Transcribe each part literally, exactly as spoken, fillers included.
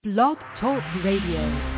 Blog Talk Radio.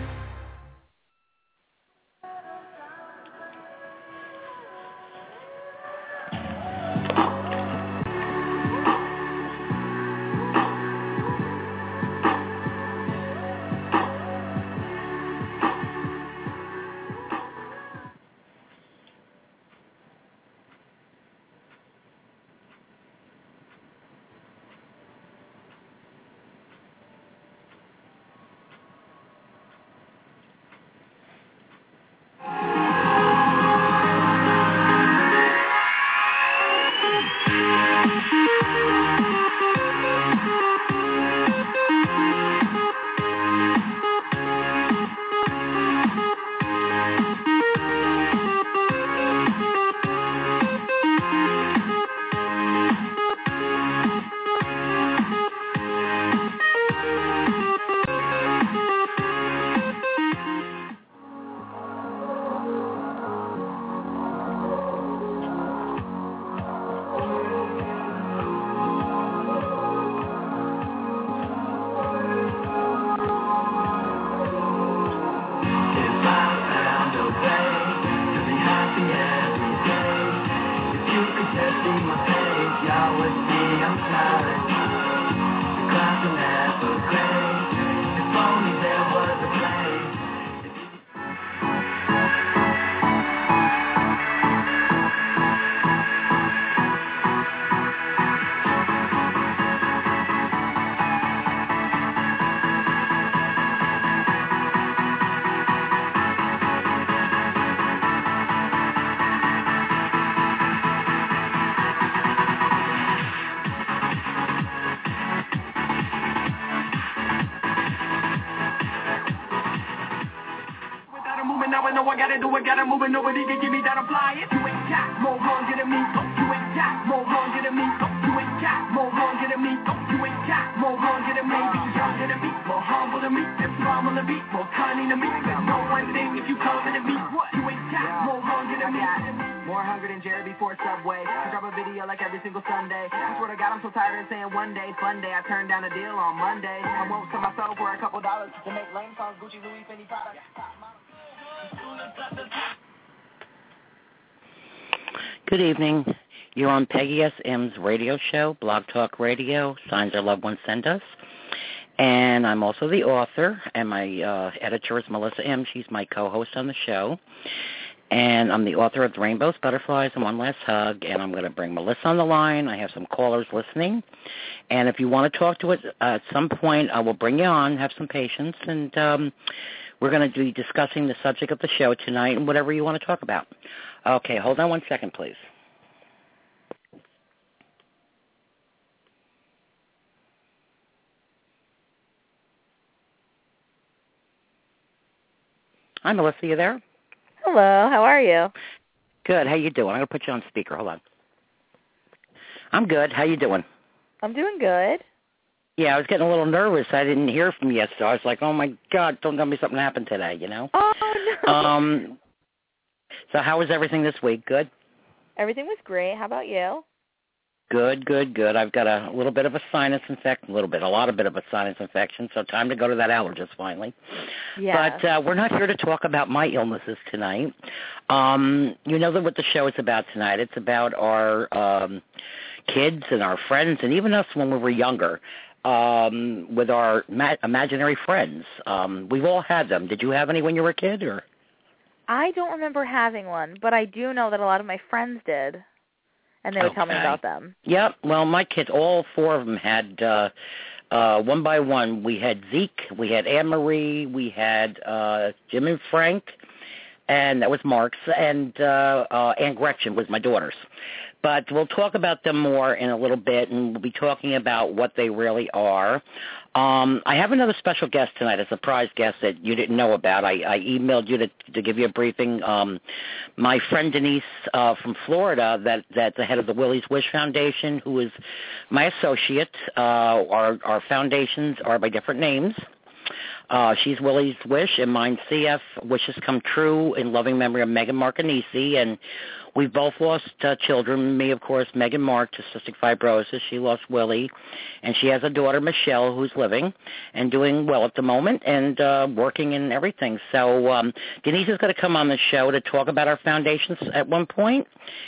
Gotta move it, nobody can give me that, I'm flying. You ain't got more longer than me. You ain't got more longer than me. You ain't got more longer than me. You ain't got more longer than me. Be younger than me, more humble than me. If normal than me, more cunning than me. There's no one thing if you coming to me. What? You ain't got more longer than me. More hungry than Jerry before Subway. I drop a video like every single Sunday. I swear to God, I'm so tired of saying one day, fun day. I turned down a deal on Monday. I won't sell my soul for a couple dollars to make lame songs, Gucci, Louis, Fendi, Prada. Good evening. You're on Peggy S. M's radio show, Blog Talk Radio, Signs Our Loved Ones Send Us. And I'm also the author, and my uh, editor is Melissa M. She's my co-host on the show. And I'm the author of The Rainbows, Butterflies, and One Last Hug. And I'm going to bring Melissa on the line. I have some callers listening. And if you want to talk to us uh, at some point, I will bring you on, have some patience, and um, we're going to be discussing the subject of the show tonight and whatever you want to talk about. Okay, hold on one second, please. Hi, Melissa, you there? Hello, how are you? Good, how you doing? I'm going to put you on speaker. Hold on. I'm good. How you doing? I'm doing good. Yeah, I was getting a little nervous. I didn't hear from you yesterday. I was like, oh, my God, don't tell me something happened today, you know? Oh, no. Um, so how was everything this week? Good? Everything was great. How about you? Good, good, good. I've got a little bit of a sinus infection, a little bit, a lot of bit of a sinus infection, so time to go to that allergist finally. Yeah. But uh, we're not here to talk about my illnesses tonight. Um, you know that what the show is about tonight. It's about our um, kids and our friends and even us when we were younger. Um, with our ma- imaginary friends. Um, we've all had them. Did you have any when you were a kid? Or? I don't remember having one, but I do know that a lot of my friends did, and they would okay. tell me about them. Yep. Well, my kids, all four of them had, uh, uh, one by one, we had Zeke, we had Anne-Marie, we had uh, Jim and Frank, and that was Mark's, and uh, uh, Aunt Gretchen was my daughter's. But we'll talk about them more in a little bit, and we'll be talking about what they really are. Um, I have another special guest tonight, a surprise guest that you didn't know about. I, I emailed you to, to give you a briefing. Um, my friend Denise uh, from Florida, that, that's the head of the Willie's Wish Foundation, who is my associate. Uh, our, our foundations are by different names. Uh, she's Willie's Wish, and mine's C F, Wishes Come True, in loving memory of Megan Marcanisi. And we've both lost uh, children. Me, of course, Megan Mark, to cystic fibrosis. She lost Willie. And she has a daughter, Michelle, who's living and doing well at the moment and uh, working and everything. So um, Denise is going to come on the show to talk about our foundations at one point.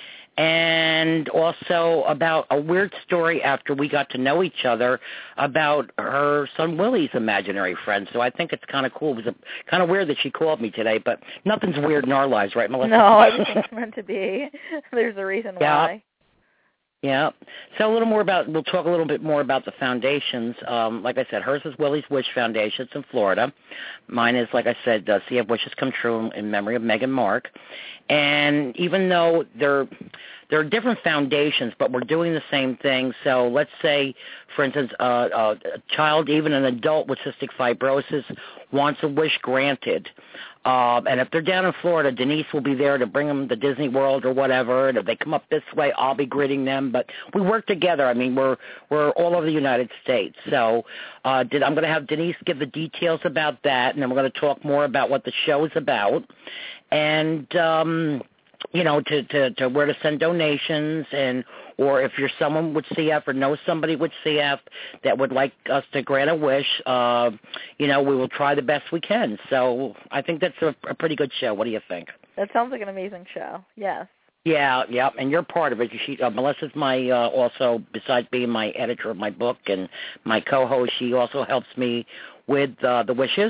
And also about a weird story after we got to know each other about her son Willie's imaginary friend. So I think it's kind of cool. It was a, kind of weird that she called me today, but nothing's weird in our lives, right, Melissa? No, everything's meant to be. There's a reason yeah. why. Yeah. So a little more about, we'll talk a little bit more about the foundations. Um, like I said, hers is Willie's Wish Foundation. It's in Florida. Mine is, like I said, uh, C F Wishes Come True, in memory of Megan Mark. And even though they're, there are different foundations, but we're doing the same thing. So let's say, for instance, uh, a child, even an adult with cystic fibrosis, wants a wish granted. Um, and if they're down in Florida, Denise will be there to bring them to Disney World or whatever. And if they come up this way, I'll be greeting them. But we work together. I mean, we're we're all over the United States. So uh, did, I'm going to have Denise give the details about that, and then we're going to talk more about what the show is about. And, um, you know, to, to, to where to send donations, and or if you're someone with C F or know somebody with C F that would like us to grant a wish, uh, you know, we will try the best we can. So I think that's a, a pretty good show. What do you think? That sounds like an amazing show, yes. Yeah, yeah, and you're part of it. She, uh, Melissa's my, uh, also, besides being my editor of my book and my co-host, she also helps me with uh, the wishes.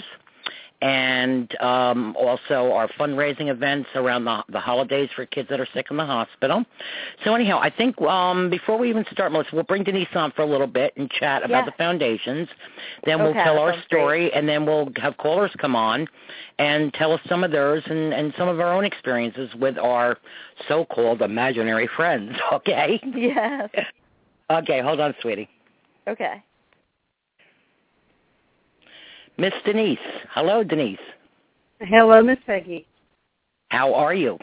And um, also our fundraising events around the, the holidays for kids that are sick in the hospital. So anyhow, I think um, before we even start, Melissa, we'll bring Denise on for a little bit and chat about yeah. the foundations. Then okay, we'll tell our story, great. and then we'll have callers come on and tell us some of theirs and, and some of our own experiences with our so-called imaginary friends, okay? Yes. Okay, hold on, sweetie. Okay. Miss Denise. Hello, Denise. Hello, Miss Peggy. How are you?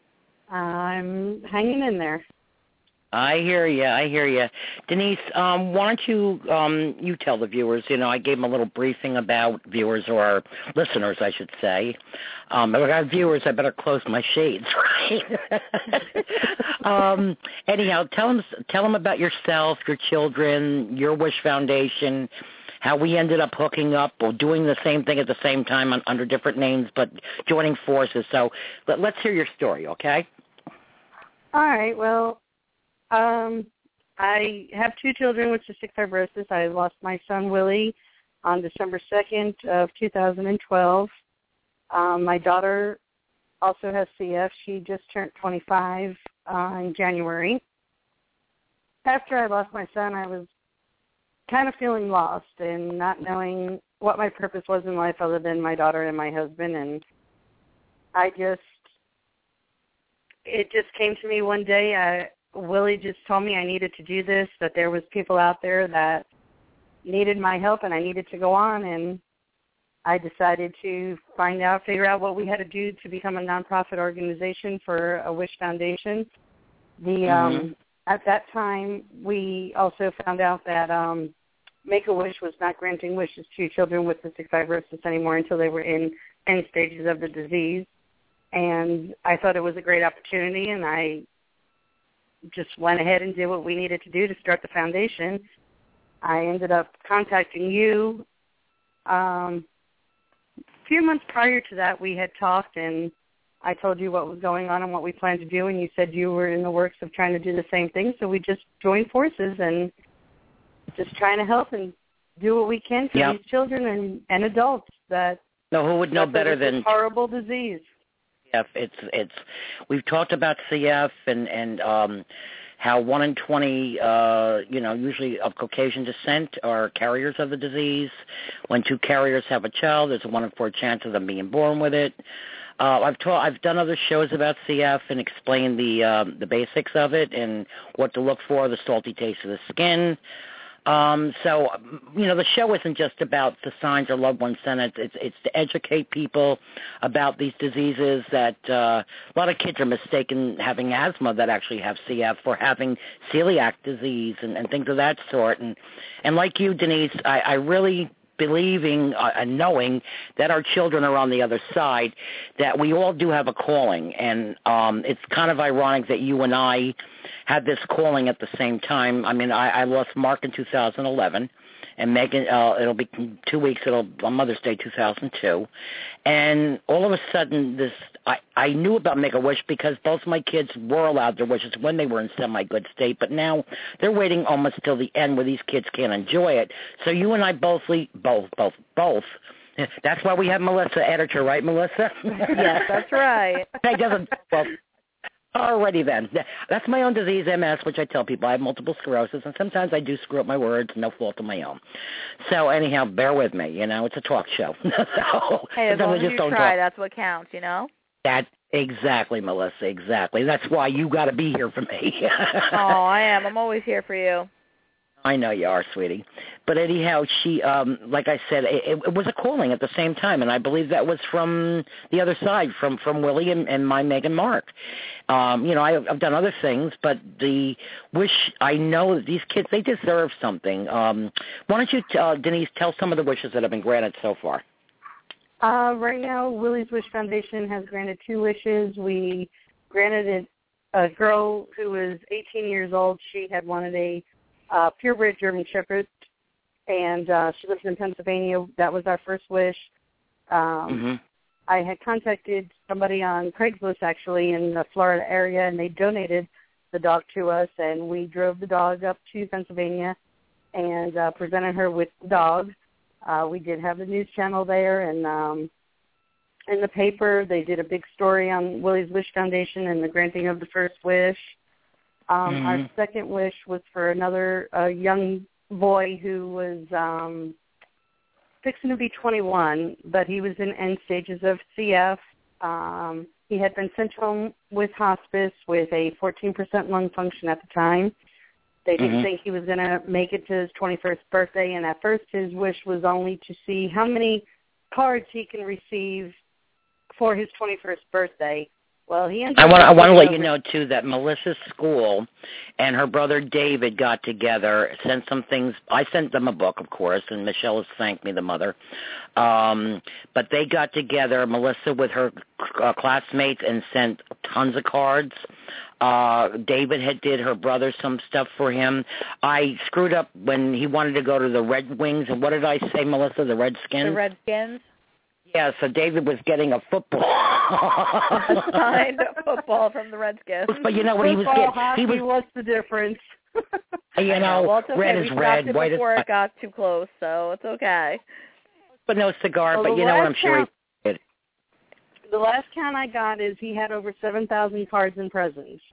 I'm hanging in there. I hear you. I hear you. Denise, um, why don't you um, you tell the viewers, you know, I gave them a little briefing about viewers, or our listeners, I should say. Um, if I got viewers, I better close my shades, right? um, anyhow, tell them, tell them about yourself, your children, your Wish Foundation, how we ended up hooking up or doing the same thing at the same time on, under different names, but joining forces. So let, let's hear your story, okay? All right. Well, um, I have two children with cystic fibrosis. I lost my son, Willie, on December second of two thousand twelve. Um, my daughter also has C F. She just turned twenty-five uh, in January. After I lost my son, I was kind of feeling lost and not knowing what my purpose was in life other than my daughter and my husband. And I just, it just came to me one day. I, Willie just told me I needed to do this, that there was people out there that needed my help and I needed to go on. And I decided to find out, figure out what we had to do to become a nonprofit organization for a Wish Foundation. The mm-hmm. um, at that time, we also found out that um, Make-A-Wish was not granting wishes to children with cystic fibrosis anymore until they were in end stages of the disease. And I thought it was a great opportunity, and I just went ahead and did what we needed to do to start the foundation. I ended up contacting you. Um, a few months prior to that, we had talked, and I told you what was going on and what we planned to do, and you said you were in the works of trying to do the same thing. So we just joined forces and just trying to help and do what we can for yep. these children and, and adults that no, who would know better than this horrible disease. C F. It's it's we've talked about C F and and um, how one in twenty, uh, you know, usually of Caucasian descent are carriers of the disease. When two carriers have a child, there's a one in four chance of them being born with it. Uh, I've taught, I've done other shows about C F and explained the um, the basics of it and what to look for, the salty taste of the skin. Um, so, you know, the show isn't just about the signs our loved ones send. It's, it's, it's to educate people about these diseases that uh, a lot of kids are mistaken having asthma that actually have C F for having celiac disease and, and things of that sort. And, and like you, Denise, I, I really believing uh, and knowing that our children are on the other side, that we all do have a calling. And um, it's kind of ironic that you and I had this calling at the same time. I mean, I, I lost Mark in two thousand eleven. And Megan, uh, it'll be two weeks. It'll on Mother's Day, two thousand two, and all of a sudden, this I, I knew about Make-A-Wish because both my kids were allowed their wishes when they were in semi-good state, but now they're waiting almost till the end where these kids can't enjoy it. So you and I both, both, both, both. That's why we have Melissa, editor, right, Melissa? Yes, that's right. That doesn't. Well, alrighty then. That's my own disease, M S, which I tell people. I have multiple sclerosis, and sometimes I do screw up my words, no fault of my own. So anyhow, bear with me. You know, it's a talk show. So, hey, as long as you try, talk. That's what counts, you know? That Exactly, Melissa, exactly. That's why you got to be here for me. Oh, I am. I'm always here for you. I know you are, sweetie. But anyhow, she, um, like I said, it, it was a calling at the same time, and I believe that was from the other side, from, from Willie and, and my Meg and Mark. Um, you know, I, I've done other things, but the wish, I know that these kids, they deserve something. Um, why don't you, uh, Denise, tell some of the wishes that have been granted so far? Uh, right now, Willie's Wish Foundation has granted two wishes. We granted it a girl who was eighteen years old. She had wanted a Uh, purebred German Shepherd, and uh, she lives in Pennsylvania. That was our first wish. Um, mm-hmm. I had contacted somebody on Craigslist, actually, in the Florida area, and they donated the dog to us, and we drove the dog up to Pennsylvania and uh, presented her with the dog. Uh, we did have the news channel there, and um, in the paper, they did a big story on Willie's Wish Foundation and the granting of the first wish. Um, mm-hmm. Our second wish was for another uh, young boy who was um, fixing to be twenty-one, but he was in end stages of C F. Um, he had been sent home with hospice with a fourteen percent lung function at the time. They didn't mm-hmm. think he was going to make it to his twenty-first birthday, and at first his wish was only to see how many cards he can receive for his twenty-first birthday. Well, he I want I want to let you know, too, that Melissa's school and her brother David got together, sent some things. I sent them a book, of course, and Michelle has thanked me, the mother. Um, but they got together, Melissa with her uh, classmates, and sent tons of cards. Uh, David had did her brother some stuff for him. I screwed up when he wanted to go to the Red Wings. And what did I say, Melissa, the Redskins? The Redskins. Yeah, so David was getting a football. Signed football from the Redskins. But you know what he was getting? He was, what's the difference? You know, know. Well, it's okay. red we is red, it white is before white. It got too close, so it's okay. But no cigar, well, but you know what I'm sure count, he did. The last count I got is he had over seven thousand cards and presents.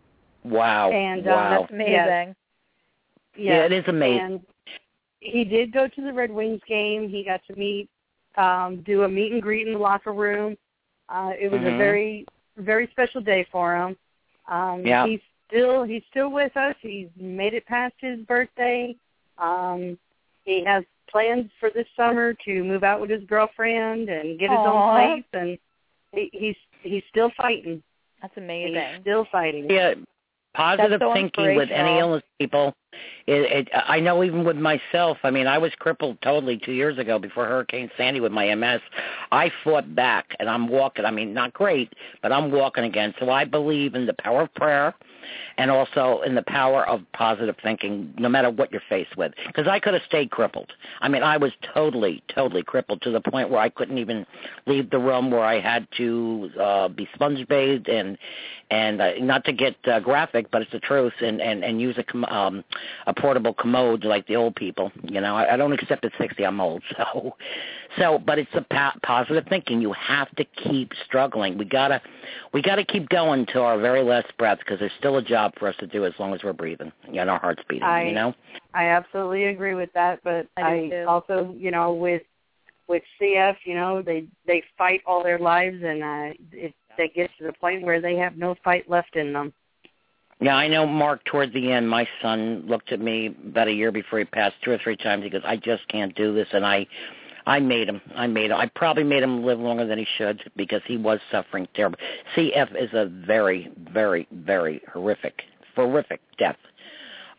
Wow. And, uh, wow. That's amazing. Yes. Yes. Yeah, it is amazing. And he did go to the Red Wings game. He got to meet, um, do a meet and greet in the locker room. Uh, it was mm-hmm. a very, very special day for him. Um, yeah. He's still, he's still with us. He's made it past his birthday. Um, he has plans for this summer to move out with his girlfriend and get his Aww. own place, and he, he's he's still fighting. That's amazing. He's still fighting. Yeah. Positive so thinking with any illness, people. It, it, I know even with myself, I mean, I was crippled totally two years ago before Hurricane Sandy with my M S. I fought back, and I'm walking. I mean, not great, but I'm walking again. So I believe in the power of prayer and also in the power of positive thinking, no matter what you're faced with. Because I could have stayed crippled. I mean, I was totally, totally crippled to the point where I couldn't even leave the room, where I had to uh, be sponge bathed and, and uh, not to get uh, graphic, but it's the truth, and, and, and use a, com- um, a portable commode like the old people. You know, I, I don't accept at sixty. I'm old. So, so, but it's a pa- positive thinking. You have to keep struggling. We gotta, we gotta keep going to our very last breath, because there's still a job for us to do as long as we're breathing and our heart's beating. I, you know, I absolutely agree with that. But I, I also, you know, with with C F, you know, they they fight all their lives, and uh, it, they get to the point where they have no fight left in them. Yeah, I know, Mark, toward the end, my son looked at me about a year before he passed two or three times. He goes, I just can't do this. And I I made him. I made him. I probably made him live longer than he should, because he was suffering terrible. C F is a very, very, very horrific, horrific death.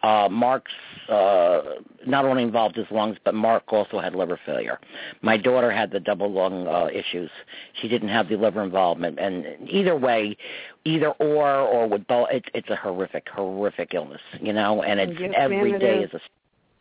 uh, Mark's uh, not only involved his lungs, but Mark also had liver failure. My daughter had the double lung uh, issues. She didn't have the liver involvement. And either way, either or or with both, it's, it's a horrific, horrific illness, you know, and it's yes, every ma'am, day it is. is a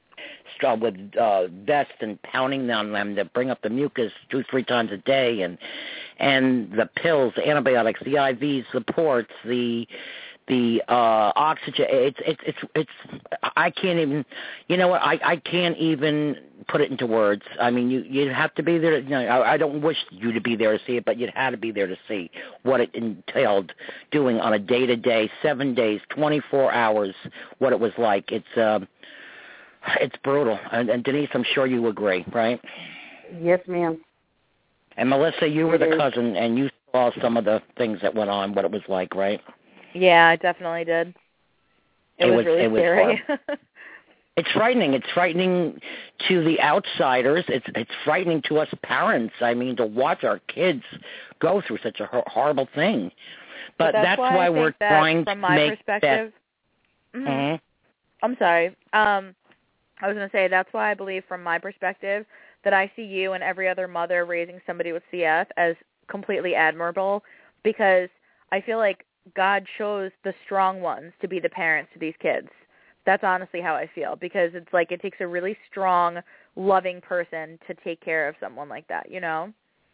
with uh, vest and pounding on them to bring up the mucus two, three times a day, and and the pills, the antibiotics, the I Vs, the ports, the the uh, oxygen. It's it's it's it's. I can't even. You know what? I I can't even put it into words. I mean, you you have to be there. You know, I, I don't wish you to be there to see it, but you had to be there to see what it entailed doing on a day to day, seven days, twenty-four hours. What it was like. It's. Uh, It's brutal. And, and Denise, I'm sure you agree, right? Yes, ma'am. And Melissa, you were It the is. cousin, and you saw some of the things that went on, what it was like, right? Yeah, I definitely did. It, It was, was- really it was scary. It's frightening. It's frightening to the outsiders. It's it's frightening to us parents. I mean, to watch our kids go through such a hor- horrible thing. But, But that's, that's why, why I we're think that trying from to my make perspective. that. Mhm. Mhm. I'm sorry. Um, I was going to say that's why I believe from my perspective that I see you and every other mother raising somebody with C F as completely admirable, because I feel like God chose the strong ones to be the parents to these kids. That's honestly how I feel, because it's like it takes a really strong, loving person to take care of someone like that, you know?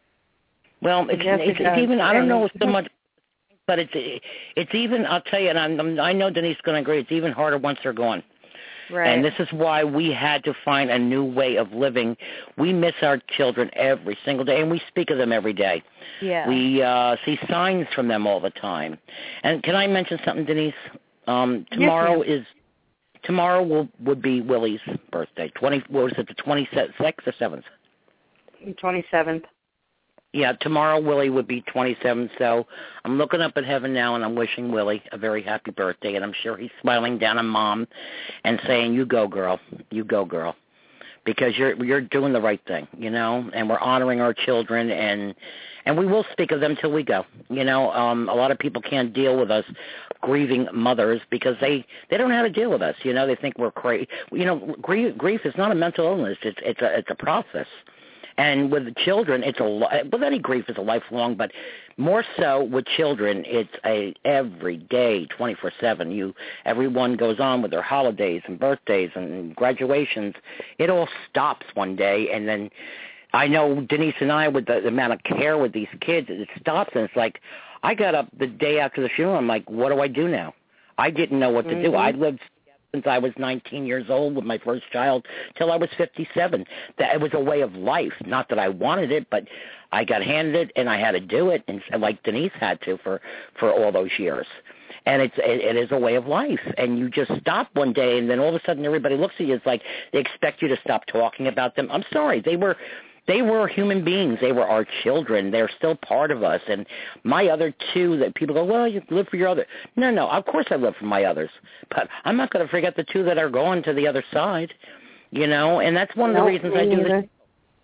Well, it's, Yes, it it's, it's does. even, I don't know And- so much, but it's it's even, I'll tell you, and I'm, I'm, I know Denise is going to agree, it's even harder once they're gone. Right. And this is why we had to find a new way of living. We miss our children every single day, and we speak of them every day. Yeah. We uh, see signs from them all the time. And can I mention something, Denise? Um, tomorrow Yes, is tomorrow will would be Willie's birthday. Twenty. What was it? The twenty sixth or seventh? twenty-seventh. Yeah, tomorrow Willie would be twenty-seven, so I'm looking up at heaven now and I'm wishing Willie a very happy birthday, and I'm sure he's smiling down on Mom and saying, you go, girl, you go, girl, because you're you're doing the right thing, you know, and we're honoring our children, and and we will speak of them till we go. You know, um, a lot of people can't deal with us grieving mothers because they, they don't know how to deal with us, you know, they think we're crazy. You know, grief, grief is not a mental illness, it's, it's, a, it's a process. And with children, it's a with any grief is a lifelong, but more so with children, it's a every day, twenty-four seven. You everyone goes on with their holidays and birthdays and graduations. It all stops one day, and then I know Denise and I, with the, the amount of care with these kids, it stops, and it's like I got up the day after the funeral. I'm like, what do I do now? I didn't know what to Mm-hmm. do. I lived since I was nineteen years old with my first child till I was fifty-seven. That it was a way of life. Not that I wanted it, but I got handed it and I had to do it, and like Denise had to for for all those years. And it's it, it is a way of life. And you just stop one day, and then all of a sudden everybody looks at you. It's like they expect you to stop talking about them. I'm sorry, they were. They were human beings. They were our children. They're still part of us. And my other two, that people go, well, you live for your other. No, no, of course I live for my others. But I'm not going to forget the two that are going to the other side, you know, and that's one of Nope, the reasons me I do neither. this.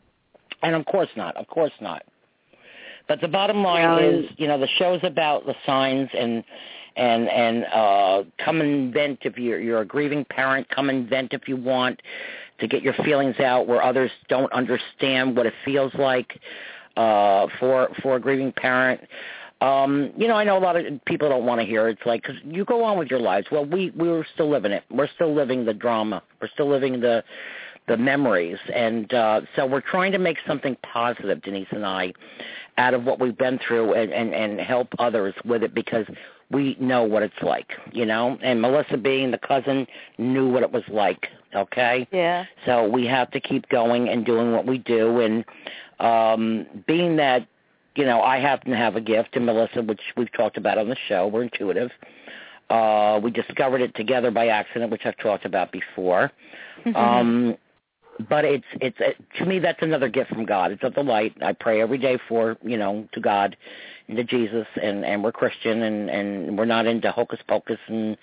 And of course not, of course not. But the bottom line No, is, you know, the show's about the signs and and and uh, come and vent if you're, you're a grieving parent. Come and vent if you want to get your feelings out where others don't understand what it feels like uh, for for a grieving parent. Um, you know, I know a lot of people don't want to hear it. It's like, cause you go on with your lives. Well, we we were still living it. We're still living the drama. We're still living the the memories, and uh, so we're trying to make something positive, Denise and I, out of what we've been through, and, and, and help others with it, because we know what it's like, you know. And Melissa, being the cousin, knew what it was like. Okay. Yeah. So we have to keep going and doing what we do, and um, being that, you know, I happen to have a gift, and Melissa, which we've talked about on the show, we're intuitive. Uh, we discovered it together by accident, which I've talked about before. um, but it's it's it, to me, that's another gift from God. It's of the light. I pray every day for, you know, to God and to Jesus, and, and we're Christian, and, and we're not into hocus pocus and,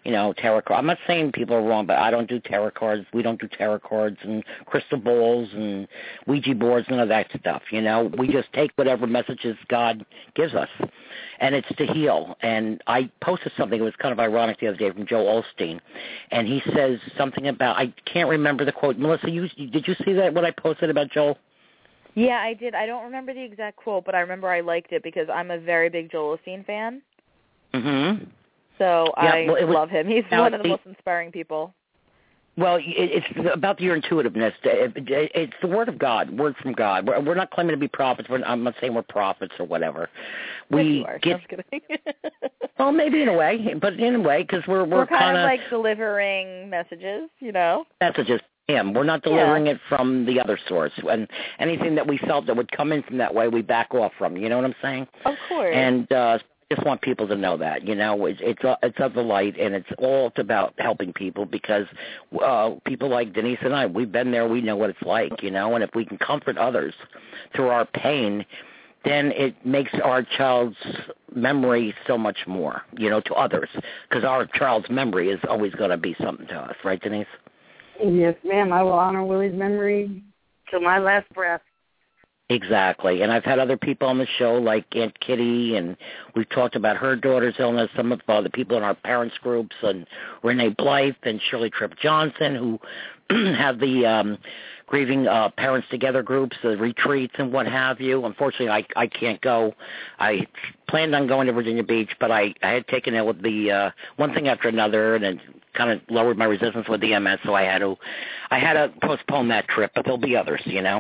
you know, tarot cards. I'm not saying people are wrong, but I don't do tarot cards. We don't do tarot cards and crystal balls and Ouija boards, none of that stuff, you know. We just take whatever messages God gives us, and it's to heal. And I posted something, it was kind of ironic the other day, from Joel Osteen, and he says something about, I can't remember the quote. Melissa, you, did you see that, what I posted about Joel? Yeah, I did. I don't remember the exact quote, but I remember I liked it because I'm a very big Joel Osteen fan. Mm-hmm. So yeah, I well, was, love him. He's one of the most inspiring people. Well, it's about your intuitiveness. It's the word of God, word from God. We're not claiming to be prophets. I'm not saying we're prophets or whatever. We yes, you are. get, no, I'm kidding. Well, maybe in a way, but in a way, because we're we're, we're kind kinda, of like delivering messages, you know. Messages. Him. We're not delivering yeah. it from the other source, and anything that we felt that would come in from that way, we back off from. You know what I'm saying? Of course. And uh, I just want people to know that. You know, it's it's, it's of the light, and it's all about helping people because uh, people like Denise and I, we've been there. We know what it's like. You know, and if we can comfort others through our pain, then it makes our child's memory so much more. You know, to others, because our child's memory is always going to be something to us, right, Denise? Yes, ma'am. I will honor Willie's memory till my last breath. Exactly. And I've had other people on the show like Aunt Kitty, and we've talked about her daughter's illness, some of uh, the people in our parents' groups, and Renee Blythe and Shirley Tripp Johnson, who have the um, grieving uh, parents together groups, the retreats and what have you. Unfortunately, I, I can't go. I planned on going to Virginia Beach, but I, I had taken it with the uh, one thing after another, and it kind of lowered my resistance with the M S, so I had to I had to postpone that trip, but there'll be others, you know.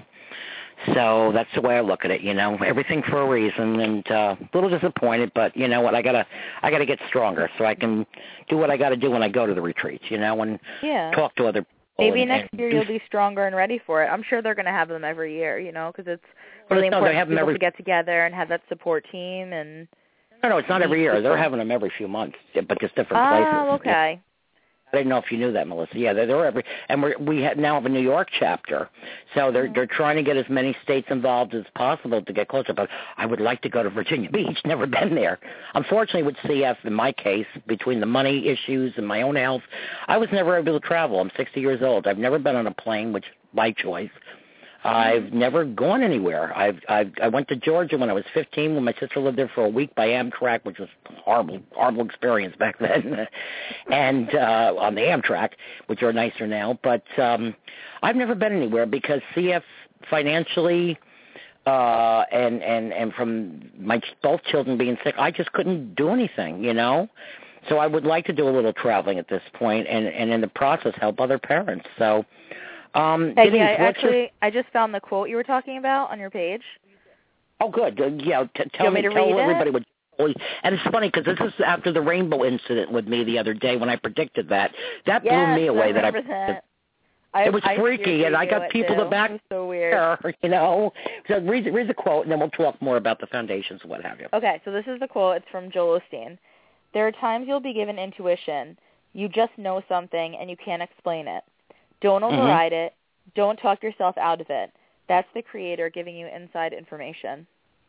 So that's the way I look at it, you know. Everything for a reason, and uh, a little disappointed, but you know what? I gotta, I gotta get stronger so I can do what I gotta do when I go to the retreats, you know, and yeah. talk to other people. Maybe and, next and year do... you'll be stronger and ready for it. I'm sure they're going to have them every year, you know, because it's well, really no, important for people every... to get together and have that support team. And no, no, it's not every year. They're having them every few months, but just different oh, places. Oh, okay. I didn't know if you knew that, Melissa. Yeah, they're, they're every, and we're, we have now have a New York chapter, so they're they're trying to get as many states involved as possible to get closer. But I would like to go to Virginia Beach. Never been there. Unfortunately, with C F, in my case, between the money issues and my own health, I was never able to travel. I'm sixty years old. I've never been on a plane, which by choice. I've never gone anywhere. I've, I've I went to Georgia when I was fifteen when my sister lived there for a week by Amtrak, which was horrible, horrible experience back then, and uh, on the Amtrak, which are nicer now. But um, I've never been anywhere because C F financially uh, and and and from my both children being sick, I just couldn't do anything, you know. So I would like to do a little traveling at this point, and and in the process help other parents. So. Um, Peggy, Denise, I actually, your... I just found the quote you were talking about on your page. Oh, good. Uh, yeah, t- tell me, me, to tell read everybody it? what. And it's funny because this is after the rainbow incident with me the other day when I predicted that. That yes, blew me away. I that I. that. I It was I freaky, and I got people too. to back. It was so weird. There, you know. So read, read the quote, and then we'll talk more about the foundations and what have you. Okay, so this is the quote. It's from Joel Osteen. There are times you'll be given intuition. You just know something, and you can't explain it. Don't override mm-hmm. it. Don't talk yourself out of it. That's the Creator giving you inside information.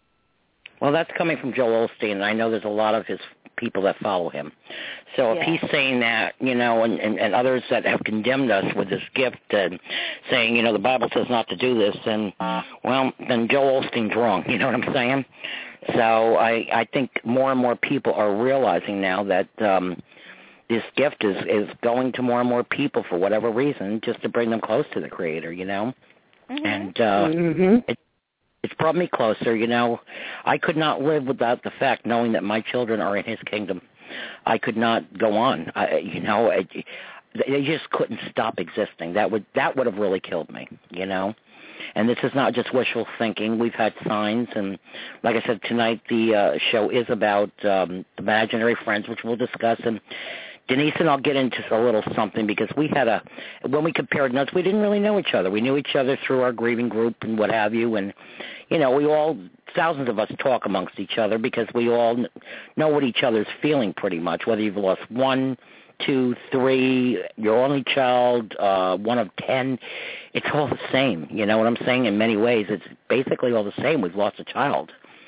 Well, that's coming from Joel Osteen, and I know there's a lot of his people that follow him. So if yeah. he's saying that, you know, and, and, and others that have condemned us with this gift and saying, you know, the Bible says not to do this, then, well, then Joel Osteen's wrong. You know what I'm saying? So I, I think more and more people are realizing now that um, this gift is, is going to more and more people for whatever reason, just to bring them close to the Creator, you know? Mm-hmm. And uh, mm-hmm. it, it's brought me closer, you know. I could not live without the fact knowing that my children are in His kingdom. I could not go on. I, you know, it, they just couldn't stop existing. That would that would have really killed me, you know. And this is not just wishful thinking. We've had signs, and like I said, tonight the uh, show is about um, imaginary friends, which we'll discuss. And Denise and I'll get into a little something because we had a, when we compared notes, we didn't really know each other. We knew each other through our grieving group and what have you. And, you know, we all, thousands of us talk amongst each other because we all know what each other's feeling pretty much, whether you've lost one, two, three, your only child, uh, one of ten. It's all the same. You know what I'm saying? In many ways, it's basically all the same. We've lost a child.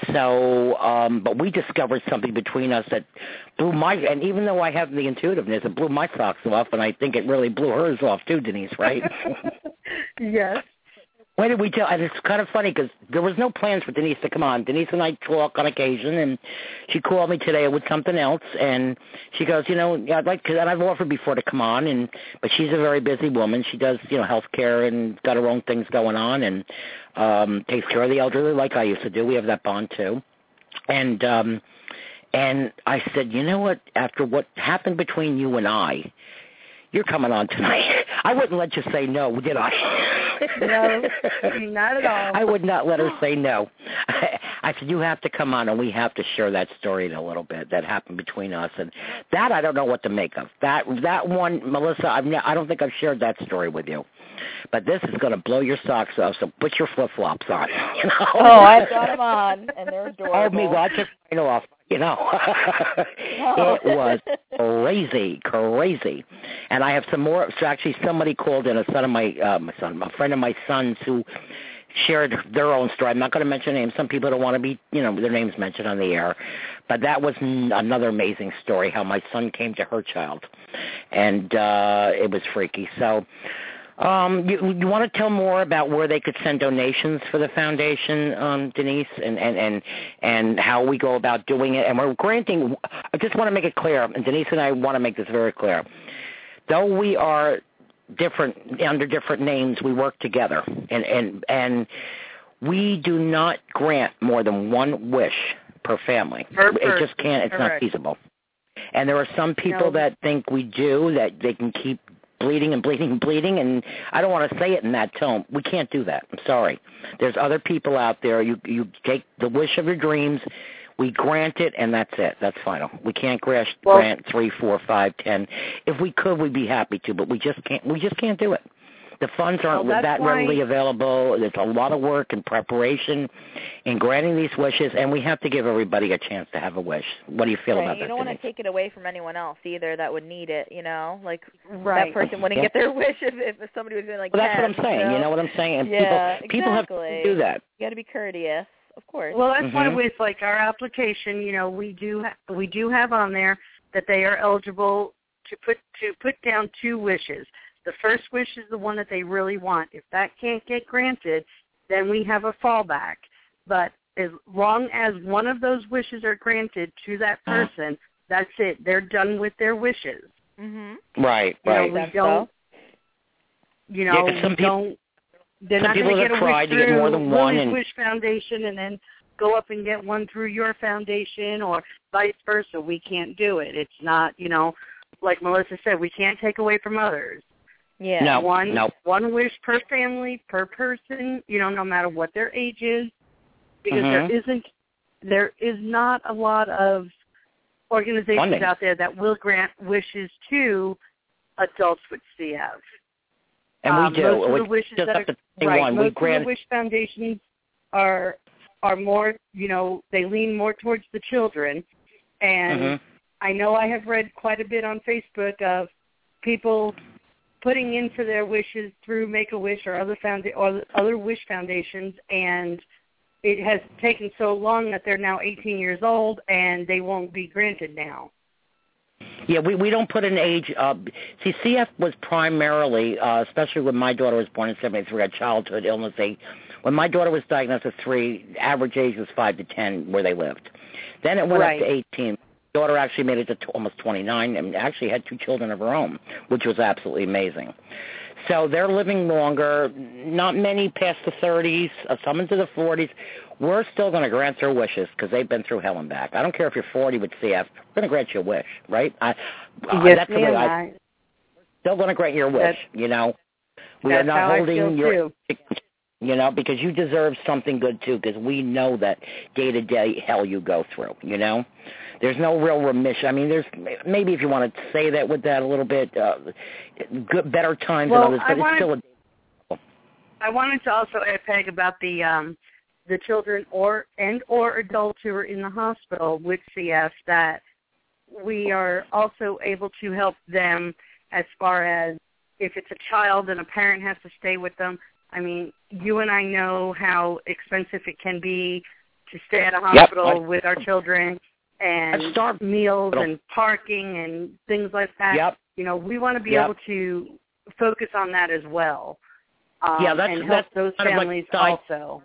So, um, but we discovered something between us that blew my, and even though I have the intuitiveness, it blew my socks off, and I think it really blew hers off too, Denise, right? Yes. When did we tell? And it's kind of funny because there was no plans for Denise to come on. Denise and I talk on occasion, and she called me today with something else, and she goes, you know, I'd like to, and I've offered before to come on, and but she's a very busy woman. She does, you know, healthcare and got her own things going on, and um, takes care of the elderly like I used to do. We have that bond too, and um, and I said, you know what? After what happened between you and I, you're coming on tonight. I wouldn't let you say no, did I? No, not at all. I would not let her say no. I said, you have to come on, and we have to share that story in a little bit that happened between us. And that I don't know what to make of. That that one, Melissa, I've ne- I don't think I've shared that story with you. But this is going to blow your socks off, so put your flip-flops on. You know? Oh, I've got them on, and they're adorable. Oh, me, watch it right off. You know, Oh. It was crazy, crazy. And I have some more. So actually, somebody called in, a son of my, uh, my son, a friend of my son's, who shared their own story. I'm not going to mention names. Some people don't want to be, you know, their names mentioned on the air. But that was n- another amazing story, how my son came to her child. And uh, it was freaky. So um, you, you want to tell more about where they could send donations for the foundation, um, Denise, and, and, and, and how we go about doing it? And we're granting, I just want to make it clear, and Denise and I want to make this very clear. Though we are different, under different names, we work together, and, and, and we do not grant more than one wish per family. Per it person. just can't, it's Correct. not feasible. And there are some people No. that think we do, that they can keep bleeding and bleeding and bleeding, and I don't want to say it in that tone. We can't do that. I'm sorry. There's other people out there. You you take the wish of your dreams, we grant it, and that's it. That's final. We can't grant, Well, grant three, four, five, ten. If we could, we'd be happy to, but we just can't. We just can't do it. The funds aren't Well, that's that why- readily available. There's a lot of work and preparation in granting these wishes, and we have to give everybody a chance to have a wish. What do you feel Right, about you that, don't want Denise? to take it away from anyone else either that would need it, you know? Like, Right. that person wouldn't Yeah. get their wish if, if somebody was going to, like, Well, that's what I'm pass, saying. You know, you know what I'm saying? And Yeah, people, people have to exactly. do that. You got to be courteous, of course. Well, that's why Mhm. with like our application, you know, we do ha- we do have on there that they are eligible to put to put down two wishes. The first wish is the one that they really want. If that can't get granted, then we have a fallback. But as long as one of those wishes are granted to that person, that's it. They're done with their wishes. Mhm. Right, You know, right. we That's don't. so. You Yeah, know, 'cause some we people- don't. They're some not people going to have get a tried wish to get through more than one Willie's and- Wish Foundation and then go up and get one through your foundation or vice versa. We can't do it. It's not, you know, like Melissa said, we can't take away from others. Yeah. No. One no. one wish per family, per person, you know, no matter what their age is, because Mhm. there isn't, there is not a lot of organizations Funding. out there that will grant wishes to adults with C F. And Um, we do. Most of We the wishes just that have are, to say right, one. most We of grant. the wish foundations are are more, you know, they lean more towards the children. And Mhm. I know I have read quite a bit on Facebook of people putting in for their wishes through Make-A-Wish or other founda- or other wish foundations, and it has taken so long that they're now eighteen years old and they won't be granted now. Yeah, we, we don't put an age. Uh, see, C F was primarily, uh, especially when my daughter was born in seventy-three, had childhood illness. They, when my daughter was diagnosed at three, average age was five to ten where they lived. Then it went Right. up to eighteen. My daughter actually made it to t- almost twenty-nine and actually had two children of her own, which was absolutely amazing. So they're living longer, not many past the thirties, uh, some into the forties. We're still going to grant their wishes because they've been through hell and back. I don't care if you're forty with C F. We're going to grant you a wish, right? I, uh, yes, that's the way ma'am. I, I, still going to grant your wish, That's- you know. We that's are not how I holding feel your, too. you know, because you deserve something good too, because we know that day-to-day hell you go through, you know. There's no real remission. I mean, there's maybe if you want to say that with that a little bit, uh, good, better times Well, than others, I but it's wanted- still a I wanted to also add, Peg, about the um, the children or and or adults who are in the hospital with C F, that we are also able to help them as far as if it's a child and a parent has to stay with them. I mean, you and I know how expensive it can be to stay at a hospital yep. with our children and meals and parking and things like that. Yep. You know, we want to be yep. able to focus on that as well. Um, yeah, that's, and help that's those kind families of like also.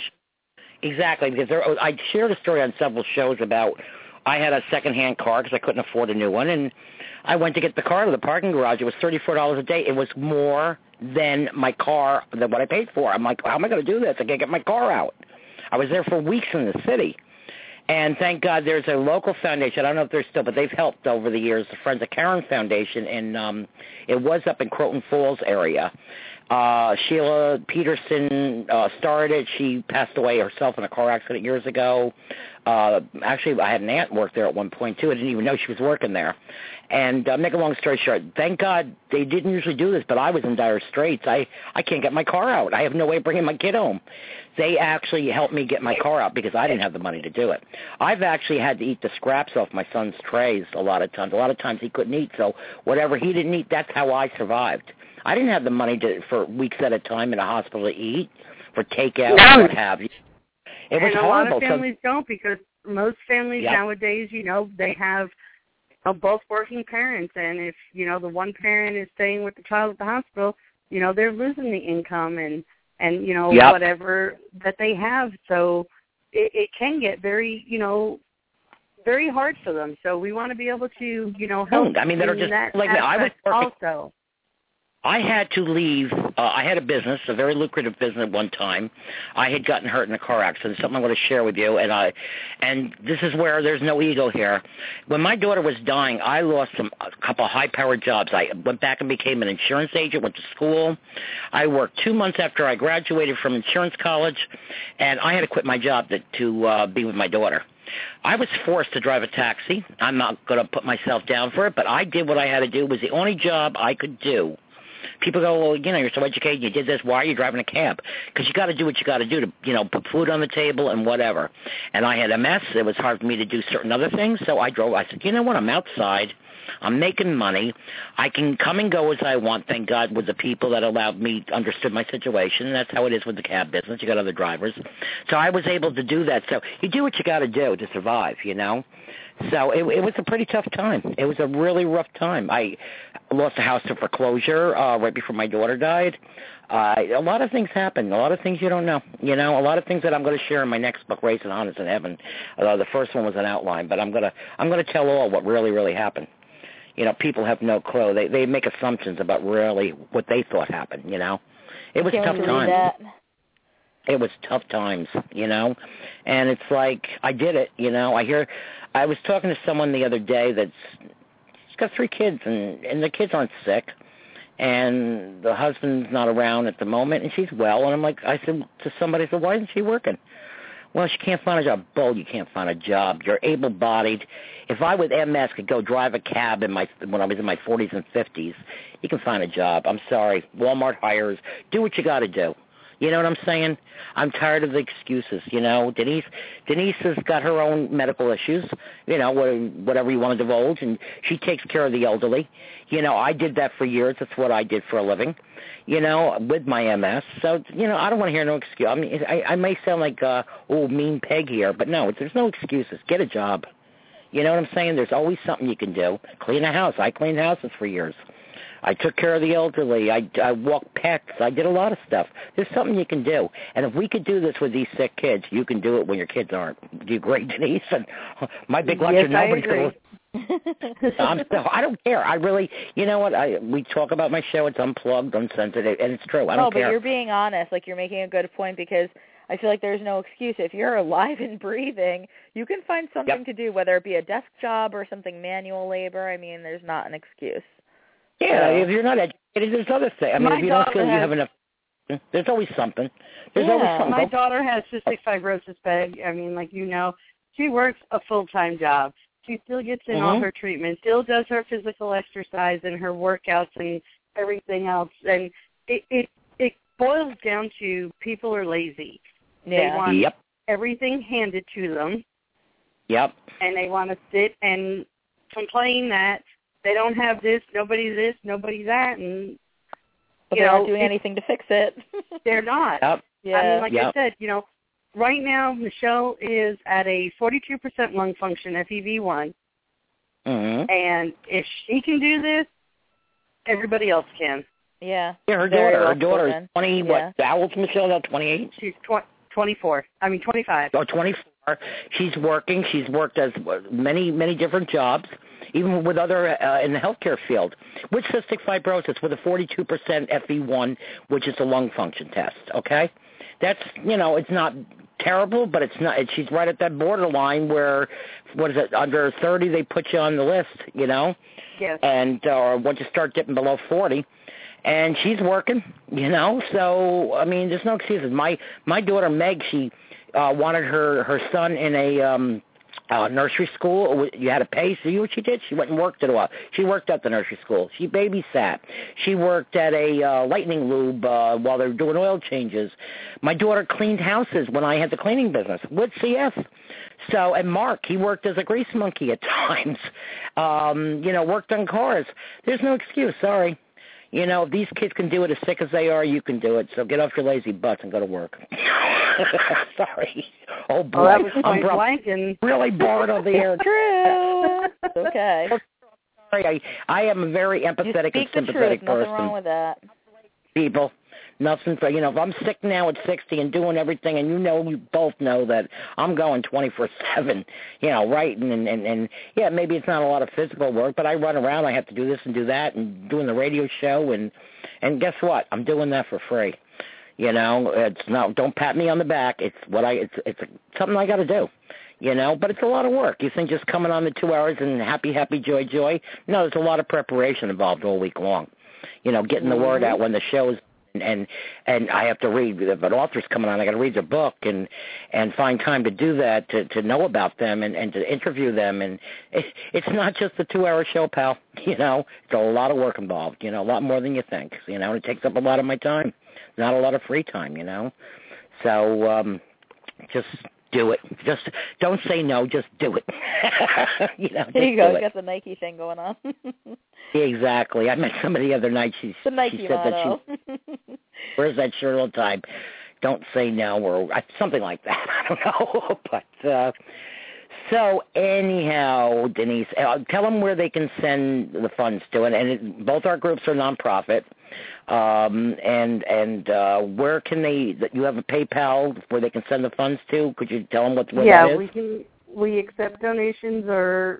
Exactly, because there, I shared a story on several shows about I had a second-hand car because I couldn't afford a new one, and I went to get the car to the parking garage. It was thirty-four dollars a day. It was more than my car, than what I paid for. I'm like, how am I going to do this? I can't get my car out. I was there for weeks in the city. And thank God there's a local foundation. I don't know if they're still, but they've helped over the years, the Friends of Karen Foundation, and um, it was up in Croton Falls area. Uh, Sheila Peterson uh, started it. She passed away herself in a car accident years ago. Uh, actually, I had an aunt work there at one point, too. I didn't even know she was working there. And uh, make a long story short, thank God they didn't usually do this, but I was in dire straits. I, I can't get my car out. I have no way of bringing my kid home. They actually helped me get my car out because I didn't have the money to do it. I've actually had to eat the scraps off my son's trays a lot of times. A lot of times he couldn't eat, so whatever he didn't eat, that's how I survived. I didn't have the money to for weeks at a time in a hospital to eat, for takeout, no. what have you. It was and a horrible. lot of families so, don't because most families yep. nowadays, you know, they have you know, both working parents, and if, you know, the one parent is staying with the child at the hospital, you know, they're losing the income and, and you know, yep. whatever that they have. So it, it can get very, you know, very hard for them. So we want to be able to, you know, help I mean, that are just that like I was working, also. I had to leave. Uh, I had a business, a very lucrative business at one time. I had gotten hurt in a car accident, something I'm going to share with you. And I, and this is where there's no ego here. When my daughter was dying, I lost some, a couple of high-powered jobs. I went back and became an insurance agent, went to school. I worked two months after I graduated from insurance college, and I had to quit my job to, to uh, be with my daughter. I was forced to drive a taxi. I'm not going to put myself down for it, but I did what I had to do. It was the only job I could do. People go, well, you know, you're so educated, you did this, why are you driving a cab? Because you got to do what you got to do to, you know, put food on the table and whatever. And I had M S. It was hard for me to do certain other things, so I drove. I said, you know what, I'm outside. I'm making money. I can come and go as I want, thank God, with the people that allowed me, understood my situation. And that's how it is with the cab business. You got other drivers. So I was able to do that. So you do what you got to do to survive, you know. So it, it was a pretty tough time. It was a really rough time. I lost a house to foreclosure uh, right before my daughter died. Uh, a lot of things happen. A lot of things you don't know. You know, a lot of things that I'm going to share in my next book, Racing Honest in Heaven. Uh, the first one was an outline, but I'm going to I'm going to tell all what really, really happened. You know, people have no clue. They they make assumptions about really what they thought happened. You know, it was tough times. It was tough times, you know, and it's like I did it. You know, I hear. I was talking to someone the other day that's she's got three kids, and and the kids aren't sick, and the husband's not around at the moment, and she's well. And I'm like, I said to somebody, I said, why isn't she working? Well, she can't find a job. Bull, you can't find a job. You're able-bodied. If I with M S could go drive a cab in my when I was in my forties and fifties, you can find a job. I'm sorry. Walmart hires. Do what you got to do. You know what I'm saying? I'm tired of the excuses, you know. Denise Denise has got her own medical issues, you know, whatever you want to divulge, and she takes care of the elderly. You know, I did that for years. That's what I did for a living, you know, with my M S. So, you know, I don't want to hear no excuse. I mean, I, I may sound like, uh, oh, mean Peg here, but no, there's no excuses. Get a job. You know what I'm saying? There's always something you can do. Clean a house. I cleaned houses for years. I took care of the elderly. I, I walked pets. I did a lot of stuff. There's something you can do. And if we could do this with these sick kids, you can do it when your kids aren't. Do you agree, Denise? And my big lecture, yes, nobody's going to... I'm still, I don't care. I really, you know what? I we talk about my show. It's unplugged, uncensored, and it's true. I don't no, care. No, but you're being honest. Like, you're making a good point because I feel like there's no excuse. If you're alive and breathing, you can find something yep. to do, whether it be a desk job or something manual labor. I mean, there's not an excuse. Yeah, if you're not educated, there's other things. I mean, My if you don't feel has, you have enough, there's always something. There's yeah. always something. My daughter has cystic fibrosis, Peg. I mean, like you know, she works a full-time job. She still gets in mm-hmm. all her treatment, still does her physical exercise and her workouts and everything else. And it it, it boils down to people are lazy. Yeah. They want yep. everything handed to them. Yep. And they want to sit and complain that they don't have this, nobody this, nobody that, and but you they're know, not doing anything to fix it. They're not. Yep. Yeah. I mean, like yep. I said, you know, right now, Michelle is at a forty-two percent lung function, F E V one. Mm-hmm. And if she can do this, everybody else can. Yeah. Yeah, her Very daughter. well Her daughter spoken. is twenty. Yeah. What? How old's Michelle now? Twenty-eight. She's tw- twenty-four. I mean, twenty-five. Oh, twenty-four. She's working. She's worked as many, many different jobs, even with other uh, in the healthcare field, with cystic fibrosis, with a forty-two percent F E one, which is a lung function test. Okay, that's you know, it's not terrible, but it's not. It, she's right at that borderline where, what is it? Under thirty, they put you on the list. You know. Yes. And uh, once you start dipping below forty. And she's working, you know, so, I mean, there's no excuses. My my daughter, Meg, she uh, wanted her, her son in a um, uh, nursery school. You had to pay. So you know what she did? She went and worked at a while. She worked at the nursery school. She babysat. She worked at a uh, lightning lube uh, while they were doing oil changes. My daughter cleaned houses when I had the cleaning business with C F. So, and Mark, he worked as a grease monkey at times, um, you know, worked on cars. There's no excuse, sorry. You know, if these kids can do it as sick as they are, you can do it. So get off your lazy butts and go to work. Sorry. Oh, boy. Well, that was I'm point blank and... really bored of the air. True. It's okay. Sorry, I, I am a very empathetic you and speak the sympathetic truth. person. Nothing wrong with that. People. Nothing for, you know, if I'm sick now at sixty and doing everything, and you know, you both know that I'm going twenty-four seven, you know, writing, and, and, and, yeah, maybe it's not a lot of physical work, but I run around, I have to do this and do that, and doing the radio show, and, and guess what? I'm doing that for free. You know, it's not, don't pat me on the back. It's what I, it's, it's something I got to do. You know, but it's a lot of work. You think just coming on the two hours and happy, happy, joy, joy? No, there's a lot of preparation involved all week long. You know, getting the mm-hmm. word out when the show's and and I have to read. If an author's coming on, I got to read their book and and find time to do that, to to know about them and and to interview them. And it, it's not just a two-hour show, pal. You know, it's a lot of work involved. You know, a lot more than you think. You know, and it takes up a lot of my time. Not a lot of free time. You know, so um, just do it. Just don't say no. Just do it. you know, there just you go. Do You it. got the Nike thing going on. Exactly. I met somebody the other night. She, the Nike she said motto. that she wears that shirt all the time. Don't say no or something like that. I don't know. But uh, so anyhow, Denise, uh, tell them where they can send the funds to. And, and it, both our groups are nonprofit. Um, and and uh, where can they? You have a PayPal where they can send the funds to. Could you tell them what, what yeah, that is? we can. We accept donations or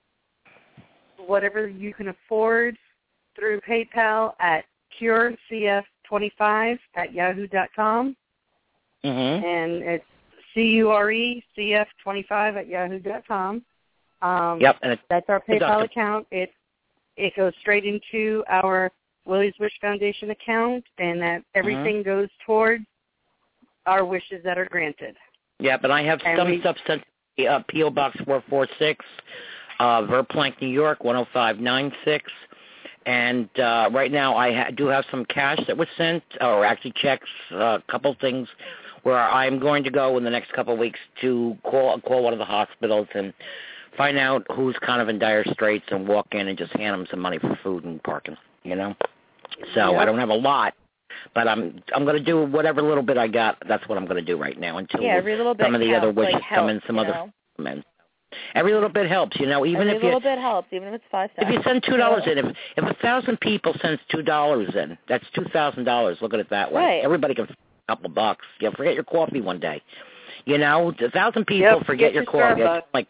whatever you can afford through PayPal at cure c f twenty-five at yahoo dot com. Mm-hmm. And it's C U R E C F twenty-five at yahoo dot com. Um, yep. And it's that's our PayPal deductible. account. It it goes straight into our Willie's Wish Foundation account, and that everything mm-hmm. goes towards our wishes that are granted. Yeah, but I have and some we, stuff sent to uh, P O Box four four six, uh, Verplank, New York, one oh five nine six. And uh, right now I ha- do have some cash that was sent, or actually checks, uh, a couple things, where I'm going to go in the next couple of weeks to call call one of the hospitals and find out who's kind of in dire straits and walk in and just hand them some money for food and parking, you know? So yep. I don't have a lot, but I'm I'm going to do whatever little bit I got. That's what I'm going to do right now until yeah, every little bit some of the counts, other wishes like come help, in, some you other know? come in. Every little bit helps, you know. Even every if little you, bit helps, even if it's five cents. If you send two dollars in, if if a thousand people sends two dollars in, that's two thousand dollars. Look at it that way. Right. Everybody can a couple bucks. You know, forget your coffee one day. You know, a thousand people yep, forget your coffee. Starbucks. It's like,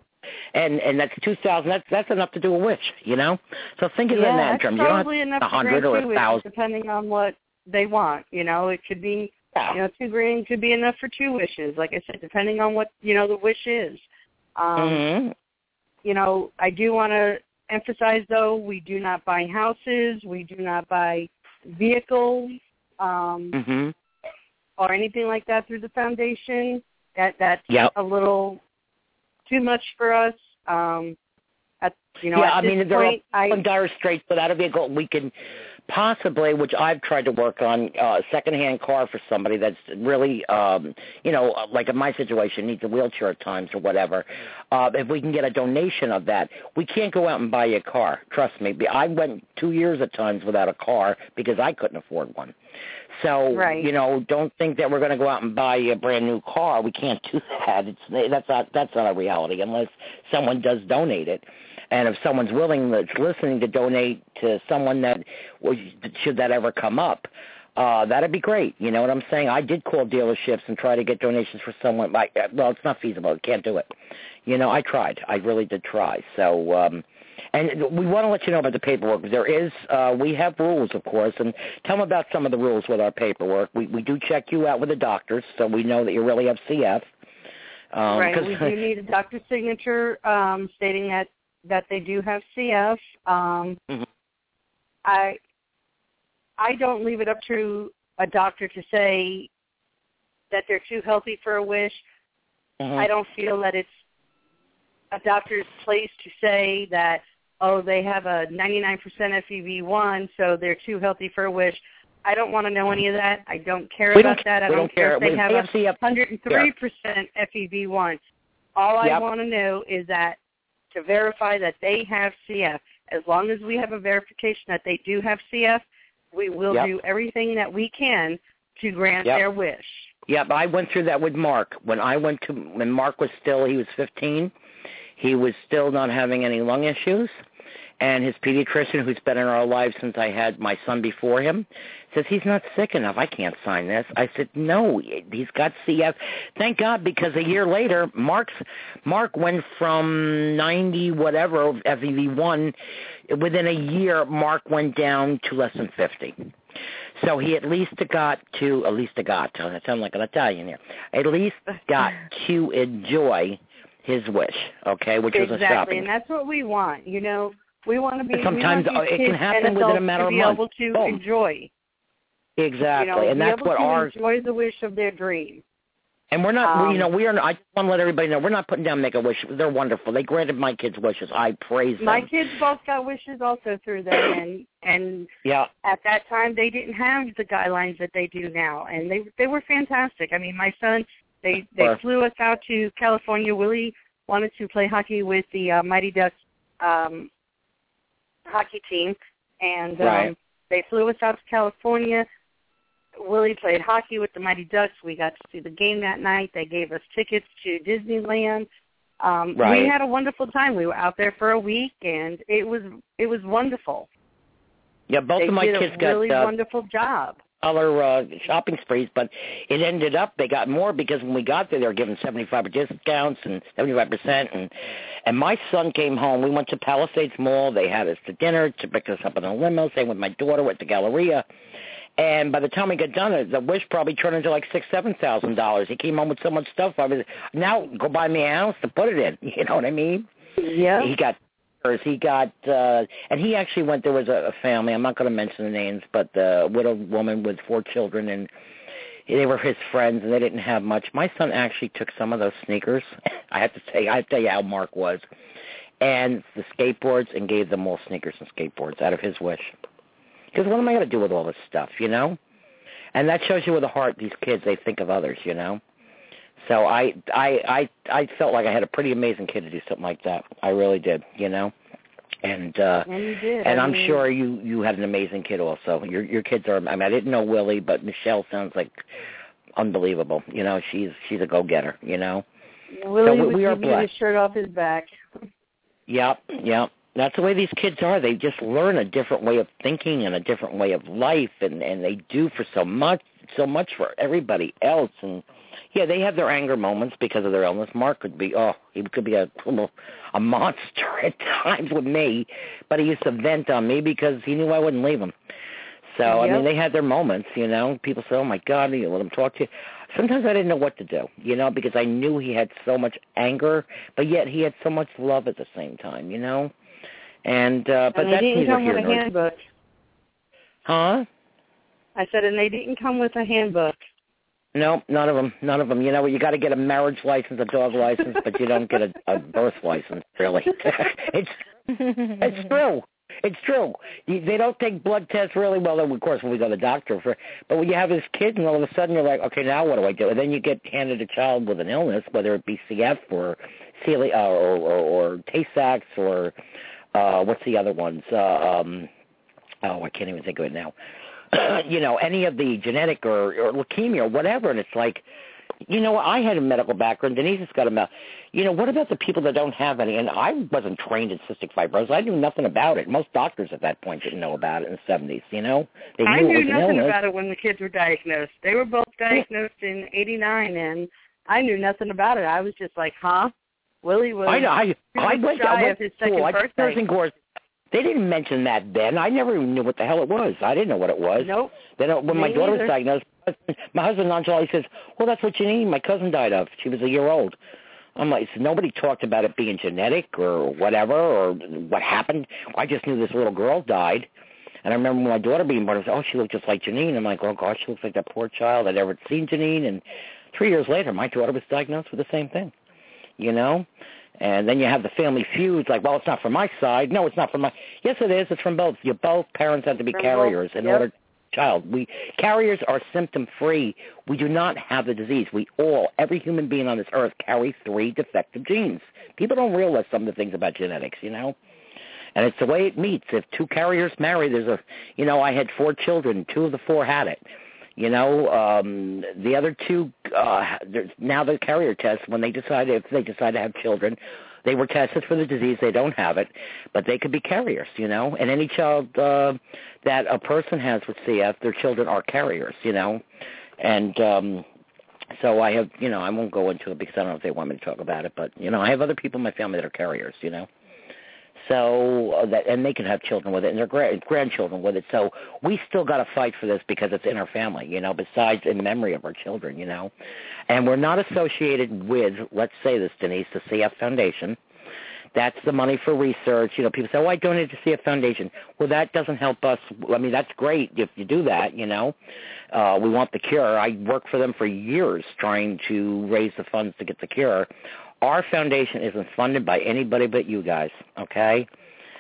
and and that's two thousand. That's that's enough to do a wish. You know. So think of yeah, it in that that's terms. You don't probably have enough a hundred to or grant a two thousand. wishes, depending on what they want. You know, it could be, Yeah. you know, two grand could be enough for two wishes. Like I said, depending on what, you know, the wish is. Um, Mm-hmm. You know, I do want to emphasize, though, we do not buy houses, we do not buy vehicles, um, Mm-hmm. or anything like that through the foundation. That that's Yep. a little too much for us. Um, at you know, yeah, at I this mean, there point, are I some dire straits without a vehicle. We can possibly, which I've tried to work on, uh, a secondhand car for somebody that's really, um, you know, like in my situation, needs a wheelchair at times or whatever. Uh, if we can get a donation of that, we can't go out and buy a car. Trust me. I went two years at times without a car because I couldn't afford one. So, right. you know, don't think that we're going to go out and buy a brand new car. We can't do that. It's that's not that's not a reality unless someone does donate it. And if someone's willing, that's listening to donate to someone that, should that ever come up, uh, that'd be great. You know what I'm saying? I did call dealerships and try to get donations for someone. Like, well, it's not feasible. I can't do it. You know, I tried. I really did try. So, um, and we want to let you know about the paperwork. There is, uh, we have rules, of course, and tell them about some of the rules with our paperwork. We we do check you out with the doctors, so we know that you really have C F. Um, right. We do need a doctor's signature um, stating that, that they do have C F. Um, mm-hmm. I I don't leave it up to a doctor to say that they're too healthy for a wish. Mm-hmm. I don't feel that it's a doctor's place to say that, oh, they have a ninety-nine percent F E V one, so they're too healthy for a wish. I don't want to know any of that. I don't care we about don't, that. I we don't, don't care, care if they have A a one hundred three percent F E V one. All yep. I want to know is that to verify that they have C F. As long as we have a verification that they do have C F, we will yep. do everything that we can to grant yep. their wish. Yep, I went through that with Mark. When I went to, when Mark was still, he was fifteen, he was still not having any lung issues. And his pediatrician, who's been in our lives since I had my son before him, says, he's not sick enough. I can't sign this. I said, no, he's got C F. Thank God, because a year later, Mark's Mark went from ninety whatever F E V one. Within a year, Mark went down to less than fifty. So he at least got to, at least got, I sound like an Italian here, at least got to enjoy his wish, okay, which exactly, was a shopping. and that's what we want, you know. We want to be. Sometimes we want it can happen within a matter of months. months. To be able to Boom. enjoy. Exactly, you know, and be that's able what to our. Enjoy the wish of their dream. And we're not, um, you know, we are. I just want to let everybody know we're not putting down Make-A-Wish. They're wonderful. They granted my kids' wishes. I praise them. My kids both got wishes also through them, and and yeah. at that time they didn't have the guidelines that they do now, and they they were fantastic. I mean, my son, they they Sure. flew us out to California. Willie wanted to play hockey with the uh, Mighty Ducks um, hockey team, and um, right. they flew us out to California. Willie played hockey with the Mighty Ducks. We got to see the game that night. They gave us tickets to Disneyland. Um, right. We had a wonderful time. We were out there for a week, and it was it was wonderful. Yeah, both they of my did kids a got really uh, wonderful job. Other uh, shopping sprees, but it ended up they got more because when we got there, they were giving seventy-five percent discounts and seventy-five percent. And and my son came home. We went to Palisades Mall. They had us to dinner to pick us up in a limo. Same with my daughter. Went to Galleria. And by the time we got done, the wish probably turned into like six, seven thousand dollars. He came home with so much stuff. I was now go buy me a house to put it in. You know what I mean? Yeah. He got, he got, uh, and he actually went. There was a, a family. I'm not going to mention the names, but the widowed woman with four children, and they were his friends, and they didn't have much. My son actually took some of those sneakers. I have to say, I have to tell you how Mark was, and the skateboards, and gave them all sneakers and skateboards out of his wish. Because what am I going to do with all this stuff, you know? And that shows you with the heart these kids, they think of others, you know? So I I I I felt like I had a pretty amazing kid to do something like that. I really did, you know? And uh and you did. and I I'm mean, sure you you had an amazing kid also. Your your kids are, I mean, I didn't know Willie, but Michelle sounds like unbelievable. You know, she's she's a go-getter, you know? Willie so we, would we are give you blessed. his shirt off his back. Yep, yep. That's the way these kids are. They just learn a different way of thinking and a different way of life, and, and they do for so much, so much for everybody else. And yeah, they have their anger moments because of their illness. Mark could be, oh, he could be a a monster at times with me, but he used to vent on me because he knew I wouldn't leave him. So Yep. I mean, they had their moments, you know. People say, oh my God, you let him talk to you. Sometimes I didn't know what to do, you know, because I knew he had so much anger, but yet he had so much love at the same time, you know. And uh, but and that's they didn't neither come here with a nor handbook. Huh? I said, and they didn't come with a handbook. No, none of them. None of them. You know, you got to get a marriage license, a dog license, but you don't get a, a birth license. Really, it's it's true. It's true. You, they don't take blood tests really well. Of course, when we go to the doctor for, but when you have this kid, and all of a sudden you're like, okay, now what do I do? And then you get handed a child with an illness, whether it be C F or celi- uh, or, or, or Tay-Sachs or uh, what's the other ones? Uh, um, oh, I can't even think of it now. you know, any of the genetic or, or leukemia or whatever, and it's like, you know, I had a medical background. Denise has got a medical. You know, what about the people that don't have any? And I wasn't trained in cystic fibrosis. I knew nothing about it. Most doctors at that point didn't know about it in the seventies, you know? They knew I it knew was an nothing illness. about it when the kids were diagnosed. They were both diagnosed in eighty-nine, and I knew nothing about it. I was just like, huh? Willie was I, I, I went, shy I went of his to second school. I took birthday. nursing course. They didn't mention that then. I never even knew what the hell it was. I didn't know what it was. Nope. Then uh, when Me my daughter neither. was diagnosed, my husband nonchalantly says, well, that's what Janine, my cousin, died of. She was a year old. I'm like, so nobody talked about it being genetic or whatever or what happened. I just knew this little girl died. And I remember when my daughter being born, I said, oh, she looked just like Janine. I'm like, oh, gosh, she looks like that poor child. I'd never seen Janine. And three years later, my daughter was diagnosed with the same thing, you know? And then you have the family feuds, like, well, it's not from my side. No, it's not from my. Yes, it is. It's from both. You both parents have to be From carriers both, in yep. order. Child, we carriers are symptom free. We do not have the disease. We all, every human being on this earth, carries three defective genes. People don't realize some of the things about genetics, you know. And it's the way it meets. If two carriers marry, there's a, you know, I had four children. Two of the four had it. You know, um, the other two, uh, now the carrier test, when they decide, if they decide to have children, they were tested for the disease. They don't have it, but they could be carriers, you know. And any child uh, that a person has with C F, their children are carriers, you know. And um, so I have, you know, I won't go into it because I don't know if they want me to talk about it, but, you know, I have other people in my family that are carriers, you know. So uh, that, and they can have children with it, and their gra- grandchildren with it. So we still got to fight for this because it's in our family, you know, besides in memory of our children, you know. And we're not associated with, let's say this, Denise, the C F Foundation. That's the money for research. You know, people say, oh, I donated to C F Foundation. Well, that doesn't help us. I mean, that's great if you do that, you know. Uh, we want the cure. I worked for them for years trying to raise the funds to get the cure. Our foundation isn't funded by anybody but you guys, okay?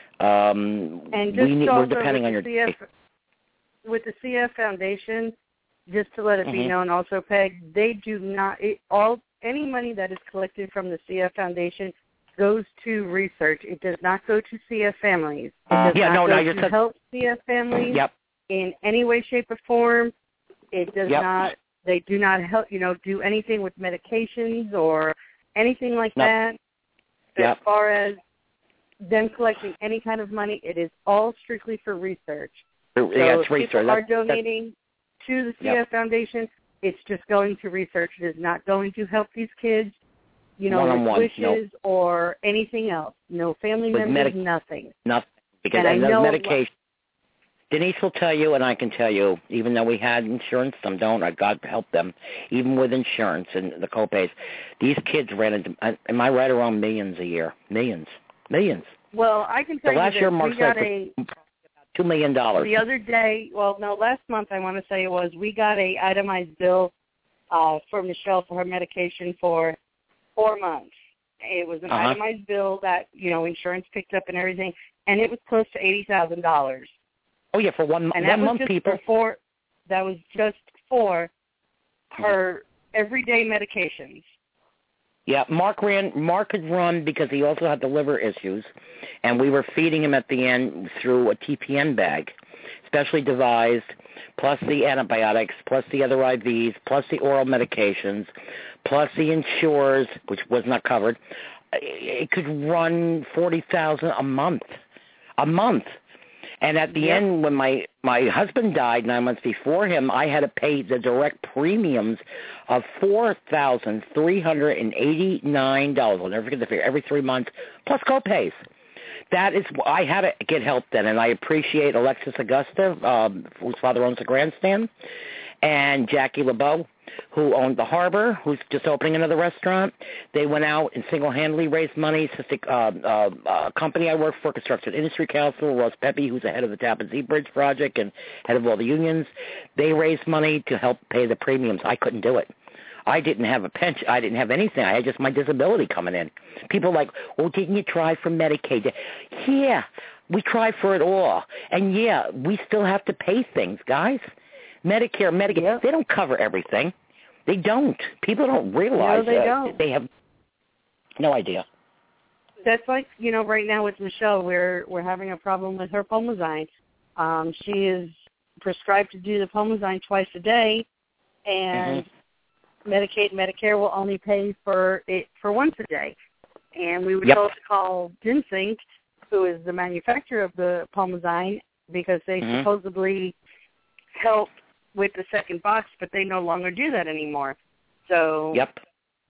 Um, And just we need, also we're depending on with your... the C F, with the C F Foundation, just to let it be Mhm. known also, Peg, they do not, it, all any money that is collected from the C F Foundation goes to research. It does not go to C F families. It does Yeah, not no, go no, you're to t- help C F families Yep. in any way, shape, or form. It does Yep. not, they do not help, you know, do anything with medications or anything like Nope. that. Yep. As far as them collecting any kind of money, it is all strictly for research. So yeah, it's if research. people are That's- that's- donating to the C F Yep. Foundation, it's just going to research. It is not going to help these kids, you know, with One-on-one, wishes nope. or anything else. No family With members, medic- nothing. Nothing. Because And I and those know- medication. Denise will tell you, and I can tell you, even though we had insurance, some don't, I God help them, even with insurance and the copays, these kids ran into, am I right, around millions a year? Millions. Millions. Well, I can tell The last you year that Mark's we got like a, two million dollars. the other day, well, no, last month I want to say it was, we got a itemized bill uh, for Michelle for her medication for four months. It was an Uh-huh. itemized bill that, you know, insurance picked up and everything, and it was close to eighty thousand dollars. Oh yeah, for one And that one was month, just people. for, that was just for her everyday medications. Yeah, Mark ran. Mark had run because he also had the liver issues, and we were feeding him at the end through a T P N bag, specially devised, plus the antibiotics, plus the other I Vs, plus the oral medications, plus the insures, which was not covered. It could run forty thousand a month, a month. And at the Yep. end, when my, my husband died nine months before him, I had to pay the direct premiums of four thousand three hundred eighty-nine dollars. I'll never forget the figure, every three months, plus copays. That is, I had to get help then, and I appreciate Alexis Augusta, um, whose father owns the Grandstand, and Jackie LeBeau, who owned the Harbor, who's just opening another restaurant. They went out and single-handedly raised money. Cystic, uh, uh, uh, company I work for, Construction Industry Council, Ross Pepe, who's the head of the Tappan Zee Bridge Project and head of all the unions, they raised money to help pay the premiums. I couldn't do it. I didn't have a pension. I didn't have anything. I had just my disability coming in. People like, well, didn't you try for Medicaid? Yeah, we tried for it all. And, yeah, we still have to pay things, guys. Medicare, Medicaid, Yep. they don't cover everything. They don't. People don't realize No, they that. don't. They have no idea. That's like, you know, right now with Michelle, we're we're having a problem with her Pulmozyme. Um, she is prescribed to do the Pulmozyme twice a day, and mm-hmm. Medicaid and Medicare will only pay for it for once a day. And we were yep. told to call Ginseng, who is the manufacturer of the Pulmozyme, because they mm-hmm. supposedly help with the second box, but they no longer do that anymore. So yep.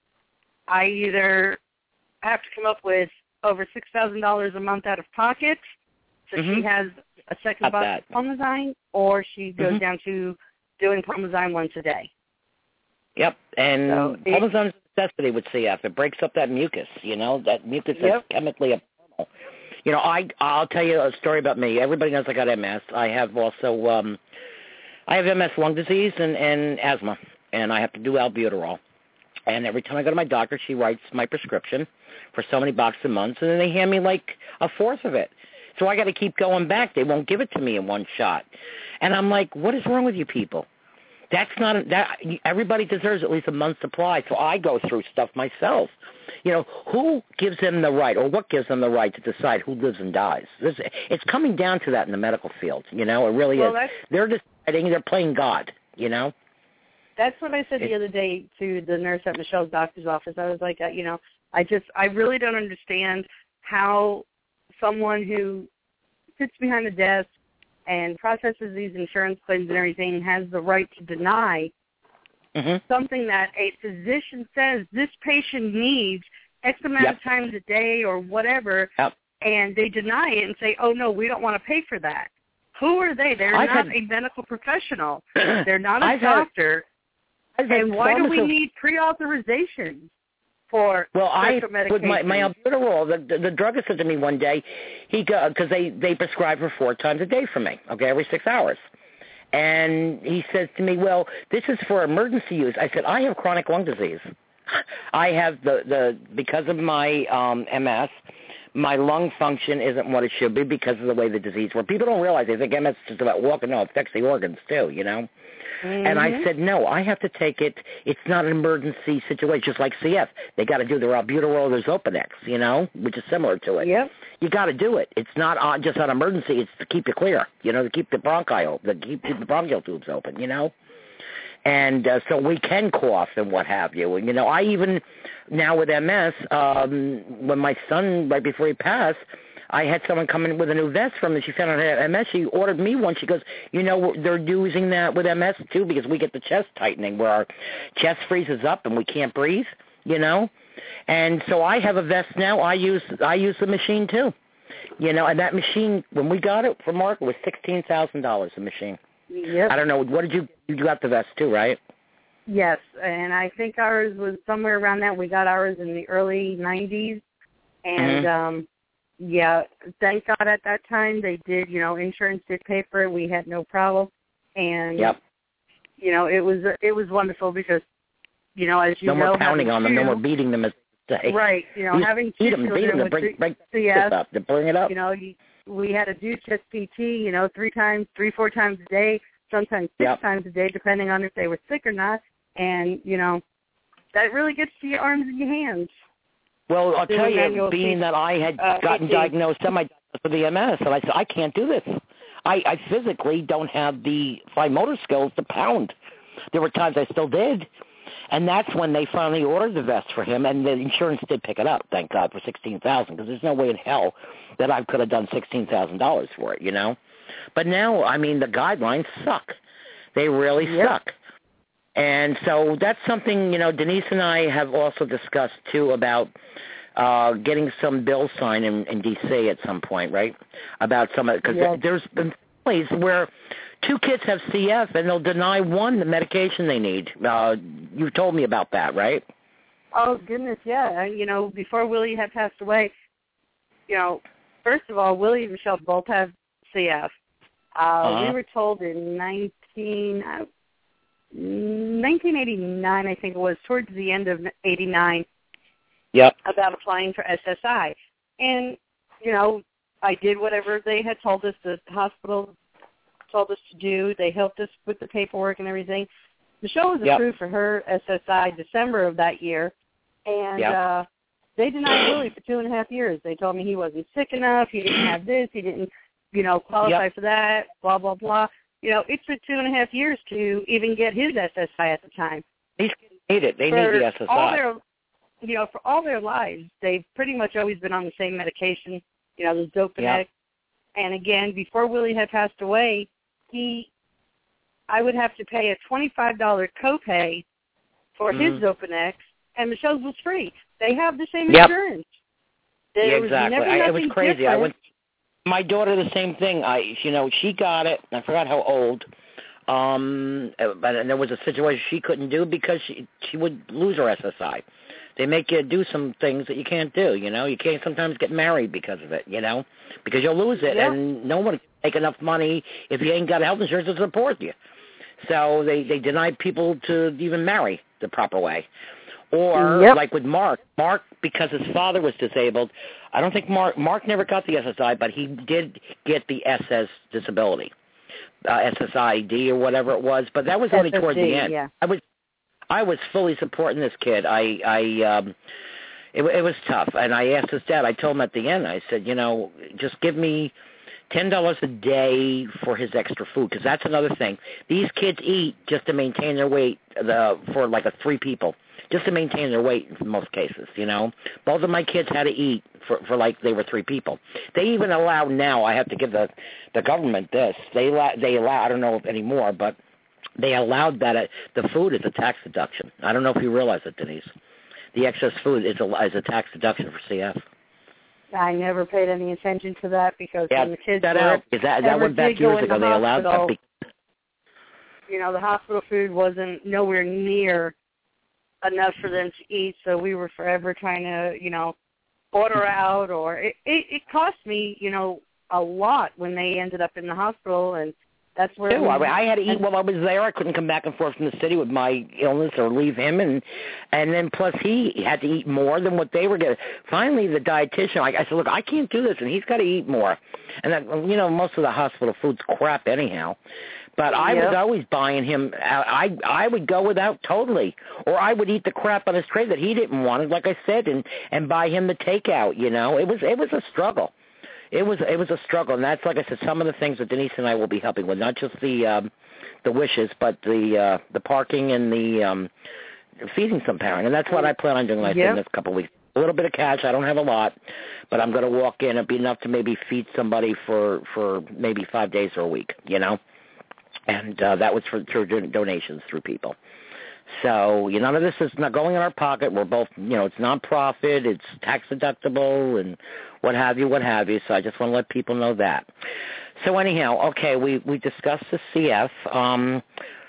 I either have to come up with over six thousand dollars a month out of pocket, so mm-hmm. she has a second Not box bad. of Pulmozyme, or she goes mm-hmm. down to doing Pulmozyme once a day. Yep, and so Pulmozyme's a necessity with C F. It breaks up that mucus, you know, that mucus yep. is chemically abnormal. You know, I, I'll tell you a story about me. Everybody knows I got M S. I have also, um, I have M S lung disease and, and asthma, and I have to do albuterol. And every time I go to my doctor, she writes my prescription for so many boxes a month, and then they hand me like a fourth of it. So I got to keep going back. They won't give it to me in one shot. And I'm like, what is wrong with you people? That's not a, that. Everybody deserves at least a month's supply. So I go through stuff myself. You know, who gives them the right, or what gives them the right to decide who lives and dies? This, it's coming down to that in the medical field. You know, it really well, is. They're deciding. They're playing God. You know. That's what I said the other day to the nurse at Michelle's doctor's office. I was like, uh, you know, I just, I really don't understand how someone who sits behind a desk and processes these insurance claims and everything has the right to deny mm-hmm. something that a physician says this patient needs X amount yep. of times a day or whatever, yep. and they deny it and say, oh, no, we don't want to pay for that. Who are they? They're I've not had, a medical professional. They're not a I've doctor. Had, and why do we need pre-authorization for well, I medication? with my, my albuterol, the, the the druggist said to me one day, he because they they prescribe for four times a day for me, okay, every six hours, and he says to me, well, this is for emergency use. I said, I have chronic lung disease. I have the the because of my um, M S. My lung function isn't what it should be because of the way the disease works. People don't realize they think M S is just about walking. No, it affects the organs too, you know. Mm-hmm. And I said, no, I have to take it. It's not an emergency situation, just like C F. They got to do their albuterol, their Xopenex, you know, which is similar to it. Yep. You got to do it. It's not uh, just an emergency. It's to keep you clear, you know, to keep the bronchi, to keep the bronchial tubes open, you know. And uh, so we can cough and what have you. And, you know, I even, now with M S, um, when my son, right before he passed, I had someone come in with a new vest from me. She found out I had M S. She ordered me one. She goes, you know, they're using that with M S, too, because we get the chest tightening where our chest freezes up and we can't breathe, you know. And so I have a vest now. I use I use the machine, too. You know, and that machine, when we got it from Mark, it was sixteen thousand dollars a machine. Yep. I don't know. What did you, you got the vest, too, right? Yes, and I think ours was somewhere around that. We got ours in the early nineties. And, mm-hmm. um yeah, thank God at that time they did, you know, insurance did pay for it. We had no problem. And, yep. you know, it was it was wonderful because, you know, as you no know. No more pounding on them. Two, no more beating them. As they, right. You know, having two beat them, children beat them, with to bring, bring C F, it up, to bring it up. You know, you, we had to do chest P T, you know, three times, three, four times a day, sometimes six yep. times a day, depending on if they were sick or not. And, you know, that really gets to your arms and your hands. Well, I'll tell you, being see, that I had uh, gotten diagnosed, semi-diagnosed with the M S, and I said, I can't do this. I, I physically don't have the fine motor skills to pound. There were times I still did. And that's when they finally ordered the vest for him, and the insurance did pick it up, thank God, for sixteen thousand dollars, because there's no way in hell that I could have done sixteen thousand dollars for it, you know. But now, I mean, the guidelines suck. They really yep. suck. And so that's something, you know, Denise and I have also discussed, too, about uh, getting some bills signed in, in D C at some point, right? About some, because yes. there's been places where two kids have C F and they'll deny one the medication they need. Uh, you told me about that, right? Oh, goodness, yeah. You know, before Willie had passed away, you know, first of all, Willie and Michelle both have C F. Uh, uh-huh. We were told in nineteen... Uh, nineteen eighty-nine, I think it was, towards the end of eighty-nine, yep. about applying for S S I. And, you know, I did whatever they had told us, the hospital told us to do. They helped us with the paperwork and everything. Michelle was yep. approved for her S S I December of that year, and yep. uh, they denied Willie for two and a half years. They told me he wasn't sick enough, he didn't have this, he didn't, you know, qualify yep. for that, blah, blah, blah. you know, it took two and a half years to even get his S S I at the time. These kids need it. They For need the S S I. All their, you know, for all their lives, they've pretty much always been on the same medication, you know, the Zopinex. Yep. And again, before Willie had passed away, he, I would have to pay a twenty-five dollars copay for mm-hmm. his Zopinex, and Michelle's was free. They have the same yep. insurance. There yeah, was exactly. never I, it nothing was crazy. different. I went. My daughter, the same thing. I, you know, she got it. I forgot how old. Um, but and there was a situation she couldn't do because she she would lose her S S I. They make you do some things that you can't do, you know. You can't sometimes get married because of it, you know, because you'll lose it, yeah. and no one can make enough money if you ain't got health insurance to support you. So they, they deny people to even marry the proper way. Or, yep. like with Mark, Mark, because his father was disabled, I don't think Mark, Mark never got the S S I, but he did get the S S disability, uh, S S I D or whatever it was, but that was only S S D, towards the end. Yeah. I was I was fully supporting this kid. I, I, um, it, it was tough, and I asked his dad. I told him at the end. I said, you know, just give me ten dollars a day for his extra food, because that's another thing. These kids eat just to maintain their weight the, for like a three people, just to maintain their weight in most cases. You know, both of my kids had to eat for, for like they were three people. They even allow now. I have to give the the government this. They allow. They allow. I don't know anymore, but. They allowed that uh, the food is a tax deduction. I don't know if you realize it, Denise. The excess food is a, is a tax deduction for C F. I never paid any attention to that because yeah, when the kids that were out. Is that, that went back years ago. They allowed that. Because... You know, the hospital food wasn't nowhere near enough for them to eat, so we were forever trying to, you know, order out. Or it, it, it cost me, you know, a lot when they ended up in the hospital, and that's where Too. we, I, I had to eat while I was there. I couldn't come back and forth from the city with my illness or leave him, and and then plus he had to eat more than what they were getting. Finally, the dietitian, I, I said, look, I can't do this, and he's got to eat more. And that, you know, most of the hospital food's crap anyhow. But I yep. was always buying him. I I would go without totally, or I would eat the crap on his tray that he didn't want, like I said, and and buy him the takeout. You know, it was it was a struggle. It was it was a struggle, and that's, like I said, some of the things that Denise and I will be helping with, not just the um, the wishes, but the uh, the parking and the um, feeding some parent, and that's what I plan on doing like yep. in this couple of weeks. A little bit of cash. I don't have a lot, but I'm going to walk in. It'll be enough to maybe feed somebody for, for maybe five days or a week, you know, and uh, that was for through donations through people. So, you know, none of this is not going in our pocket. We're both, you know, it's nonprofit, it's tax deductible, and what have you, what have you. So I just want to let people know that. So anyhow, okay, we, we discussed the C F. Um,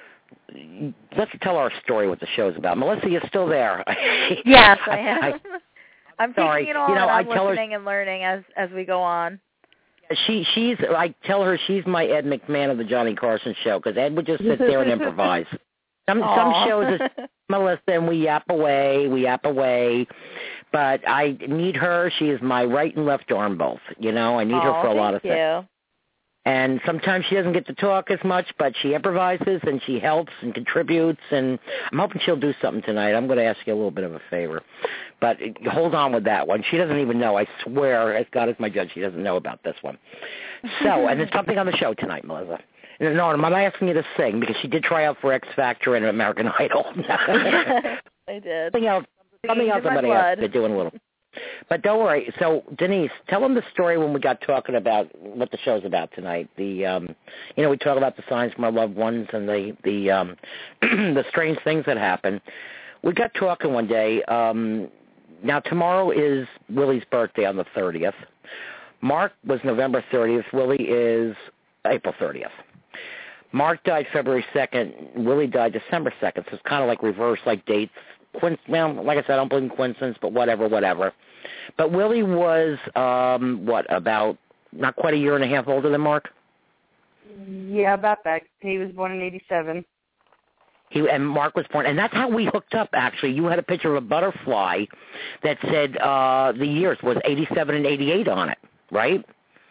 let's tell our story, what the show's about. Melissa, you're still there. Yes, I am. I, I'm sorry. taking it all, you know, and I'm I tell listening her, and learning as as we go on. She she's. I tell her she's my Ed McMahon of the Johnny Carson show, because Ed would just sit there and improvise. Some Aww. some shows is Melissa and we yap away, we yap away. But I need her. She is my right and left arm both. You know, I need Aww, her for a lot of thank things. you. And sometimes she doesn't get to talk as much, but she improvises and she helps and contributes. And I'm hoping she'll do something tonight. I'm going to ask you a little bit of a favor. But hold on with that one. She doesn't even know. I swear, as God is my judge, she doesn't know about this one. So, and there's something on the show tonight, Melissa. No, I'm not asking you to sing, because she did try out for X Factor and American Idol. I did. Something else, something else I'm going to ask you to do in a little. But don't worry. So, Denise, tell them the story when we got talking about what the show's about tonight. The, um, you know, we talk about the signs from our loved ones and the the um, the strange things that happen. We got talking one day. Um, now, tomorrow is Willie's birthday on the thirtieth. Mark was November thirtieth. Willie is April thirtieth. Mark died February second. Willie died December second. So it's kind of like reverse, like dates. Quin- well, like I said, I don't believe in coincidence, but whatever, whatever. But Willie was, um, what, about not quite a year and a half older than Mark? Yeah, about that. He was born in eighty-seven. He and Mark was born, and that's how we hooked up, actually. You had a picture of a butterfly that said uh, the years was eighty-seven and eighty-eight on it, right?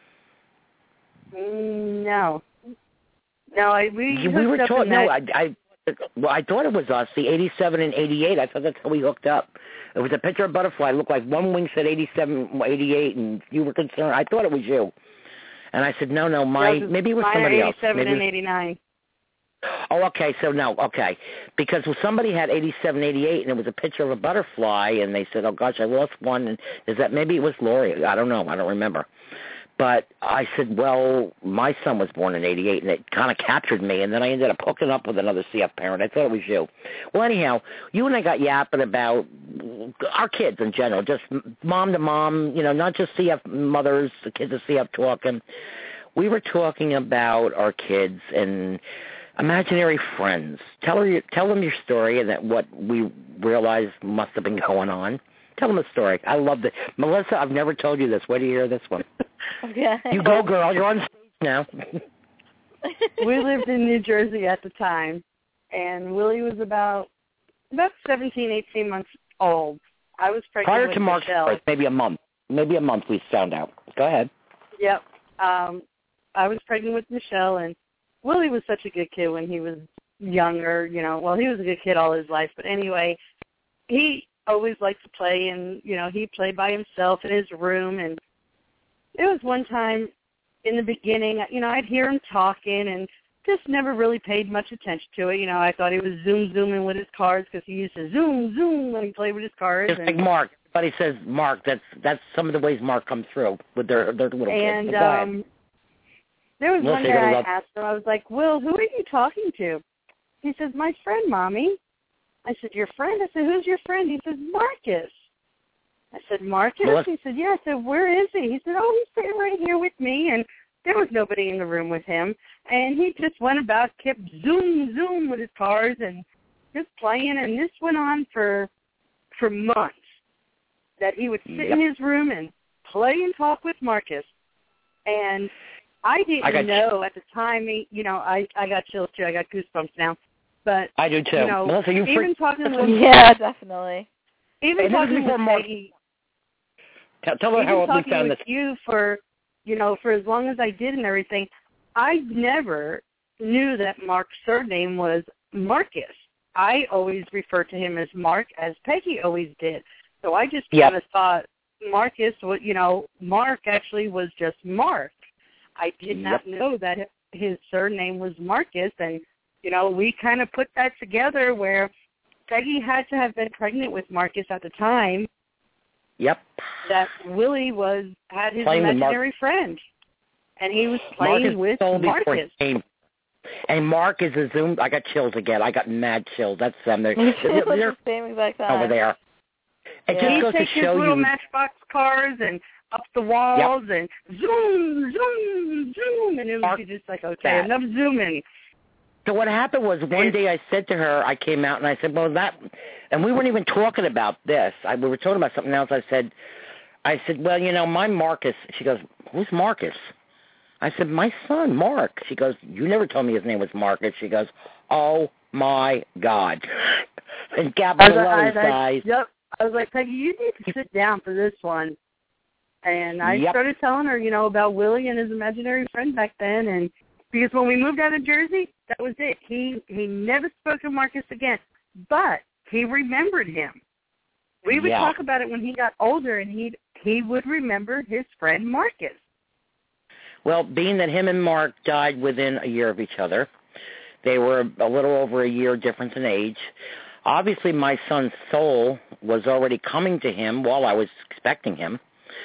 No. No, I, we, we were talking. No, I, I, well, I thought it was us, the eighty-seven and eighty-eight. I thought that's how we hooked up. It was a picture of a butterfly. It looked like one wing said eighty-seven, eighty-eight, and you were concerned. I thought it was you. And I said, no, no, my, no, maybe it was mine somebody are else. eighty-seven Maybe and eighty-nine. Oh, okay, so no, okay. Because well, somebody had eighty-seven, eighty-eight, and it was a picture of a butterfly, and they said, oh, gosh, I lost one. And is that, maybe it was Lori. I don't know. I don't remember. But I said, well, my son was born in eighty-eight, and it kind of captured me, and then I ended up hooking up with another C F parent. I thought it was you. Well, anyhow, you and I got yapping about our kids in general, just mom to mom, you know, not just C F mothers, the kids of C F talking. We were talking about our kids and imaginary friends. Tell her, tell them your story and that what we realized must have been going on. Tell them a story. I love it. Melissa, I've never told you this. Where do you hear this one? Okay. You go, girl. You're on stage now. We lived in New Jersey at the time, and Willie was about about seventeen, eighteen months old. I was pregnant Prior with to Mark's Michelle. birth, maybe a month. Maybe a month we found out. Go ahead. Yep. Um, I was pregnant with Michelle, and Willie was such a good kid when he was younger. You know, well, he was a good kid all his life. But anyway, he always liked to play, and, you know, he played by himself in his room. And it was one time in the beginning, you know, I'd hear him talking and just never really paid much attention to it. You know, I thought he was zoom, zooming with his cards because he used to zoom, zoom when he played with his cards. Just and, like Mark. Everybody says Mark. That's that's some of the ways Mark comes through with their, their little and, kids. But go ahead. um, there was Melissa, one day you're gonna I love- asked him, I was like, Will, who are you talking to? He says, my friend, Mommy. I said, your friend? I said, who's your friend? He says, Marcus. I said, Marcus? Melissa? He said, yeah. I said, where is he? He said, oh, he's sitting right here with me. And there was nobody in the room with him. And he just went about, kept zoom, zoom with his cards and just playing. And this went on for for months, that he would sit Yep. in his room and play and talk with Marcus. And I didn't I got know at the time, you know, I, I got chills too. I got goosebumps now. But, I do too. you know, Melissa, you even freak. talking with Yeah, definitely. even And this talking is before with Mark- Peggy, Tell, tell her even how we talking found with this. you for, you know, for as long as I did and everything, I never knew that Mark's surname was Marcus. I always referred to him as Mark, as Peggy always did. So I just Yep. kind of thought Marcus, was, you know, Mark actually was just Mark. I did not Yep. know that his surname was Marcus, and, you know, we kind of put that together where Peggy had to have been pregnant with Marcus at the time, Yep. that Willie was had his Playing with Mark- imaginary friend, and he was Mark playing is with sold before Marcus. he came. And Mark is a Zoom. I got chills again. I got mad chills. That's them. They're, Me too, they're, at they're the same exact time. over there. It Yeah. just He'd goes to take his show little you. Matchbox cars and up the walls and zoom, zoom, zoom, and it was Mark, just like, okay, that. enough zooming. So what happened was one day I said to her, I came out and I said, well, that, and we weren't even talking about this. I, we were talking about something else. I said, I said, well, you know, my Marcus. She goes, who's Marcus? I said, my son, Mark. She goes, you never told me his name was Marcus. She goes, oh, my God. And capital letters, guys. Yep. I was like, Peggy, you need to sit down for this one. And I Yep. started telling her, you know, about Willie and his imaginary friend back then. And because when we moved out of Jersey, that was it. He he never spoke to Marcus again, but he remembered him. We would Yeah. talk about it when he got older, and he he would remember his friend Marcus. Well, being that him and Mark died within a year of each other, they were a little over a year difference in age. Obviously, my son's soul was already coming to him while I was expecting him.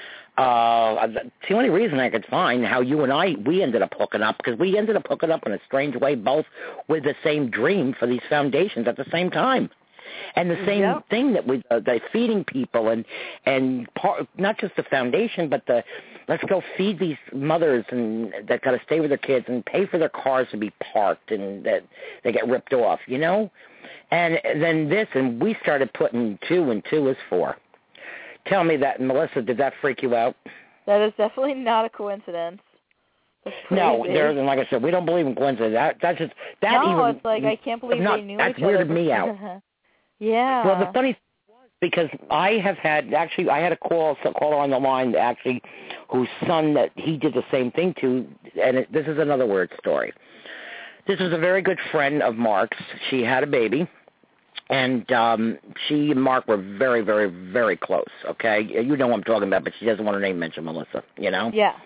Uh, it's the only reason I could find how you and I, we ended up hooking up, because we ended up hooking up in a strange way, both with the same dream for these foundations at the same time. And the same Yep. thing that we, uh, the feeding people and, and part, not just the foundation, but the, let's go feed these mothers and that got to stay with their kids and pay for their cars to be parked and that they get ripped off, you know? And then this, and we started putting two and two is four. Tell me that, Melissa, did that freak you out? That is definitely not a coincidence. That's No, crazy. there's, and like I said, we don't believe in coincidence. That, that's just, that no, even, it's like I can't believe not, they knew that's each other. weirded me out. Yeah. Well, the funny thing was, because I have had, actually, I had a call, a caller on the line, actually, whose son that he did the same thing to, and it, this is another weird story. This was a very good friend of Mark's. She had a baby, and um, she and Mark were very, very, very close, okay? You know what I'm talking about, but she doesn't want her name mentioned, Melissa, you know? Yeah.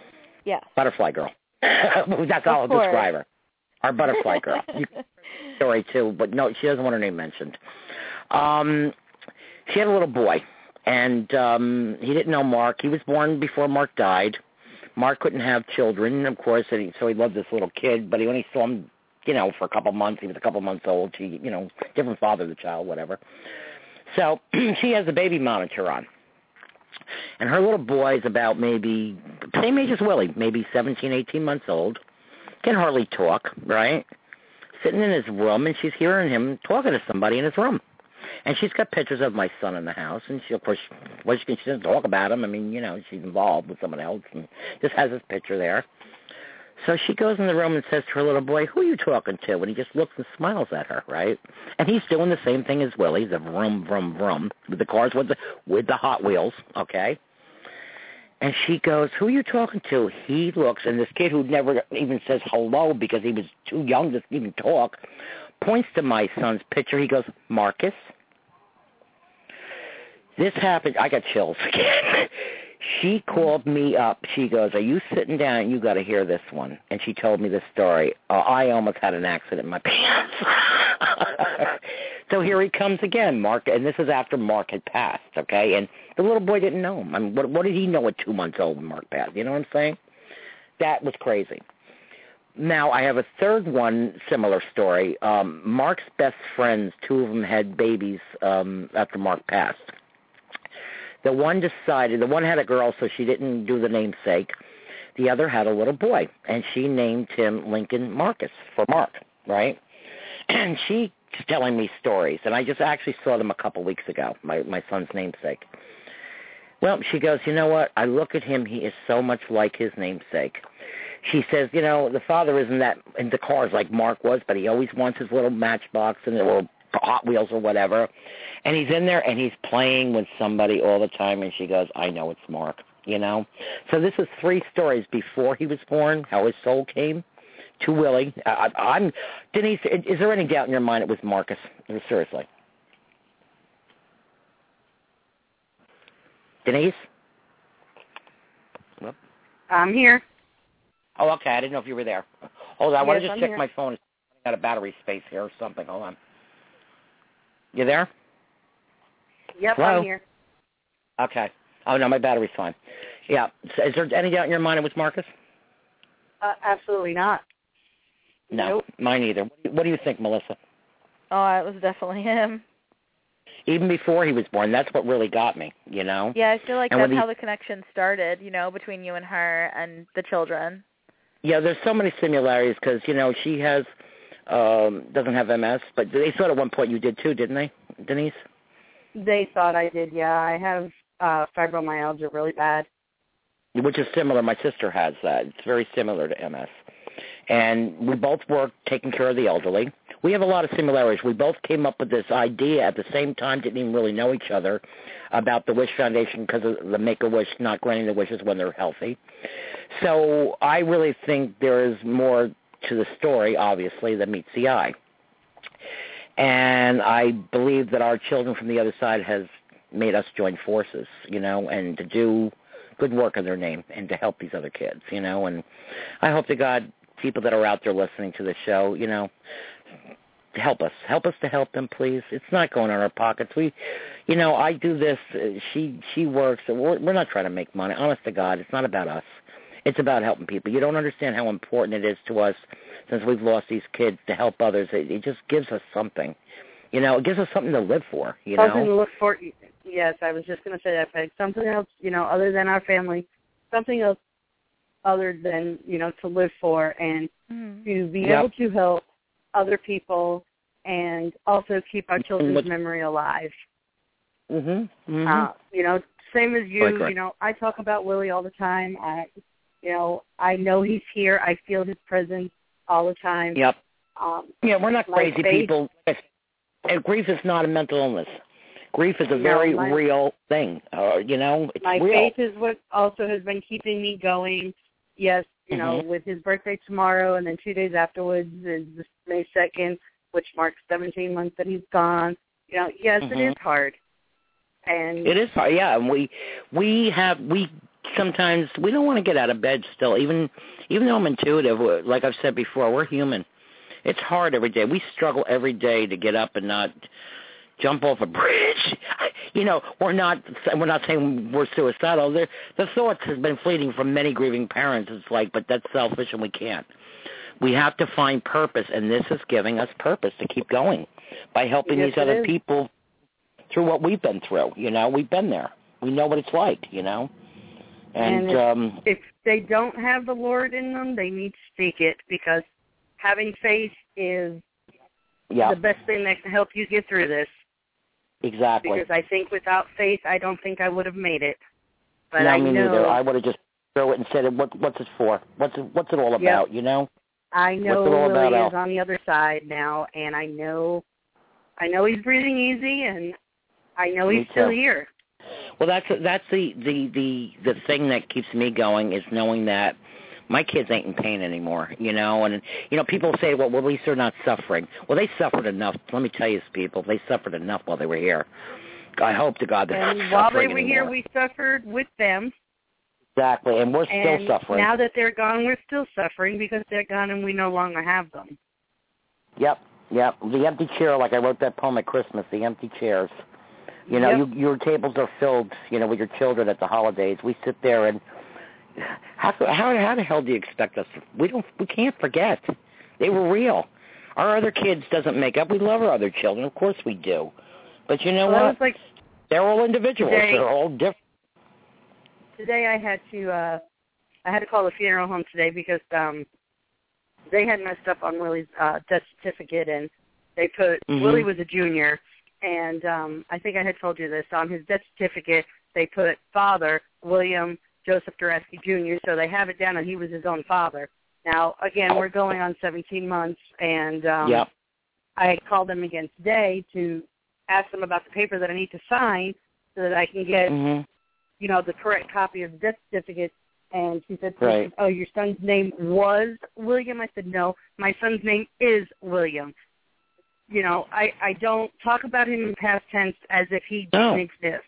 Yes. Butterfly girl. That's all I'll describe her. Our butterfly girl. You can story too, but no, she doesn't want her name mentioned. Um, she had a little boy, and um, he didn't know Mark. He was born before Mark died. Mark couldn't have children, of course, and he, so he loved this little kid, but he only saw him, you know, for a couple months. He was a couple months old. She, you know, different father of the child, whatever. So she has the baby monitor on. And her little boy is about maybe same age as Willie, maybe seventeen, eighteen months old. Can hardly talk, right? Sitting in his room, and she's hearing him talking to somebody in his room. And she's got pictures of my son in the house, and she, of course, well, she, can, she doesn't talk about him. I mean, you know, she's involved with someone else, and just has his picture there. So she goes in the room and says to her little boy, "Who are you talking to?" And he just looks and smiles at her, right? And he's doing the same thing as Willie, the vroom, vroom, vroom, with the cars with the with the Hot Wheels, okay? And she goes, "Who are you talking to?" He looks, and this kid who never even says hello because he was too young to even talk, points to my son's picture. He goes, "Marcus." This happened. I got chills again. She called me up. She goes, "Are you sitting down? You got to hear this one." And she told me this story. Uh, I almost had an accident in my pants. So here he comes again, Mark, and this is after Mark had passed, okay? And the little boy didn't know him. I mean, what, what did he know at two months old when Mark passed? You know what I'm saying? That was crazy. Now, I have a third one, similar story. Um, Mark's best friends, two of them had babies um, after Mark passed. The one decided, the one had a girl, so she didn't do the namesake. The other had a little boy, and she named him Lincoln Marcus for Mark, right? And she's telling me stories, and I just actually saw them a couple weeks ago, my, my son's namesake. Well, she goes, "You know what? I look at him, he is so much like his namesake." She says, "You know, the father isn't that into cars like Mark was, but he always wants his little Matchbox and little Hot Wheels or whatever. And he's in there, and he's playing with somebody all the time." And she goes, "I know it's Mark," you know. So this is three stories before he was born, how his soul came to Willie. I, I'm Denise, is there any doubt in your mind it was Marcus? Seriously. Denise? Well, I'm here. Oh, okay. I didn't know if you were there. Hold on. I want to Yes, just I'm check here. my phone. It's got a battery space here or something. Hold on. You there? Yep, Hello? I'm here. Okay. Oh, no, my battery's fine. Yeah. So is there any doubt in your mind it was Marcus? Uh, absolutely not. No, Nope. mine either. What do, you, what do you think, Melissa? Oh, it was definitely him. Even before he was born, that's what really got me, you know? Yeah, I feel like And that's when how he- the connection started, you know, between you and her and the children. Yeah, there's so many similarities because, you know, she has, um, doesn't have M S, but they thought at one point you did too, didn't they, Denise? They thought I did, yeah. I have uh, fibromyalgia really bad. Which is similar. My sister has that. It's very similar to M S. And we both work taking care of the elderly. We have a lot of similarities. We both came up with this idea at the same time, didn't even really know each other, about the Wish Foundation because of the Make-A-Wish not granting the wishes when they're healthy. So I really think there is more to the story, obviously, than meets the eye. And I believe that our children from the other side has made us join forces, you know, and to do good work in their name and to help these other kids, you know. And I hope to God people that are out there listening to the show, you know, help us. Help us to help them, please. It's not going in our pockets. We, you know, I do this. Uh, she she works. We're, we're not trying to make money. Honest to God, it's not about us. It's about helping people. You don't understand how important it is to us since we've lost these kids to help others. It, it just gives us something. You know, it gives us something to live for, you something know. to look for. Yes, I was just going to say that, Peg. Something else, you know, other than our family. Something else other than, you know, to live for and Mm. to be Yep. able to help other people and also keep our children's What- memory alive. Mhm. Mhm. Uh, you know, same as you, Right, correct. you know, I talk about Willie all the time. I, you know, I know he's here. I feel his presence all the time. Yep. Um, Yeah, we're not my crazy faith- people. And grief is not a mental illness. Grief is a No, very my- real thing. Uh, you know, it's My real. faith is what also has been keeping me going. Yes, you know, Mhm. with his birthday tomorrow and then two days afterwards is May second, which marks seventeen months that he's gone. You know, yes, Mhm. it is hard. And It is hard, yeah. And we we have we sometimes we don't want to get out of bed still, even even though I'm intuitive. Like I've said before, we're human. It's hard every day. We struggle every day to get up and not jump off a bridge. You know, we're not we're not saying we're suicidal. The, the thoughts has been fleeting from many grieving parents. It's like, but that's selfish and we can't. We have to find purpose, and this is giving us purpose to keep going by helping Yes, these other is. people through what we've been through. You know, we've been there. We know what it's like, you know. And, and if, um, if they don't have the Lord in them, they need to speak it, because having faith is yeah, the best thing that can help you get through this. exactly. Because I think without faith, I don't think I would have made it. But no, I me know, neither. I would have just thrown it and said, what, what's it for? What's it, what's it all about, Yep. you know? I know What's it all Willie about, is on the other side now, and I know, I know he's breathing easy, and I know Me he's still too. here. Well, that's that's the, the, the, the thing that keeps me going is knowing that my kids ain't in pain anymore, you know. And, you know, people say, well, well, at least they're not suffering. Well, they suffered enough. Let me tell you, people, they suffered enough while they were here. I hope to God they're And not while they suffering were anymore. here, we suffered with them. Exactly, and we're And still suffering. now that they're gone, we're still suffering because they're gone and we no longer have them. Yep, yep. The empty chair, like I wrote that poem at Christmas, the empty chairs. You know, Yep. you, your tables are filled, you know, with your children at the holidays. We sit there and how how how the hell do you expect us to, we don't we can't forget. They were real. Our other kids doesn't make up. We love our other children, of course we do. But you know Well, what? it was like They're all individuals. today- They're all different. today I had to uh I had to call the funeral home today because um they had messed up on Willie's uh death certificate, and they put Mhm. Willie was a junior, and um I think I had told you this, on his death certificate they put father William Joseph Dureski Junior, so they have it down and he was his own father. Now again, we're going on seventeen months, and um Yep. I called them again today to ask them about the paper that I need to sign so that I can get Mhm. you know, the correct copy of the death certificate. And she said, Right. oh, your son's name was William? I said, no, my son's name is William. You know, I, I don't talk about him in past tense as if he No. didn't exist.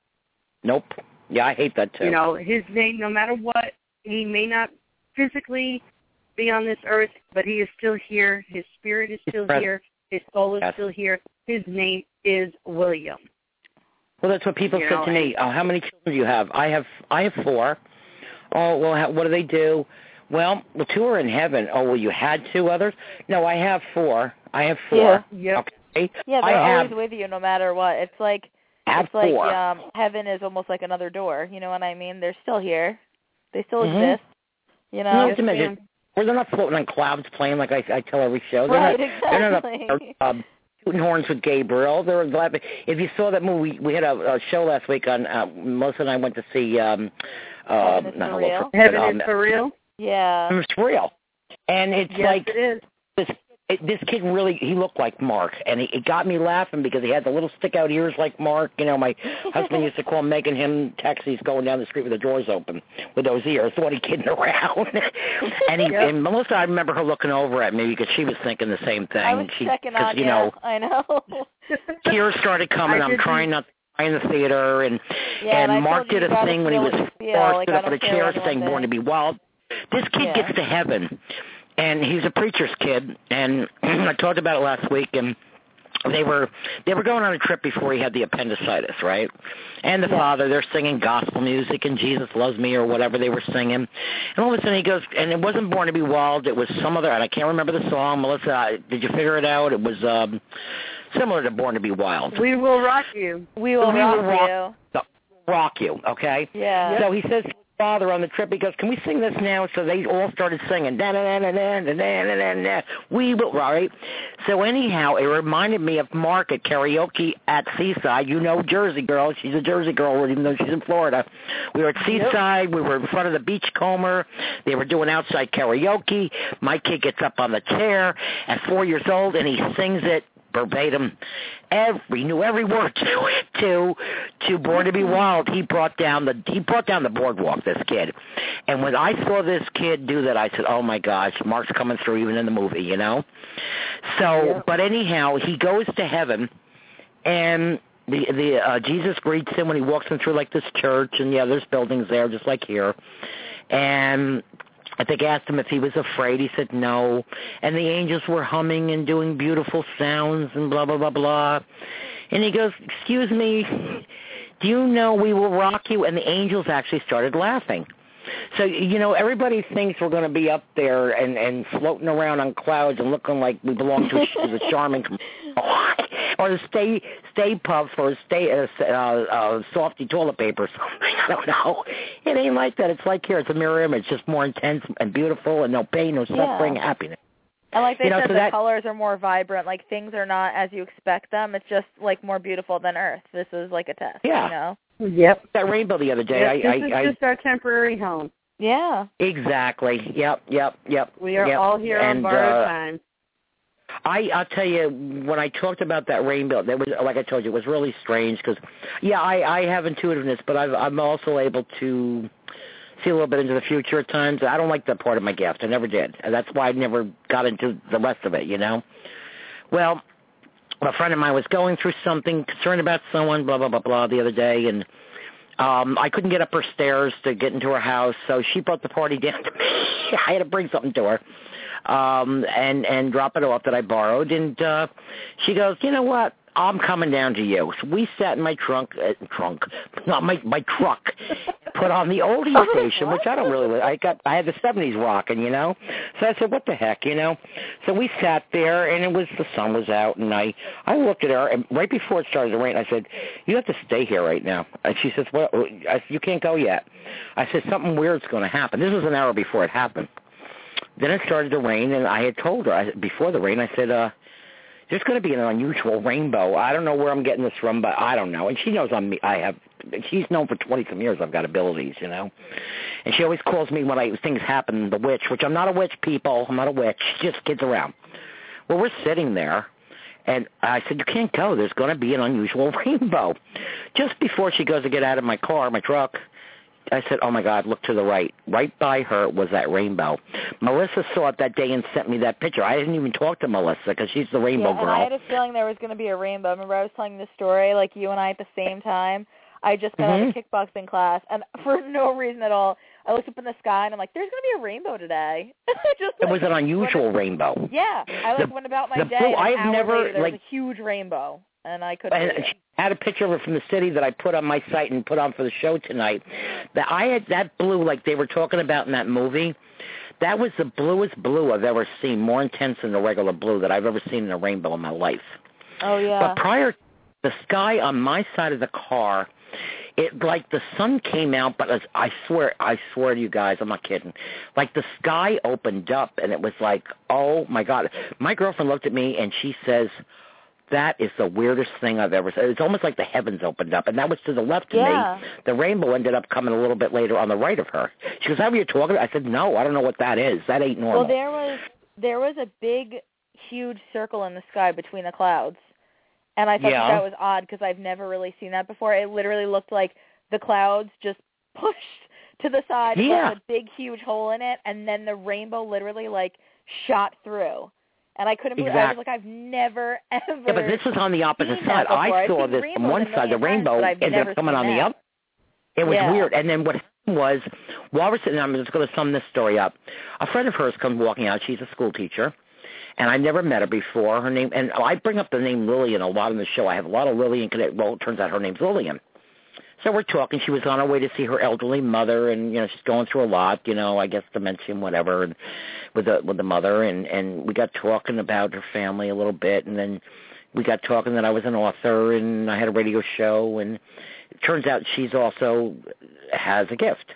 Nope. Yeah, I hate that too. You know, his name, no matter what, he may not physically be on this earth, but he is still here. His spirit is still present. here. His soul is Yes. still here. His name is William. Well, that's what people You said know, to me. Oh, how many children do you have? I have I have four. Oh, well, how, what do they do? Well, the two are in heaven. Oh, well, you had two others? No, I have four. I have four. Yep. Okay. Yeah, I they're have, always with you no matter what. It's like have it's like four. um heaven is almost like another door. You know what I mean? They're still here. They still Mhm. exist. You No, know? just imagine. Well, they're not floating on clouds playing like I, I tell every show. They're Right, not, exactly. They're not up there, um, shooting horns with Gabriel. They're laughing. If you saw that movie, we had a, a show last week on, uh, Melissa and I went to see, um, uh, Heaven is not for Hello real? Fresh, Heaven um, is for real? Yeah. It's real. And it's Yes, like, it is. this it, this kid really, he looked like Mark, and he, it got me laughing because he had the little stick-out ears like Mark. You know, my husband used to call him, making him taxis going down the street with the doors open with those ears, so what he kidding around. and he, Yep. and Melissa, I remember her looking over at me because she was thinking the same thing. I was she, checking 'cause, on you you. know, I know. tears started coming. I I'm did trying too. not to cry in the theater, and Yeah, and I and Mark told you did you a gotta thing when he feel was what you feel, four, like, stood I up in don't a care chair what anyone saying "Born to thinks. Be Wild." This kid Yeah. gets to heaven, and he's a preacher's kid, and I talked about it last week, and they were they were going on a trip before he had the appendicitis, right? And the Yeah. father, they're singing gospel music and Jesus Loves Me or whatever they were singing. And all of a sudden he goes, and it wasn't Born to Be Wild, it was some other, and I can't remember the song. Melissa, did you figure it out? It was um, similar to Born to Be Wild. We will rock you. We will We rock will rock- you. No, rock you, okay? Yeah. So he says to his father on the trip, he goes, can we sing this now? So they all started singing, da da da da da da da da da. We will, right? So anyhow, it reminded me of Mark at karaoke at Seaside. You know Jersey girl. She's a Jersey girl, even though she's in Florida. We were at Seaside. We were in front of the Beachcomber. They were doing outside karaoke. My kid gets up on the chair at four years old, and he sings it verbatim. Every knew every word to it. To to Born to Be Wild. He brought down the he brought down the boardwalk. This kid, and when I saw this kid do that, I said, "Oh my gosh, Mark's coming through even in the movie," you know. So, Yeah. but anyhow, he goes to heaven, and the the uh, Jesus greets him when he walks in through like this church, and yeah, there's buildings there just like here, and I think I asked him if he was afraid. He said no, and the angels were humming and doing beautiful sounds and blah blah blah blah, and he goes, "Excuse me, do you know we will rock you?" And the angels actually started laughing. So, you know, everybody thinks we're going to be up there and, and floating around on clouds and looking like we belong to a, the Charmin or the Stay Stay Puff or Stay uh, uh, uh, Softy toilet paper or something. I don't know. It ain't like that. It's like here. It's a mirror image, just more intense and beautiful and no pain, no suffering, yeah. happiness. And like they you know, said, so the that, colors are more vibrant. Like things are not as you expect them. It's just like more beautiful than Earth. This is like a test. Yeah. You know? Yep. That rainbow the other day. Yep, I, this I, is I, just our temporary home. Yeah. Exactly. Yep, yep, yep. We are yep. all here and, on borrowed uh, time. I, I'll tell you, when I talked about that rainbow, that was, like I told you, it was really strange because, yeah, I, I have intuitiveness, but I've, I'm also able to see a little bit into the future at times. I don't like that part of my gift. I never did. And that's why I never got into the rest of it, you know? Well, a friend of mine was going through something, concerned about someone, blah, blah, blah, blah, the other day, and um, I couldn't get up her stairs to get into her house, so she brought the party down to me. I had to bring something to her um, and, and drop it off that I borrowed, and uh, she goes, you know what? I'm coming down to you. So we sat in my trunk, uh, trunk, not my my truck, put on the oldie station, which I don't really. I got, I had the seventies rocking, you know. So I said, what the heck, you know. So we sat there, and it was the sun was out, and I I looked at her, and right before it started to rain, I said, you have to stay here right now. And she says, well, I said, you can't go yet. I said, something weird's going to happen. This was an hour before it happened. Then it started to rain, and I had told her I, before the rain, I said, uh. there's going to be an unusual rainbow. I don't know where I'm getting this from, but I don't know. And she knows I'm. I have. She's known for twenty some years I've got abilities, you know. And she always calls me when I things happen the witch, which I'm not a witch, people. I'm not a witch. Just kids around. Well, we're sitting there, and I said, you can't go. There's going to be an unusual rainbow. Just before she goes to get out of my car, my truck, I said, oh, my God, look to the right. Right by her was that rainbow. Melissa saw it that day and sent me that picture. I didn't even talk to Melissa because she's the rainbow yeah, girl. And I had a feeling there was going to be a rainbow. Remember I was telling the story, like you and I at the same time? I just got mm-hmm. out of kickboxing class, and for no reason at all, I looked up in the sky, and I'm like, there's going to be a rainbow today. just, it like, was an unusual went, rainbow. Yeah. I like, the, went about my the day, blue, and an I've hour never, later, there like, was a huge rainbow. And I couldn't. And she had a picture of it from the city that I put on my site and put on for the show tonight. That I had that blue, like they were talking about in that movie. That was the bluest blue I've ever seen, more intense than the regular blue that I've ever seen in a rainbow in my life. Oh yeah. But prior, the sky on my side of the car, it like the sun came out, but I swear, I swear to you guys, I'm not kidding. Like the sky opened up, and it was like, oh my God. My girlfriend looked at me and she says, that is the weirdest thing I've ever seen. It's almost like the heavens opened up, and that was to the left of yeah. me. The rainbow ended up coming a little bit later on the right of her. She goes, how are you talking? I said, no, I don't know what that is. That ain't normal. Well, there was there was a big, huge circle in the sky between the clouds, and I thought yeah. that, that was odd because I've never really seen that before. It literally looked like the clouds just pushed to the side yeah. with a big, huge hole in it, and then the rainbow literally, like, shot through. And I couldn't believe it. I was like, I've never, ever Yeah, but this was on the opposite side. I saw this from one side. The rainbow ended up coming on the other. It was yeah. weird. And then what happened was, while we're sitting there, I'm just going to sum this story up. A friend of hers comes walking out. She's a school teacher. And I never met her before. Her name, and I bring up the name Lillian a lot in the show. I have a lot of Lillian connect. Well, it turns out her name's Lillian. So we're talking. She was on her way to see her elderly mother, and you know she's going through a lot. You know, I guess dementia, whatever, and with the with the mother, and and we got talking about her family a little bit, and then we got talking that I was an author and I had a radio show, and it turns out she's also has a gift.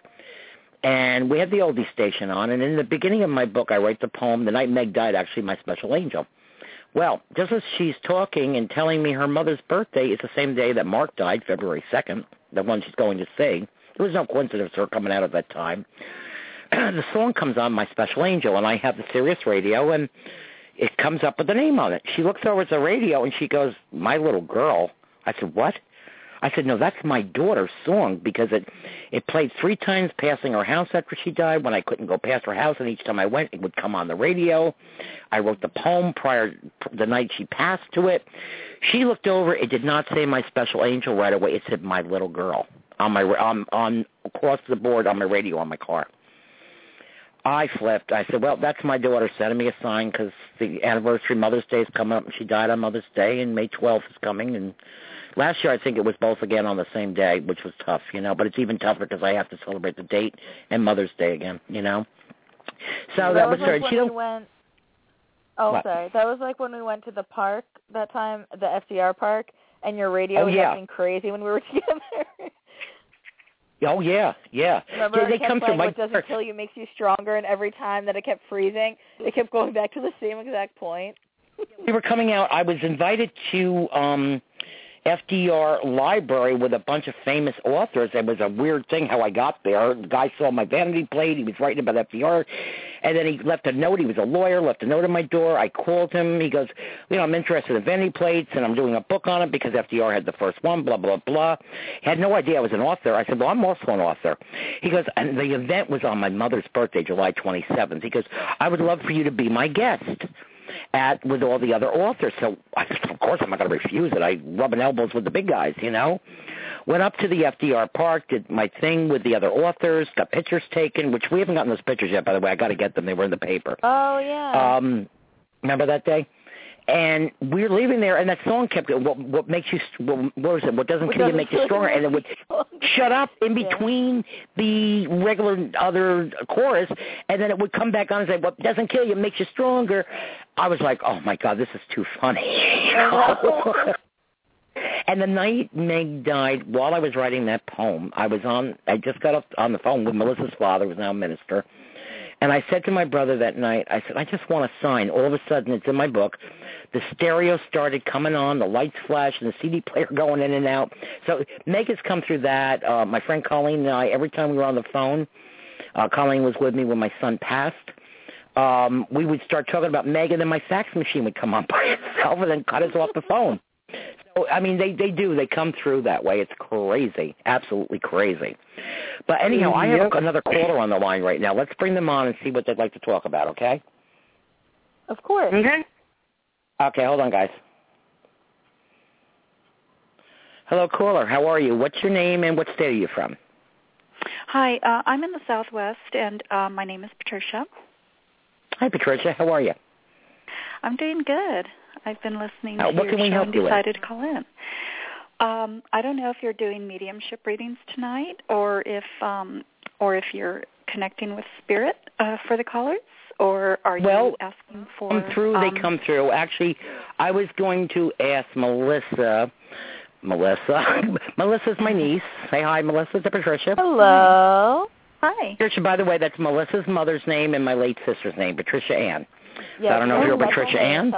And we had the oldie station on, and in the beginning of my book, I write the poem, The Night Meg Died, actually my special angel. Well, just as she's talking and telling me her mother's birthday is the same day that Mark died, February second, the one she's going to see. There was no coincidence her coming out at that time. The song comes on, My Special Angel, and I have the Sirius radio, and it comes up with the name on it. She looks over at the radio, and she goes, My Little Girl. I said, what? I said, no, that's my daughter's song because it it played three times passing her house after she died when I couldn't go past her house, and each time I went, it would come on the radio. I wrote the poem prior the night she passed to it. She looked over. It did not say My Special Angel right away. It said My Little Girl on my on, on across the board on my radio on my car. I flipped. I said, well, that's my daughter sending me a sign because the anniversary Mother's Day is coming up, and she died on Mother's Day, and May twelfth is coming, and last year, I think it was both again on the same day, which was tough, you know, but it's even tougher because I have to celebrate the date and Mother's Day again, you know. So that, that was was like her. She when we don't, went, oh, what? sorry. That was like when we went to the park that time, the F D R park, and your radio oh, was yeah. acting crazy when we were together. Oh, yeah, yeah. Remember, they, it they kept come playing through What my Doesn't Kill You Makes You Stronger, and every time that it kept freezing, it kept going back to the same exact point. We were coming out. I was invited to um, F D R library with a bunch of famous authors. It was a weird thing how I got there. The guy saw my vanity plate. He was writing about F D R. And then he left a note. He was a lawyer, left a note on my door. I called him. He goes, you know, I'm interested in vanity plates, and I'm doing a book on it because F D R had the first one, blah, blah, blah. He had no idea I was an author. I said, well, I'm also an author. He goes, and the event was on my mother's birthday, July twenty-seventh. He goes, I would love for you to be my guest at with all the other authors. So, I said, of course, I'm not going to refuse it. I rubbing elbows with the big guys, you know. Went up to the F D R park, did my thing with the other authors, got pictures taken, which we haven't gotten those pictures yet, by the way. I got to get them. They were in the paper. Oh, yeah. Um, remember that day? And we were leaving there, and that song kept going. What, what makes you, what, what was it? What doesn't What kill you doesn't makes you kill stronger. you And it would shut up in between yeah. the regular other chorus, and then it would come back on and say, what doesn't kill you makes you stronger. I was like, oh, my God, this is too funny. You know? And the night Meg died, while I was writing that poem, I was on, I just got off on the phone with Melissa's father, who was now a minister, and I said to my brother that night, I said, I just want a sign. All of a sudden, it's in my book. The stereo started coming on, the lights flashed, and the C D player going in and out. So Meg has come through that. Uh, my friend Colleen and I, every time we were on the phone, uh, Colleen was with me when my son passed, um, we would start talking about Meg, and then my fax machine would come on by itself and then cut us off the phone. So, I mean, they, they do. They come through that way. It's crazy, absolutely crazy. But anyhow, I have yep. another caller on the line right now. Let's bring them on and see what they'd like to talk about, okay? Of course. Okay. Okay, hold on, guys. Hello, caller. How are you? What's your name and what state are you from? Hi, uh, I'm in the Southwest, and uh, my name is Patricia. Hi, Patricia. How are you? I'm doing good. I've been listening uh, to what your can we show help and you decided with? to call in. Um, I don't know if you're doing mediumship readings tonight, or if um, or if you're connecting with spirit uh, for the callers, or are well, you asking for? Come through. Um, they come through. Actually, I was going to ask Melissa. Melissa. Melissa's my niece. Say hi, Melissa, to Patricia. Hello. Hi. Patricia, by the way, that's Melissa's mother's name and my late sister's name, Patricia Ann. Yes, so I don't know if you're oh, Patricia Ann.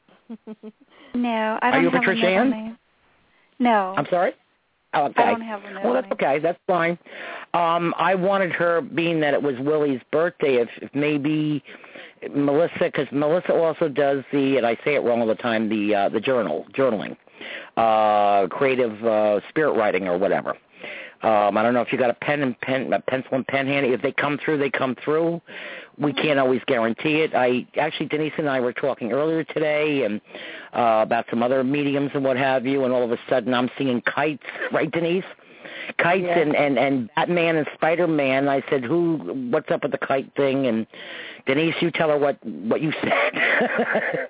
No, I don't Are you have Patricia a middle Ann? name. No. I'm sorry? Oh, okay. I don't have a middle Well, that's name. okay. That's fine. Um, I wanted her, being that it was Willie's birthday, if, if maybe Melissa, because Melissa also does the, and I say it wrong all the time, the uh, the journal, journaling, uh, creative uh, spirit writing or whatever. Um, I don't know if you got a pen and pen, a pencil and pen handy. If they come through, they come through. We can't always guarantee it. I actually, Denise and I were talking earlier today and uh, about some other mediums and what have you, and all of a sudden I'm seeing kites, right, Denise? Kites yeah. and, and, and Batman and Spider-Man. I said, "Who? What's up with the kite thing?" And Denise, you tell her what what you said.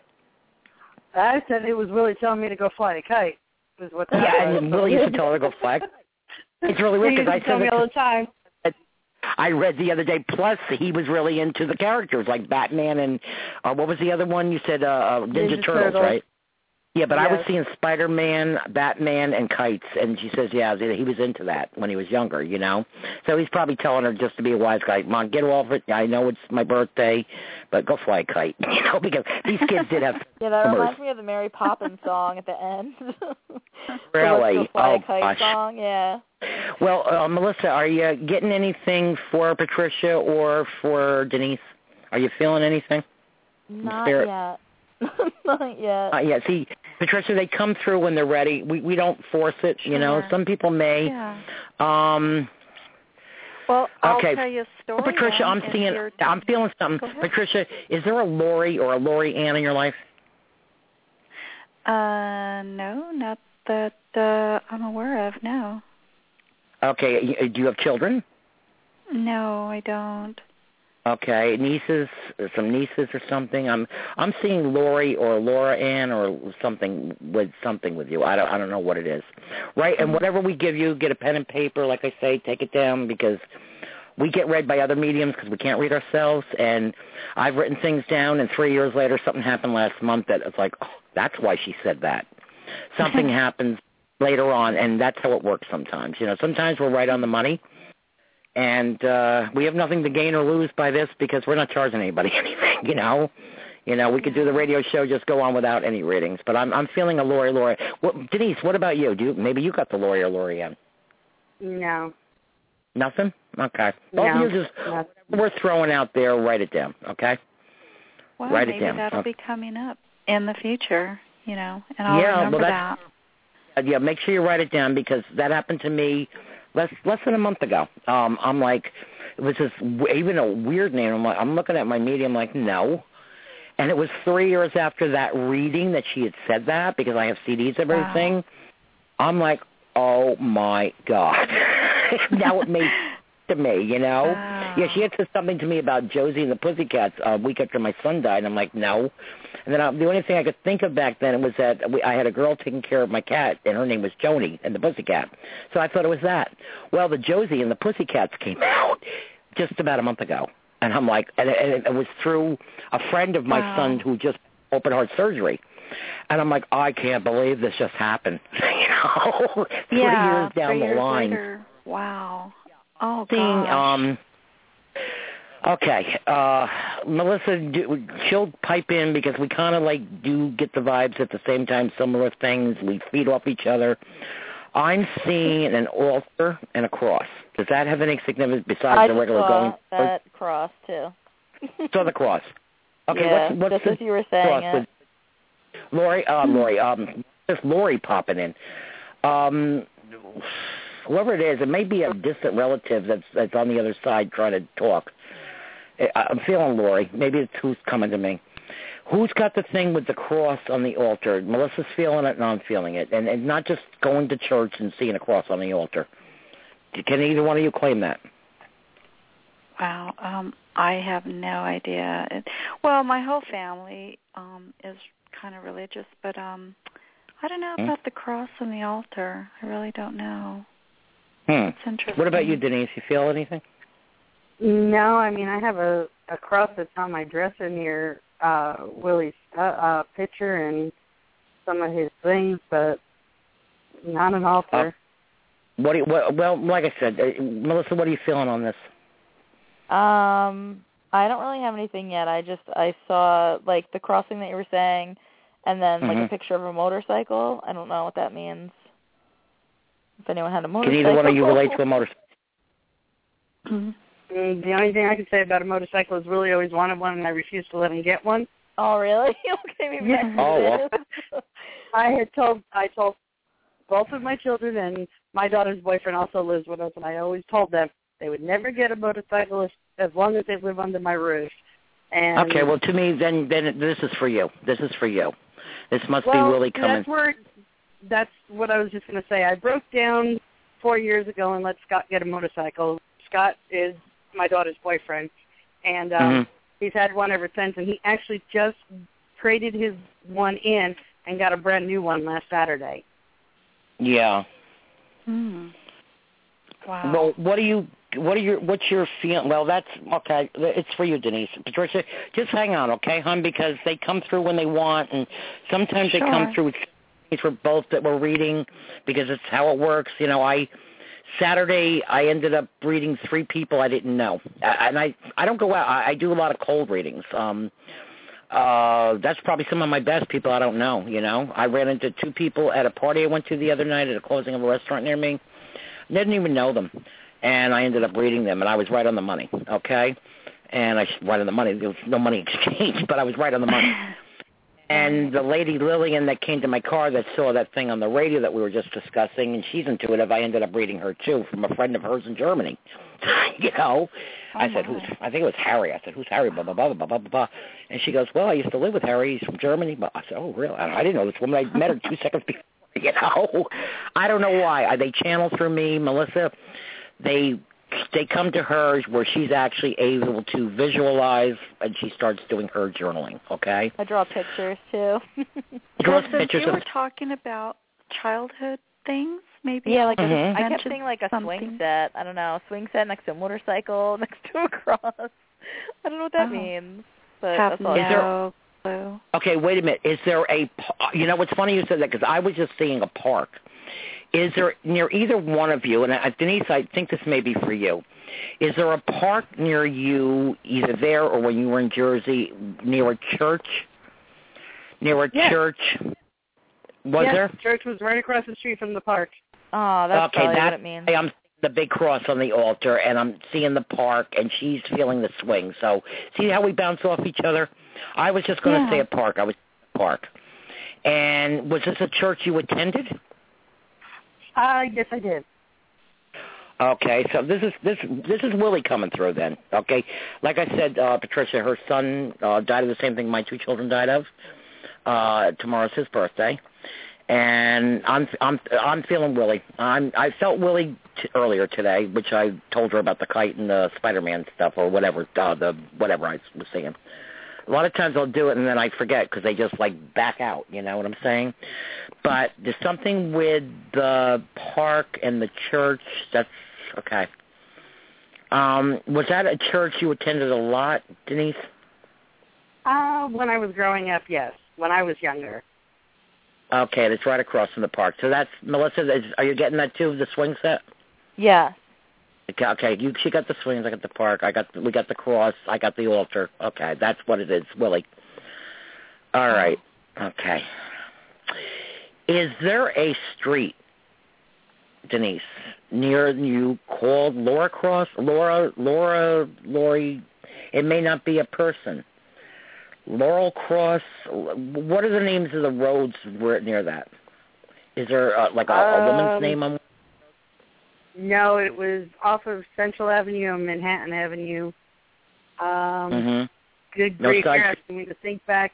I said it was Willie telling me to go fly a kite. Was what that yeah, was. and Willie used to tell her to go fly. It's really weird because I tell said me all the time. I read the other day. Plus, he was really into the characters like Batman and uh, what was the other one you said? Uh, uh, Ninja, Ninja Turtles, Turtles, right? Yeah, but yes. I was seeing Spider-Man, Batman, and kites, and she says, yeah, he was into that when he was younger, you know? So he's probably telling her just to be a wise guy. Come on, get off it. I know it's my birthday, but go fly a kite, you know, because these kids did have Yeah, that summers. reminds me of the Mary Poppins song at the end. Really? The Let's Go Fly Oh, a Kite gosh. song, yeah. Well, uh, Melissa, are you getting anything for Patricia or for Denise? Are you feeling anything? Not Spirit? yet. Not yet. Uh, yeah, see, Patricia, they come through when they're ready. We we don't force it, Sure. you know. Some people may. Yeah. Um, well, I'll okay. tell you a story. Oh, Patricia, then, I'm if seeing. you're- I'm feeling something. Patricia, is there a Lori or a Lori Ann in your life? Uh, no, not that uh, I'm aware of. No. Okay. y- Do you have children? No, I don't. Okay, nieces, some nieces or something. I'm I'm seeing Lori or Laura Ann or something with something with you. I don't I don't know what it is. Right, and whatever we give you, get a pen and paper. Like I say, take it down because we get read by other mediums because we can't read ourselves. And I've written things down, and three years later, something happened last month that it's like, oh, that's why she said that. Something happens later on, and that's how it works sometimes. You know, sometimes we're right on the money. And uh, we have nothing to gain or lose by this because we're not charging anybody anything, you know. You know, we could do the radio show, just go on without any readings. But I'm I'm feeling a Lori Lori. Well, Denise, what about you? Do you, maybe you got the Lori or Lori Ann? No. Nothing? Okay. Both No, of you just nothing. we're throwing out there. Write it down, okay? Well, Write maybe it down. that'll Okay. be coming up in the future, you know, and I'll Yeah, remember well, that's, that. Uh, yeah, make sure you write it down because that happened to me less less than a month ago. Um, I'm like, it was just even a weird name. I'm like, I'm looking at my medium like, no. And it was three years after that reading that she had said that because I have C Ds of Wow. everything. I'm like, oh my God. Now it made to me, you know. Wow. Yeah, she had said something to me about Josie and the Pussycats a week after my son died, and I'm like, no. And then I, the only thing I could think of back then was that we, I had a girl taking care of my cat, and her name was Joni and the Pussycat. So I thought it was that. Well, the Josie and the Pussycats came out just about a month ago, and I'm like, and it, and it was through a friend of my Wow. son who just open heart surgery. And I'm like, I can't believe this just happened. you know, three yeah, years down three the years line. Later. Wow. Oh, Seeing, gosh. um, okay, uh, Melissa, do, she'll pipe in because we kind of like do get the vibes at the same time, similar things. We feed off each other. I'm seeing an altar and a cross. Does that have any significance besides I the just regular saw going? that cross too. Saw the cross. Okay, yeah, what's, what's just the as you were saying cross it. with Lori? Uh, Lori, um, there's Lori popping in. Um, whoever it is, it may be a distant relative that's that's on the other side trying to talk. I, I'm feeling Lori. Maybe it's who's coming to me. Who's got the thing with the cross on the altar? Melissa's feeling it and I'm feeling it. And, and not just going to church and seeing a cross on the altar. Can either one of you claim that? Wow. Um, I have no idea. It, well, my whole family um, is kind of religious, but um, I don't know Hmm? about the cross on the altar. I really don't know. Hmm. It's interesting. What about you, Denise? You feel anything? No, I mean, I have a, a cross that's on my dresser near uh, Willie's uh, uh, picture and some of his things, but not an altar. Uh, what do you, what, well, like I said, uh, Melissa, what are you feeling on this? Um, I don't really have anything yet. I just I saw like the crossing that you were saying, and then like Mhm. a picture of a motorcycle. I don't know what that means. If anyone had a Can motorcycle. either one of you relate to a motorcycle? Mm, the only thing I can say about a motorcycle is Willie always wanted one, and I refused to let him get one. Oh really? Okay, maybe Yeah. that's Oh, what it is. I had told I told both of my children, and my daughter's boyfriend also lives with us, and I always told them they would never get a motorcycle as, as long as they live under my roof. And Okay, well, to me, then then this is for you. This is for you. This must well, be Willie coming. That's where. That's what I was just going to say. I broke down four years ago and let Scott get a motorcycle. Scott is my daughter's boyfriend, and um, Mhm. he's had one ever since. And he actually just traded his one in and got a brand new one last Saturday. Yeah. Hmm. Wow. Well, what do you? What are your? What's your feeling? Well, that's okay. It's for you, Denise. Patricia, just hang on, okay, hon, because they come through when they want, and sometimes Sure. they come through with things for both that we're reading because it's how it works. You know, I Saturday I ended up reading three people I didn't know, and I I don't go out. I, I do a lot of cold readings. Um, uh, that's probably some of my best people I don't know. You know, I ran into two people at a party I went to the other night at a closing of a restaurant near me. Didn't even know them. And I ended up reading them, and I was right on the money, okay? And I right on the money. There was no money exchange, but I was right on the money. And the lady Lillian that came to my car that saw that thing on the radio that we were just discussing, and she's intuitive, I ended up reading her too from a friend of hers in Germany. you know, oh I said, my. "Who's?" I think it was Harry. I said, "Who's Harry?" Blah blah blah blah blah blah blah. And she goes, "Well, I used to live with Harry. He's from Germany." But I said, "Oh, really?" I didn't know this woman. I met her two seconds before. You know, I don't know why. They channel through me, Melissa. They. They come to her where she's actually able to visualize, and she starts doing her journaling, okay? I draw pictures, too. Draws well, since pictures you of, were talking about childhood things, maybe Yeah, like Mhm. a, I kept seeing like a something. swing set. I don't know, swing set next to a motorcycle, next to a cross. I don't know what that Oh. means, but Have that's all. Is there- no clue. Okay, wait a minute. Is there a, you know, it's funny you said that because I was just seeing a park. Is there near either one of you, and uh, Denise, I think this may be for you, is there a park near you, either there or when you were in Jersey, near a church? Near a Yes. church? Was yes, there? church was right across the street from the park. Oh, that's okay, probably that, what it means. I'm seeing the big cross on the altar, and I'm seeing the park, and she's feeling the swing. So see how we bounce off each other? I was just going to Yeah. say a park. I was park. And was this a church you attended? Uh, yes, I did. Okay, so this is this this is Willie coming through then. Okay, like I said, uh, Patricia, her son uh, died of the same thing my two children died of. Uh, tomorrow's his birthday, and I'm I'm I'm feeling Willie. I'm I felt Willie t- earlier today, which I told her about the kite and the Spider-Man stuff or whatever uh, the whatever I was saying. A lot of times I'll do it and then I forget because they just like back out. You know what I'm saying? But there's something with the park and the church that's okay. Um, was that a church you attended a lot, Denise? Uh, when I was growing up, yes. When I was younger. Okay, that's right across from the park. So that's Melissa. Is, are you getting that too? The swing set? Yeah. Okay, okay. You she got the swings. I got the park. I got the, we got the cross. I got the altar. Okay, that's what it is, Willie. All right. Okay. Is there a street, Denise, near you called Laura Cross? Laura, Laura, Lori. It may not be a person. Laurel Cross. What are the names of the roads where near that? Is there uh, like a, a woman's Um, name on? No, it was off of Central Avenue and Manhattan Avenue. Um, Mm-hmm. Good No grief, side- you're asking me to think back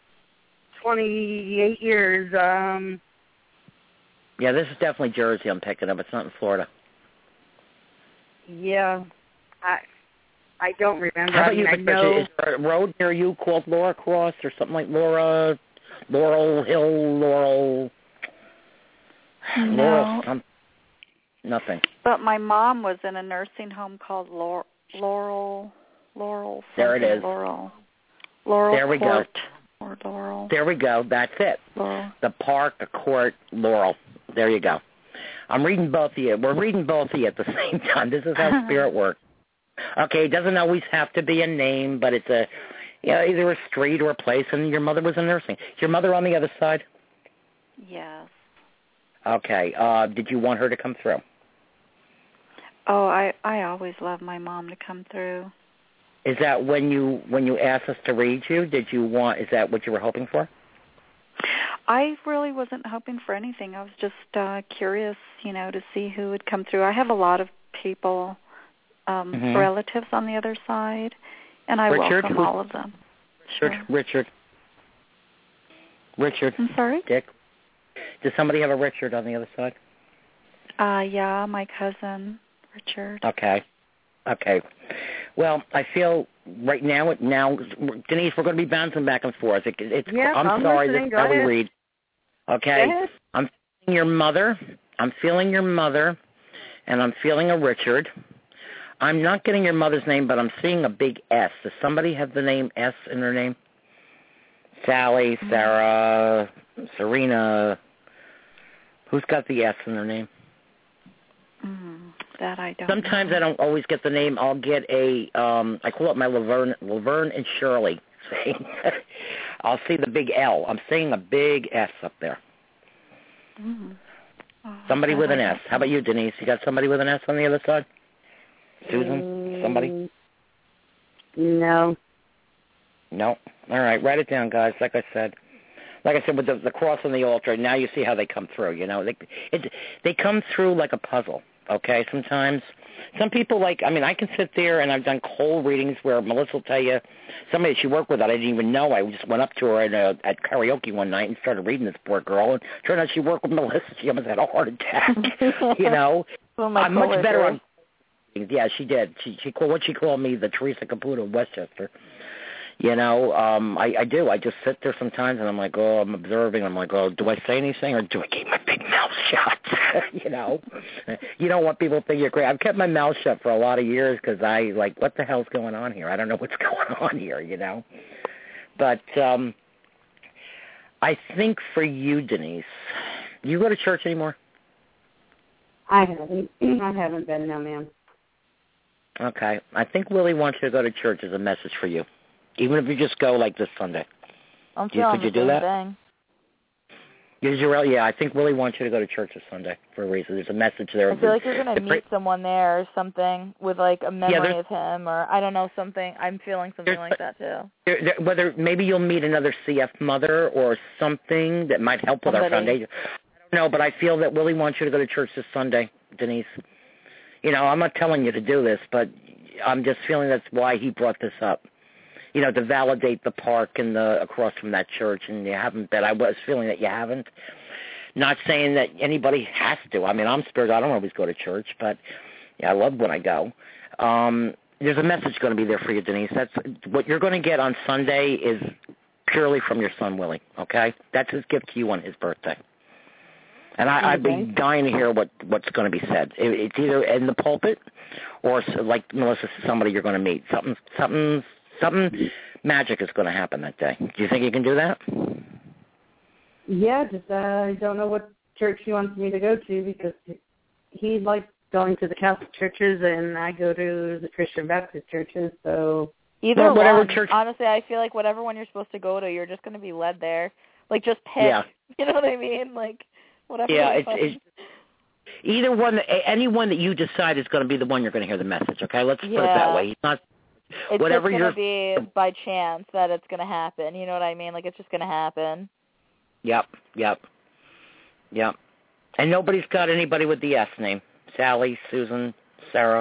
twenty-eight years. Um, Yeah, this is definitely Jersey I'm picking up. It's not in Florida. yeah, I I don't remember. How I about mean, you, I Patricia? know. Is there a road near you called Laura Cross or something like Laura, Laurel Hill, Laurel, Laurel No, something? Nothing. but my mom was in a nursing home called Laurel, Laurel, Laurel. There it something, is. Laurel, Laurel There we go. Court, or Laurel. There we go. That's it. Laurel. The park, the court, Laurel. There you go. I'm reading both of you. We're reading both of you at the same time. This is how spirit works. Okay, it doesn't always have to be a name, but it's a, you know, either a street or a place, and your mother was in nursing. Is your mother on the other side? Yes. Okay. Uh, did you want her to come through? Oh, I I always love my mom to come through. Is that when you when you asked us to read you? Did you want? Is that what you were hoping for? I really wasn't hoping for anything. I was just uh, curious, you know, to see who would come through. I have a lot of people, um, Mhm. relatives on the other side, and I Richard, welcome who- all of them. Richard. Sure. Richard. Richard. I'm sorry? Dick. Does somebody have a Richard on the other side? Uh, yeah, my cousin, Richard. Okay. Okay. Well, I feel right now, now, Denise, we're going to be bouncing back and forth. It, it's, Yeah, I'm, I'm sorry, listening. this is Go how we ahead. read. Go Okay? ahead. I'm feeling your mother. I'm feeling your mother, and I'm feeling a Richard. I'm not getting your mother's name, but I'm seeing a big S. Does somebody have the name S in their name? Sally, Sarah, Serena. Who's got the S in their name? Mm, that I don't Sometimes know. I don't always get the name. I'll get a, um, I call it my Laverne, Laverne and Shirley thing. I'll see the big L. I'm seeing a big S up there. Mm. Oh, Somebody that with an I S. don't How about you, Denise? You got somebody with an S on the other side? Susan? Mm, Somebody? No. No. All right, write it down, guys. Like I said, like I said, with the, the cross on the altar, now you see how they come through, you know. They, it, they come through like a puzzle, okay, sometimes. Some people, like, I mean, I can sit there, and I've done cold readings where Melissa will tell you, somebody she worked with that I didn't even know. I just went up to her at, uh, at karaoke one night and started reading this poor girl, and turned out she worked with Melissa. She almost had a heart attack, you know. Well, my I'm much better on Yeah, she did. She she called what she called me the Teresa Caputo of Westchester. You know, um, I, I do. I just sit there sometimes, and I'm like, oh, I'm observing. I'm like, oh, do I say anything, or do I keep my big mouth shut? You know, you don't want people to think you're crazy. I've kept my mouth shut for a lot of years because I like, what the hell's going on here? I don't know what's going on here. You know, but um, I think for you, Denise, you go to church anymore? I haven't. I haven't been, no, ma'am. Okay. I think Willie wants you to go to church as a message for you, even if you just go like this Sunday. I'm you, feeling could you the do same that? thing. Is your, yeah, I think Willie wants you to go to church this Sunday for a reason. There's a message there. I feel like you're going to meet someone there or something with, like, a memory yeah, of him or, I don't know, something. I'm feeling something like that, too. There, there, whether maybe you'll meet another C F mother or something that might help with Somebody. our foundation. I don't know, but I feel that Willie wants you to go to church this Sunday, Denise. You know, I'm not telling you to do this, but I'm just feeling that's why he brought this up. You know, to validate the park and the across from that church, and you haven't been. I was feeling that you haven't. Not saying that anybody has to. I mean, I'm spiritual. I don't always go to church, but yeah, I love when I go. Um, there's a message going to be there for you, Denise. That's what you're going to get on Sunday is purely from your son, Willie, okay? That's his gift to you on his birthday. And I, I'd be dying to hear what, what's going to be said. It, it's either in the pulpit or, like Melissa, somebody you're going to meet. Something, something, something magic is going to happen that day. Do you think you can do that? Yeah, just uh, I don't know what church he wants me to go to because he likes going to the Catholic churches and I go to the Christian Baptist churches. So either well, whatever one. Church. Honestly, I feel like whatever one you're supposed to go to, you're just going to be led there. Like just pick. Yeah. You know what I mean? Like whatever. Yeah, it's, it's either one. Any one that you decide is going to be the one you're going to hear the message. Okay, let's yeah. put it that way. It's not. It's whatever just going to be by chance that it's going to happen. You know what I mean? Like it's just going to happen. Yep, yep, yep. And nobody's got anybody with the S name. Sally, Susan, Sarah,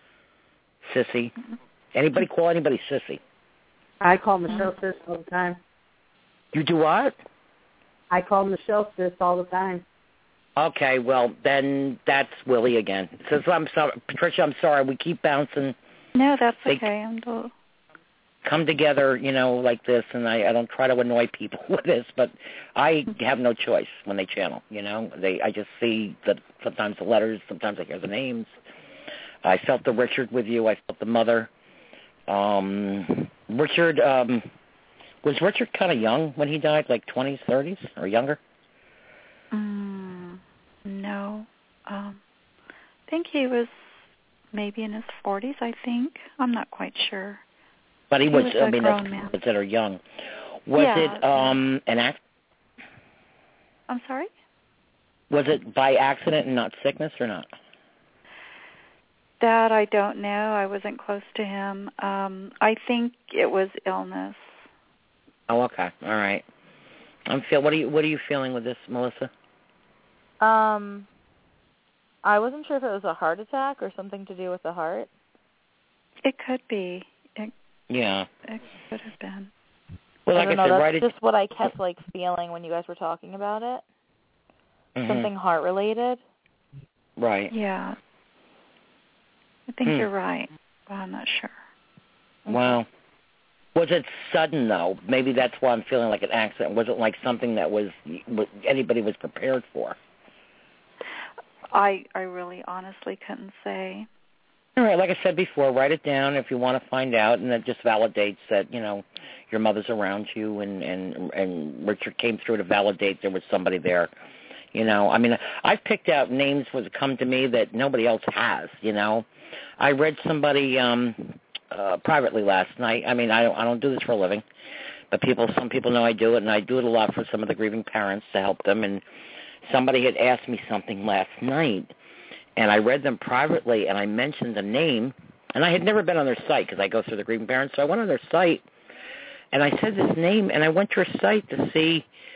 Sissy. Anybody call anybody Sissy? I call Michelle Sis all the time. You do what? I call Michelle Sis all the time. Okay, well, then that's Willie again. Says, I'm sorry, Patricia, I'm sorry. We keep bouncing. No, that's they okay. I'm the... come together, you know, like this, and I, I don't try to annoy people with this, but I have no choice when they channel, you know. They, I just see that sometimes the letters, sometimes I hear the names. I felt the Richard with you. I felt the mother. Um, Richard, um, was Richard kind of young when he died, like twenties, thirties, or younger? Mm, no. Um, I think he was maybe in his forties, I think. I'm not quite sure. But he, he was, was I a mean, grown man. that are young. Was yeah, it um, an accident? I'm sorry? Was it by accident and not sickness or not? That I don't know. I wasn't close to him. Um, I think it was illness. Oh, okay. All right. I'm feel. What are you What are you feeling with this, Melissa? Um, I wasn't sure if it was a heart attack or something to do with the heart. It could be. It, yeah. It could have been. Well, I like don't I, know, said, that's right. just what I kept like feeling when you guys were talking about it. Mm-hmm. Something heart related. Right. Yeah. I think hmm. you're right, but I'm not sure. Wow. Was it sudden, though? Maybe that's why I'm feeling like an accident. Was it like something that was anybody was prepared for? I I really honestly couldn't say. All right, like I said before, write it down if you want to find out, and that just validates that, you know, your mother's around you, and, and, and Richard came through to validate there was somebody there. You know, I mean, I've picked out names that come to me that nobody else has, you know. I read somebody um, uh, privately last night. I mean, I don't, I don't do this for a living, but people, some people know I do it, and I do it a lot for some of the grieving parents to help them. And somebody had asked me something last night, and I read them privately, and I mentioned a name, and I had never been on their site because I go through the grieving parents, so I went on their site, and I said this name, and I went to her site to see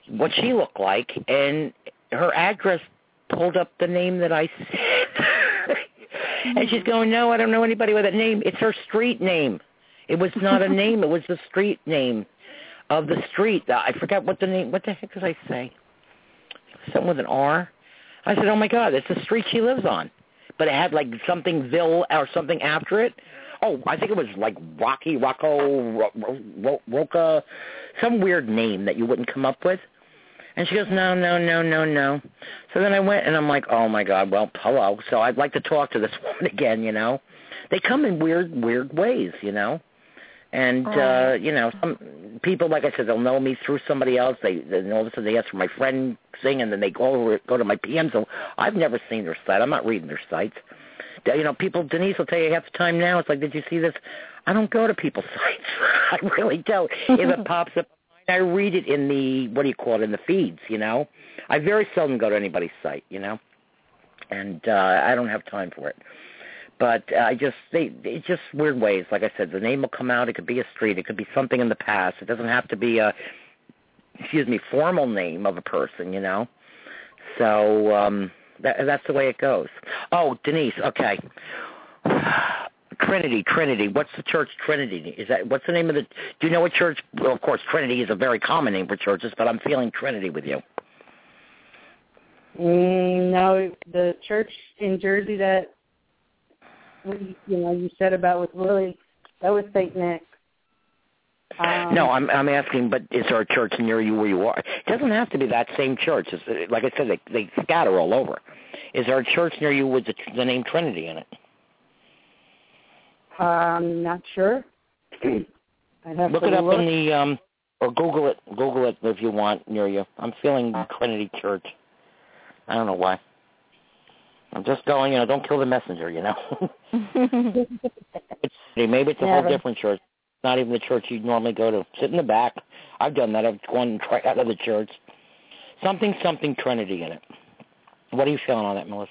what she looked like, and her address pulled up the name that I said. And she's going, no, I don't know anybody with that name. It's her street name. It was not a name. It was the street name of the street. I forgot what the name, what the heck did I say? Something with an R. I said, oh, my God, it's the street she lives on. But it had, like, something Ville or something after it. Oh, I think it was, like, Rocky, Rocco, Ro- Ro- Roca, some weird name that you wouldn't come up with. And she goes, no, no, no, no, no. So then I went, and I'm like, oh, my God, well, hello. So I'd like to talk to this woman again, you know. They come in weird, weird ways, you know. And, right. uh, you know, some people, like I said, they'll know me through somebody else. They, they all of a sudden they ask for my friend thing, and then they go over, go to my P M. So I've never seen their site. I'm not reading their sites. You know, people, Denise will tell you half the time now, it's like, did you see this? I don't go to people's sites. I really don't. If it pops up, I read it in the, what do you call it, in the feeds, you know. I very seldom go to anybody's site, you know. And uh, I don't have time for it. But uh, I just, they, it's just weird ways. Like I said, the name will come out. It could be a street. It could be something in the past. It doesn't have to be a, excuse me, formal name of a person, you know. So um, that, that's the way it goes. Oh, Denise, okay. Trinity, Trinity. What's the church Trinity? Is that, what's the name of the, do you know what church? Well, of course, Trinity is a very common name for churches, but I'm feeling Trinity with you. Mm, no, the church in Jersey that, you know, you said about with Willie, that was Saint Nick. Um, no, I'm I'm asking, but is there a church near you where you are? It doesn't have to be that same church. It's, like I said, they, they scatter all over. Is there a church near you with the, the name Trinity in it? I'm not sure. I'd have look to it up look. in the, um, or Google it. Google it if you want near you. I'm feeling Trinity Church. I don't know why. I'm just going, you know, don't kill the messenger, you know. it's, maybe it's a yeah, whole different church. Not even the church you'd normally go to. Sit in the back. I've done that. I've gone right out of the church. Something, something Trinity in it. What are you feeling on that, Melissa?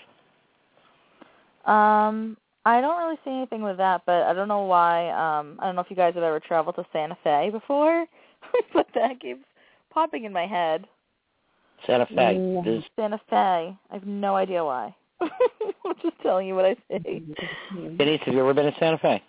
Um, I don't really see anything with that, but I don't know why. Um, I don't know if you guys have ever traveled to Santa Fe before, but that keeps popping in my head. Santa Fe. Mm. This... Santa Fe. I have no idea why. I'm just telling you what I see. Denise, have you ever been to Santa Fe?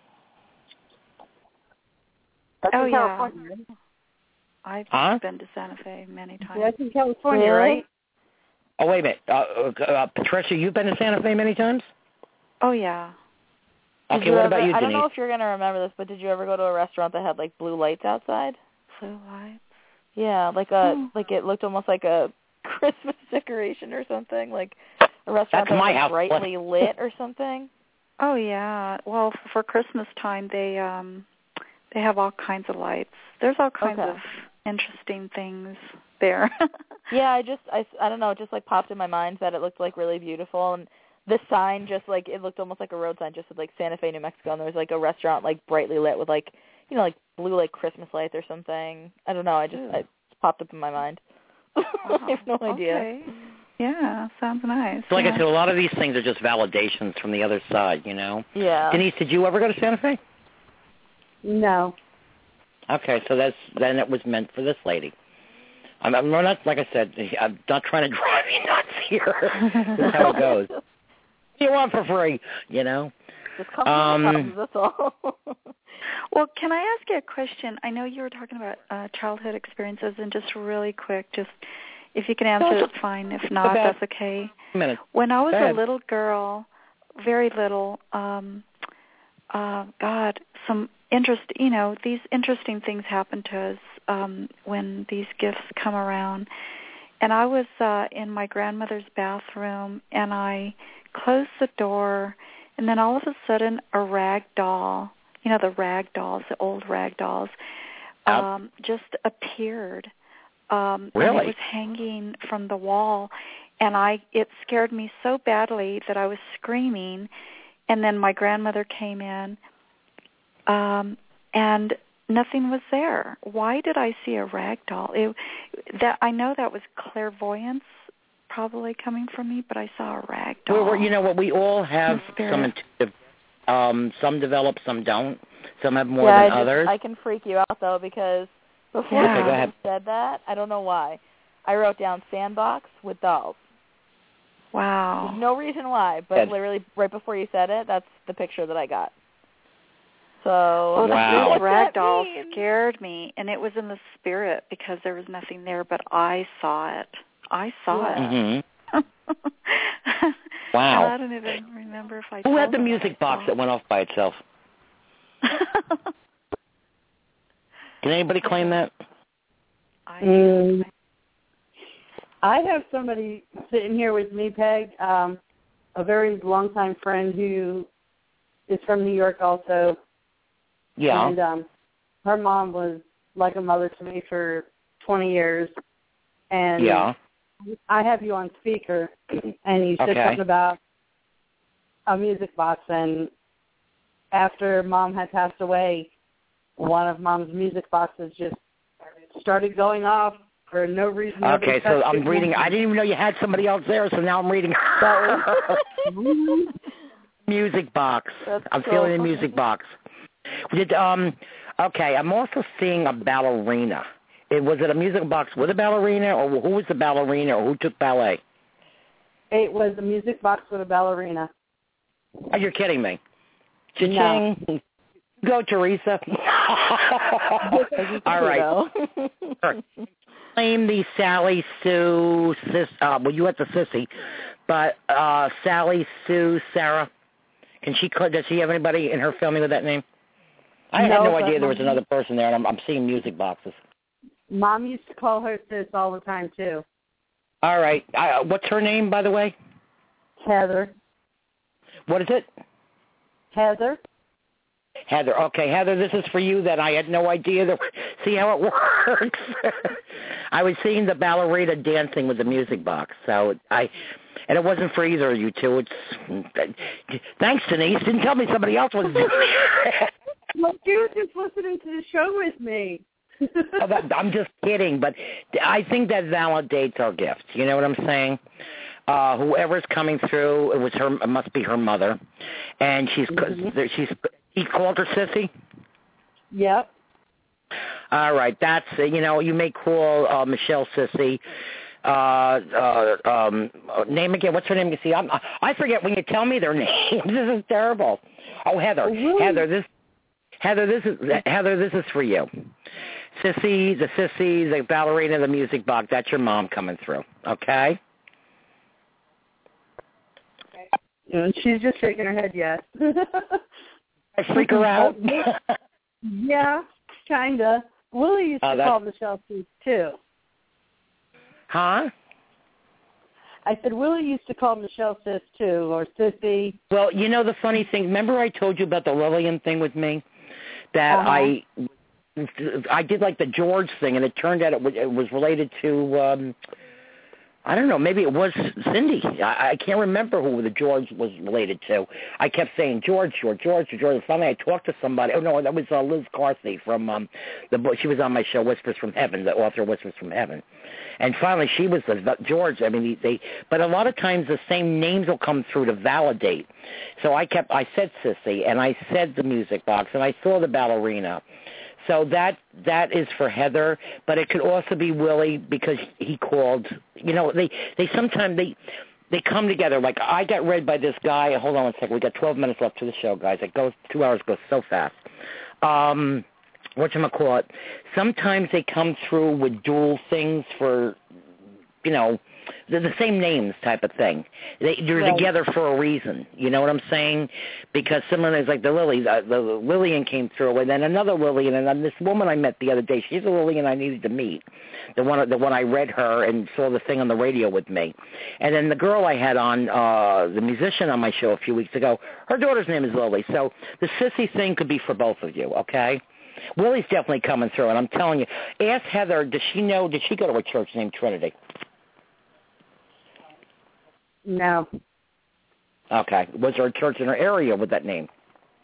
That's oh, in yeah. California. I've huh? been to Santa Fe many times. Yeah, that's in California, really? right? Oh, wait a minute. Uh, uh, Patricia, you've been to Santa Fe many times? Oh, yeah. Did Okay, you what ever, about you, Denise? I don't know if you're going to remember this, but did you ever go to a restaurant that had, like, blue lights outside? Blue lights? Yeah, like a Oh. like it looked almost like a Christmas decoration or something, like a restaurant That's that my was house. like, brightly lit or something. Oh, yeah. Well, for Christmas time, they um they have all kinds of lights. There's all kinds Okay. of interesting things there. Yeah, I just, I, I don't know, it just, like, popped in my mind that it looked, like, really beautiful, and the sign just, like, it looked almost like a road sign, just with, like, Santa Fe, New Mexico, and there was, like, a restaurant, like, brightly lit with, like, you know, like, blue, like, Christmas lights or something. I don't know, I just, Ooh. it popped up in my mind. I have no idea. Okay. Yeah, sounds nice. So like yeah. I said, a lot of these things are just validations from the other side, you know? Yeah. Denise, did you ever go to Santa Fe? No. Okay, so that's then it was meant for this lady. I'm, I'm not, like I said, I'm not trying to drive you nuts here. That's how it goes. What do you want for free, you know? Just come Um, problems, that's all. Well, can I ask you a question? I know you were talking about uh, childhood experiences, and just really quick, just if you can answer, No, it's fine. If not, about- that's okay. A minute. When I was Go a ahead. little girl, very little, um, uh, God, some interest, you know, these interesting things happen to us um, when these gifts come around. And I was uh, in my grandmother's bathroom, and I closed the door, and then all of a sudden a rag doll, you know, the rag dolls, the old rag dolls, Yep. um, just appeared. Um, Really? And it was hanging from the wall, and I it scared me so badly that I was screaming, and then my grandmother came in, um, and nothing was there. Why did I see a rag doll? It, that I know that was clairvoyance probably coming from me, but I saw a rag doll. Well, you know what? We all have Spirit. some intuitive. Um, some develop, some don't. Some have more yeah, than I just, others. I can freak you out, though, because before Yeah. you Okay, go ahead. said that, I don't know why, I wrote down sandbox with dolls. Wow. There's no reason why, but Good. literally right before you said it, that's the picture that I got. So, oh, wow. the rag doll mean? scared me, and it was in the spirit because there was nothing there, but I saw it. I saw Mm-hmm. it. Wow. I don't even remember if I Who told had the them music I box saw that went off by itself? Can anybody claim that? I Mm. I have somebody sitting here with me, Peg, um, a very longtime friend who is from New York also. Yeah. And um, her mom was like a mother to me for twenty years. And Yeah. I have you on speaker, and you said Okay. something about a music box. And after Mom had passed away, one of Mom's music boxes just started going off for no reason. Nobody Okay, so touched I'm it. reading. I didn't even know you had somebody else there, so now I'm reading. Music box. That's I'm so feeling the funny. music box. Did um? Okay, I'm also seeing a ballerina. It, was it a music box with a ballerina, or who was the ballerina, or who took ballet? It was a music box with a ballerina. Oh, you're kidding me. No. Cha-ching. Go, Teresa. All right. Claim the Sally Sue, sis, uh, well, you had the sissy, but uh, Sally Sue Sarah. Can she? Does she have anybody in her family with that name? I No, had no but idea there was Mom- another person there, and I'm, I'm seeing music boxes. Mom used to call her sis all the time, too. All right. Uh, what's her name, by the way? Heather. What is it? Heather. Heather. Okay, Heather, this is for you that I had no idea. That, see how it works? I was seeing the ballerina dancing with the music box, so I, and it wasn't for either of you two. It's thanks, Denise. Didn't tell me somebody else was doing it. Well, you were just listening to the show with me. Oh, that, I'm just kidding, but I think that validates our gift. You know what I'm saying? Uh, whoever's coming through, it was her. It must be her mother, and she's Mm-hmm. she's. He called her sissy. Yep. All right, that's uh, you know you may call uh, Michelle sissy. Uh, uh, um, name again? What's her name? You see, I'm, I forget when you tell me their names. This is terrible. Oh, Heather, Really? Heather, this Heather, this is Heather. This is for you. Sissy, the sissy, the ballerina, the music box. That's your mom coming through. Okay. And she's just shaking her head yes. I freak her out. Yeah, kind of. Willie used to Oh, that's- call Michelle sis, too. Huh? I said Willie used to call Michelle sis, too, or sissy. Well, you know the funny thing. Remember I told you about the Lillian thing with me? That Uh-huh. I I did like the George thing, and it turned out it was, it was related to, um, I don't know, maybe it was Cindy. I, I can't remember who the George was related to. I kept saying George, George, George, George. Finally, I talked to somebody. Oh, no, that was uh, Liz Carthy from um, the book. She was on my show, Whispers from Heaven, the author of Whispers from Heaven. And finally, she was the George. I mean, they, but a lot of times the same names will come through to validate. So I kept, I said Sissy, and I said the music box, and I saw the ballerina. So that that is for Heather, but it could also be Willie because he called. You know, they they sometimes they they come together. Like I got read by this guy. Hold on one second. We got twelve minutes left to the show, guys. It goes two hours goes so fast. Um, whatchamacallit? Sometimes they come through with dual things for, you know, the, the same names type of thing. They, they're Right. together for a reason. You know what I'm saying? Because someone is like the Lily, uh, the Lillian came through, and then another Lillian, and then this woman I met the other day. She's a Lillian I needed to meet. The one, the one I read her and saw the thing on the radio with me. And then the girl I had on, uh, the musician on my show a few weeks ago, her daughter's name is Lily. So the sissy thing could be for both of you, okay? Willie's definitely coming through, and I'm telling you. Ask Heather, does she know, did she go to a church named Trinity? No. Okay. Was there a church in her area with that name?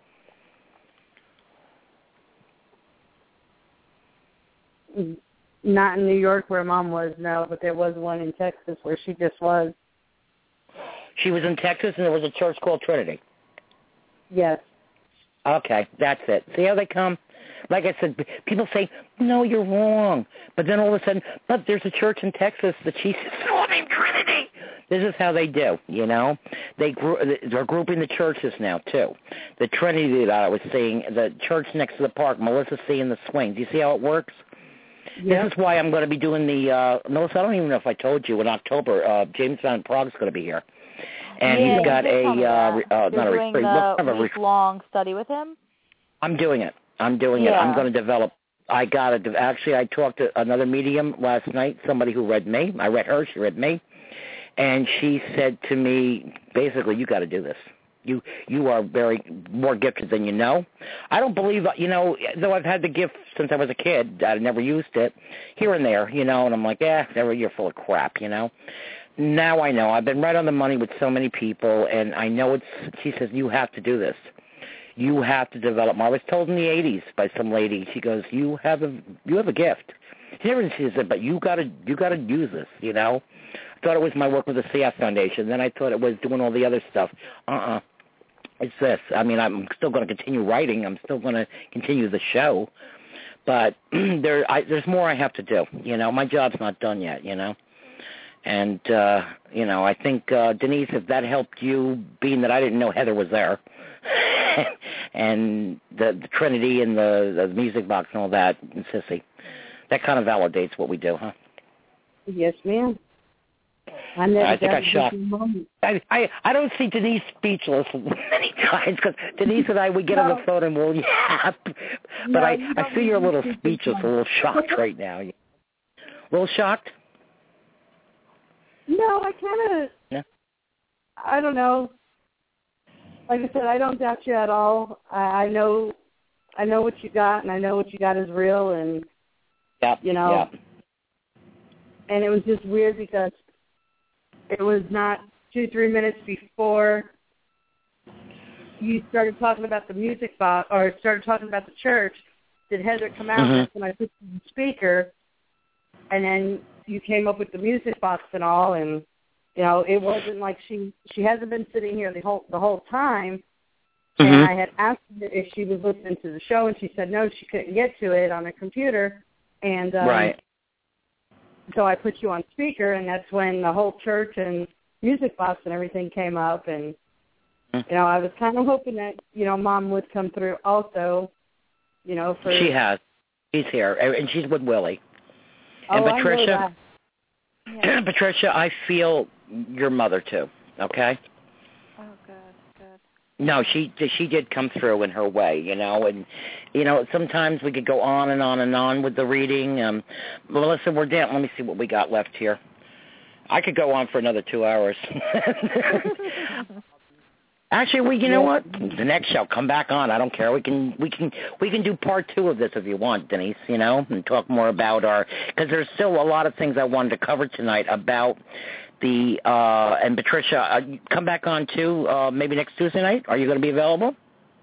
Not in New York where Mom was, no, but there was one in Texas where she just was. She was in Texas, and there was a church called Trinity. Yes. Okay, that's it. See how they come? like I said, people say, no, you're wrong. But then all of a sudden, but there's a church in Texas, the Jesus Living Trinity. This is how they do, you know. They gr- they're grouping the churches now too. The Trinity that I was seeing, the church next to the park, Melissa C. and the Swing. Do you see how it works? Yep. This is why I'm going to be doing the, uh, Melissa, I don't even know if I told you, in October, uh, James Van Prague's going to be here. And yeah, he's got a, uh, uh, not a doing retreat, the a retreat. week-long study with him? I'm doing it. I'm doing yeah. it. I'm going to develop. I got to, actually, I talked to another medium last night, somebody who read me. I read her, she read me. And she said to me, basically, you got to do this. You you are very more gifted than you know. I don't believe, you know, though I've had the gift since I was a kid, I never used it, here and there, you know, and I'm like, eh, you're full of crap, you know. Now I know. I've been right on the money with so many people, and I know it's, she says, you have to do this. You have to develop more. I was told in the eighties by some lady, she goes, you have a you have a gift. She never said, but you got to you got to use this, you know. I thought it was my work with the C F Foundation. Then I thought it was doing all the other stuff. Uh-uh. It's this. I mean, I'm still going to continue writing. I'm still going to continue the show. But there, I, there's more I have to do. You know, my job's not done yet, you know. And, uh, you know, I think, uh, Denise, if that helped you, being that I didn't know Heather was there, and the, the Trinity and the, the music box and all that, and Sissy, that kind of validates what we do, huh? Yes, ma'am. I, never I think I shocked. I, I I don't see Denise speechless many times because Denise and I we get no. on the phone and we'll yeah, but no, I I see you're a little speechless, a little shocked right now. A little shocked? No, I kind of. Yeah. I don't know. Like I said, I don't doubt you at all. I, I know, I know what you got, and I know what you got is real, and yep, you know. Yep. And it was just weird because it was not two, three minutes before you started talking about the music box or started talking about the church. Did Heather come out mm-hmm. and I put the speaker, and then you came up with the music box and all, and you know it wasn't like she she hasn't been sitting here the whole the whole time. Mm-hmm. And I had asked her if she was listening to the show, and she said no, she couldn't get to it on her computer, and um, right. So I put you on speaker, and that's when the whole church and music box and everything came up. And, you know, I was kind of hoping that, you know, Mom would come through also, you know. For She has. She's here, and she's with Willie. And oh, Patricia, I know that. Yeah. Patricia, I feel your mother, too, okay? Oh, good, good. No, she she did come through in her way, you know, and, you know, sometimes we could go on and on and on with the reading. Um, Melissa, we're down. Let me see what we got left here. I could go on for another two hours. Actually, we, you know what? The next show, come back on. I don't care. We can we can we can do part two of this if you want, Denise. You know, and talk more about our because there's still a lot of things I wanted to cover tonight about. The uh, and Patricia, uh, come back on too. Uh, maybe next Tuesday night. Are you going to be available?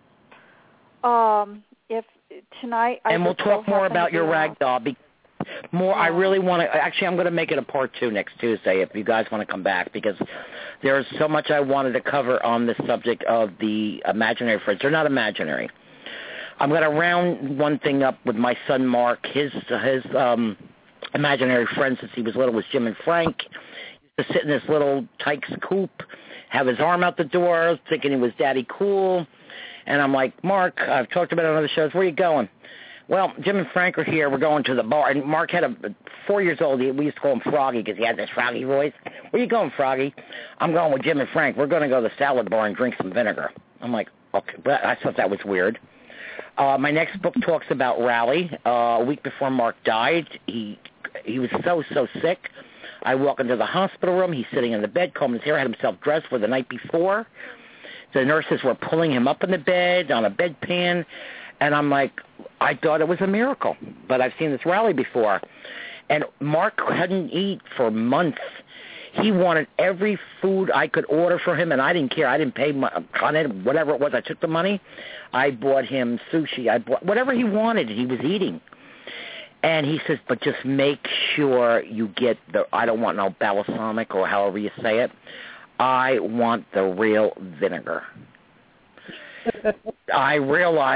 Um, if tonight, I and we'll talk more about your rag doll. Be- more, yeah. I really want to. Actually, I'm going to make it a part two next Tuesday. If you guys want to come back, because there's so much I wanted to cover on the subject of the imaginary friends. They're not imaginary. I'm going to round one thing up with my son Mark. His his um, imaginary friend since he was little was Jim and Frank. To sit in this little Tykes coupe, have his arm out the door, thinking he was daddy cool. And I'm like, Mark, I've talked about it on other shows. Where are you going? Well, Jim and Frank are here. We're going to the bar. And Mark had a, four years old, we used to call him Froggy because he had this Froggy voice. Where you going, Froggy? I'm going with Jim and Frank. We're going to go to the salad bar and drink some vinegar. I'm like, okay. But I thought that was weird. Uh, my next book talks about Raleigh. Uh, a week before Mark died, he he was so, so sick. I walk into the hospital room. He's sitting in the bed, combing his hair, had himself dressed for the night before. The nurses were pulling him up in the bed, on a bedpan, and I'm like, I thought it was a miracle, but I've seen this Raleigh before. And Mark couldn't eat for months. He wanted every food I could order for him, and I didn't care. I didn't pay my, on it, whatever it was. I took the money. I bought him sushi. I bought whatever he wanted, he was eating. And he says, but just make sure you get the, I don't want no balsamic or however you say it. I want the real vinegar. I realize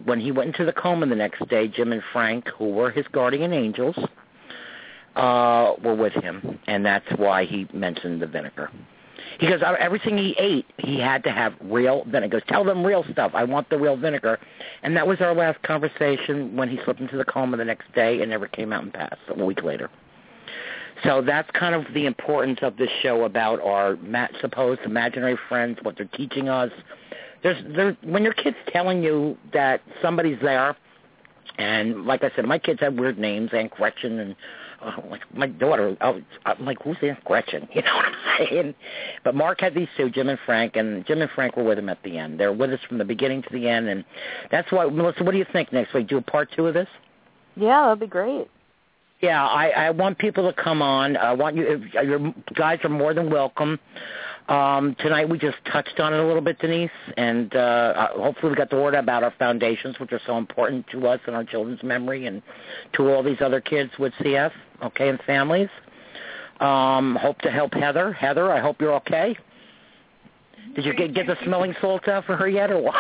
when he went into the coma the next day, Jim and Frank, who were his guardian angels, uh, were with him, and that's why he mentioned the vinegar. Because everything he ate, he had to have real vinegar. Tell them real stuff. I want the real vinegar. And that was our last conversation when he slipped into the coma the next day and never came out and passed a week later. So that's kind of the importance of this show about our ma- supposed imaginary friends, what they're teaching us. There's, there, when your kid's telling you that somebody's there, and like I said, my kids have weird names, Aunt Gretchen, and uh, like my daughter, oh, I'm like, who's Aunt Gretchen? You know what I'm saying? But Mark had these two, Jim and Frank, and Jim and Frank were with him at the end. They're with us from the beginning to the end, and that's why, Melissa, what do you think next week? Do a part two of this? Yeah, that'd be great. Yeah, I, I want people to come on. I want you, if, you guys are more than welcome. Um, tonight we just touched on it a little bit, Denise, and uh, hopefully we got the word about our foundations, which are so important to us and our children's memory and to all these other kids with C F, okay, and families. Um, hope to help Heather. Heather, I hope you're okay. Did you get, get the smelling salts out for her yet, or what?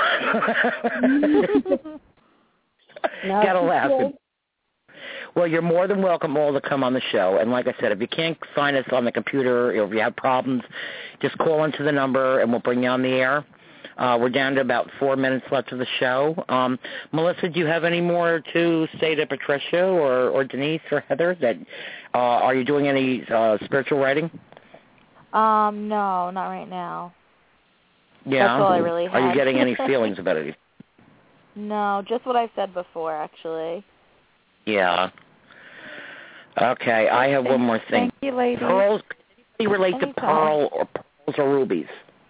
No, Gotta laugh. Well, you're more than welcome all to come on the show. And like I said, if you can't find us on the computer or if you have problems, just call into the number and we'll bring you on the air. Uh, we're down to about four minutes left of the show. Um, Melissa, do you have any more to say to Patricia or, or Denise or Heather? That uh, are you doing any uh, spiritual writing? Um, no, not right now. Yeah. That's all I really had. Are you getting any feelings about it? No, just what I said before, actually. Yeah. Okay, I have one more thing. Thank you, ladies. Pearls, can you relate Anytime. to pearl or pearls or rubies?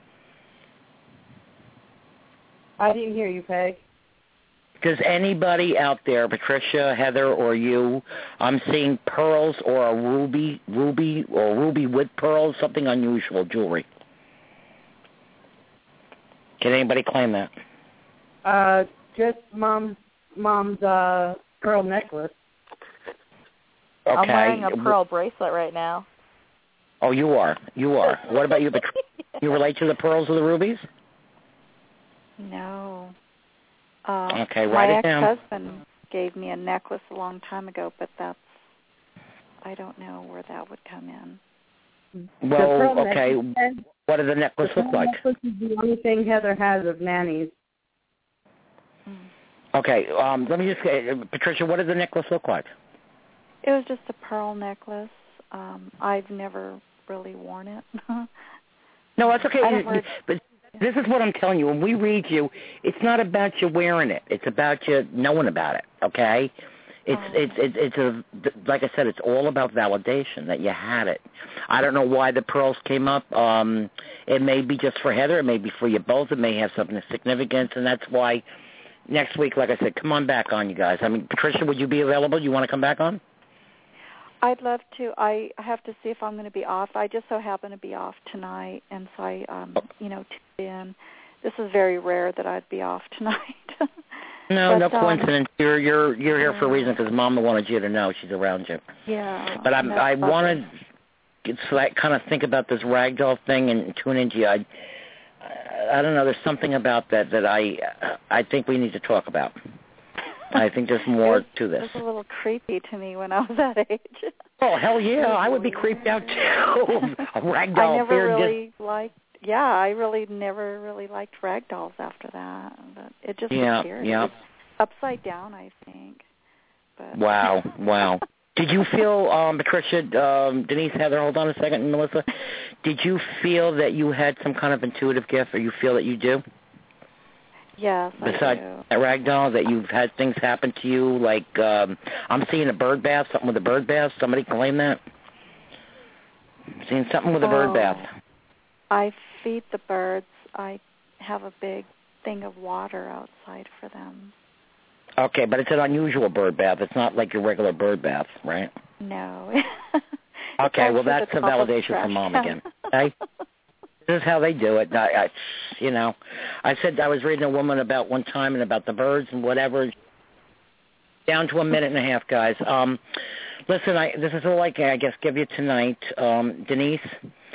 I didn't hear you, Peg. Does anybody out there, Patricia, Heather, or you, I'm seeing pearls or a ruby, ruby or ruby with pearls, something unusual jewelry. Can anybody claim that? Uh, just mom's mom's uh pearl necklace. Okay. I'm wearing a pearl bracelet right now. Oh, you are. You are. What about you, Patricia? You relate to the pearls or the rubies? No. Uh, Okay, write my it down. ex-husband gave me a necklace a long time ago, but that's, I don't know where that would come in. Well, okay. Necklace, what does the necklace the look like? necklace is the only thing Heather has of Nanny's. Okay, um, let me just uh, Patricia, what does the necklace look like? It was just a pearl necklace. Um, I've never really worn it. No, that's okay. I don't wear, but this is what I'm telling you. When we read you, it's not about you wearing it. It's about you knowing about it, okay? It's oh. it's it's it's a like I said, it's all about validation that you had it. I don't know why the pearls came up. Um, it may be just for Heather. It may be for you both. It may have something of significance, and that's why next week, like I said, come on back on, you guys. I mean, Patricia, would you be available? You want to come back on? I'd love to. I have to see if I'm going to be off. I just so happen to be off tonight, and so I, um, you know, tuned in. This is very rare that I'd be off tonight. No, but, no coincidence. Um, you're you're you're here yeah. for a reason because Mama wanted you to know she's around you. Yeah. But I'm, I wanted to like, kind of think about this ragdoll thing and tune into you. I, I don't know. There's something about that that I I think we need to talk about. I think there's more was, to this. It was a little creepy to me when I was that age. Oh, hell yeah. I would be creeped out, too. A ragdoll. I never fear really just... liked, yeah, I really never really liked ragdolls after that. But it just yeah, was scary. yeah. It was upside down, I think. But wow, wow. Did you feel, um, Patricia, um, Denise, Heather, hold on a second, Melissa, did you feel that you had some kind of intuitive gift, or you feel that you do? Yes, Besides I do. that ragdoll, that you've had things happen to you, like um, I'm seeing a bird bath, something with a bird bath. Somebody claim that? I'm seeing something with a oh, bird bath. I feed the birds. I have a big thing of water outside for them. Okay, but it's an unusual bird bath. It's not like your regular bird bath, right? No. Okay, well, that's a validation from Mom again. Okay? This is how they do it. I, I, you know, I said I was reading a woman about one time and about the birds and whatever. Down to a minute and a half, guys. Um, listen, I, this is all I can, I guess, give you tonight. Um, Denise,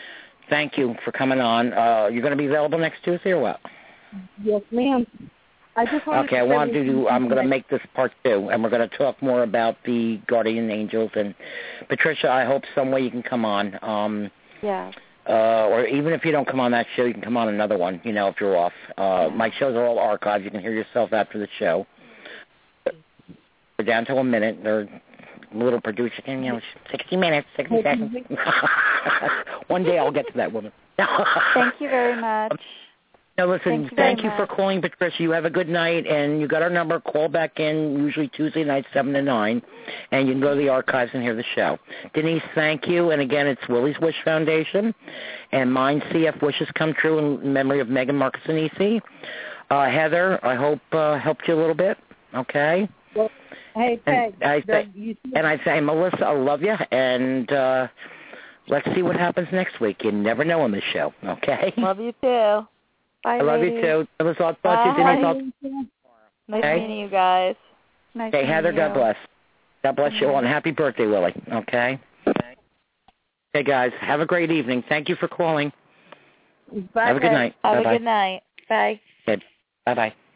thank you for coming on. Uh, you're going to be available next Tuesday or what? Yes, ma'am. I just wanted Okay, to I want say to do, I'm going to make this part two, and we're going to talk more about the guardian angels. And Patricia, I hope some way you can come on. Um, Yeah. Uh, or even if you don't come on that show, you can come on another one, you know, if you're off. Uh, my shows are all archived. You can hear yourself after the show. We're down to a minute. They're a little producer, you know, sixty minutes, sixty seconds. One day I'll get to that woman. Thank you very much. No, listen, thank you, thank you much. for calling, Patricia. You have a good night, and you got our number. Call back in, usually Tuesday night, seven to nine, and you can go to the archives and hear the show. Denise, thank you. And, again, it's Willie's Wish Foundation, and mine, C F Wishes Come True in memory of Megan Marcus Anisi. Uh, Heather, I hope uh, helped you a little bit, okay? Well, hey, Peg. And I say, and I say, Melissa, I love you, and uh, let's see what happens next week. You never know on this show, okay? Love you too. Bye, I love ladies. you too. Melissa, I'll talk to you. Denise, I'll... Nice Okay. meeting you guys. Nice Okay, meeting Heather, you. God bless. God bless you all, and happy birthday, Willie, okay? Okay, guys, have a great evening. Thank you for calling. Bye, Have a good Peg. night. Have Bye-bye. a good night. Bye. Good. Bye-bye.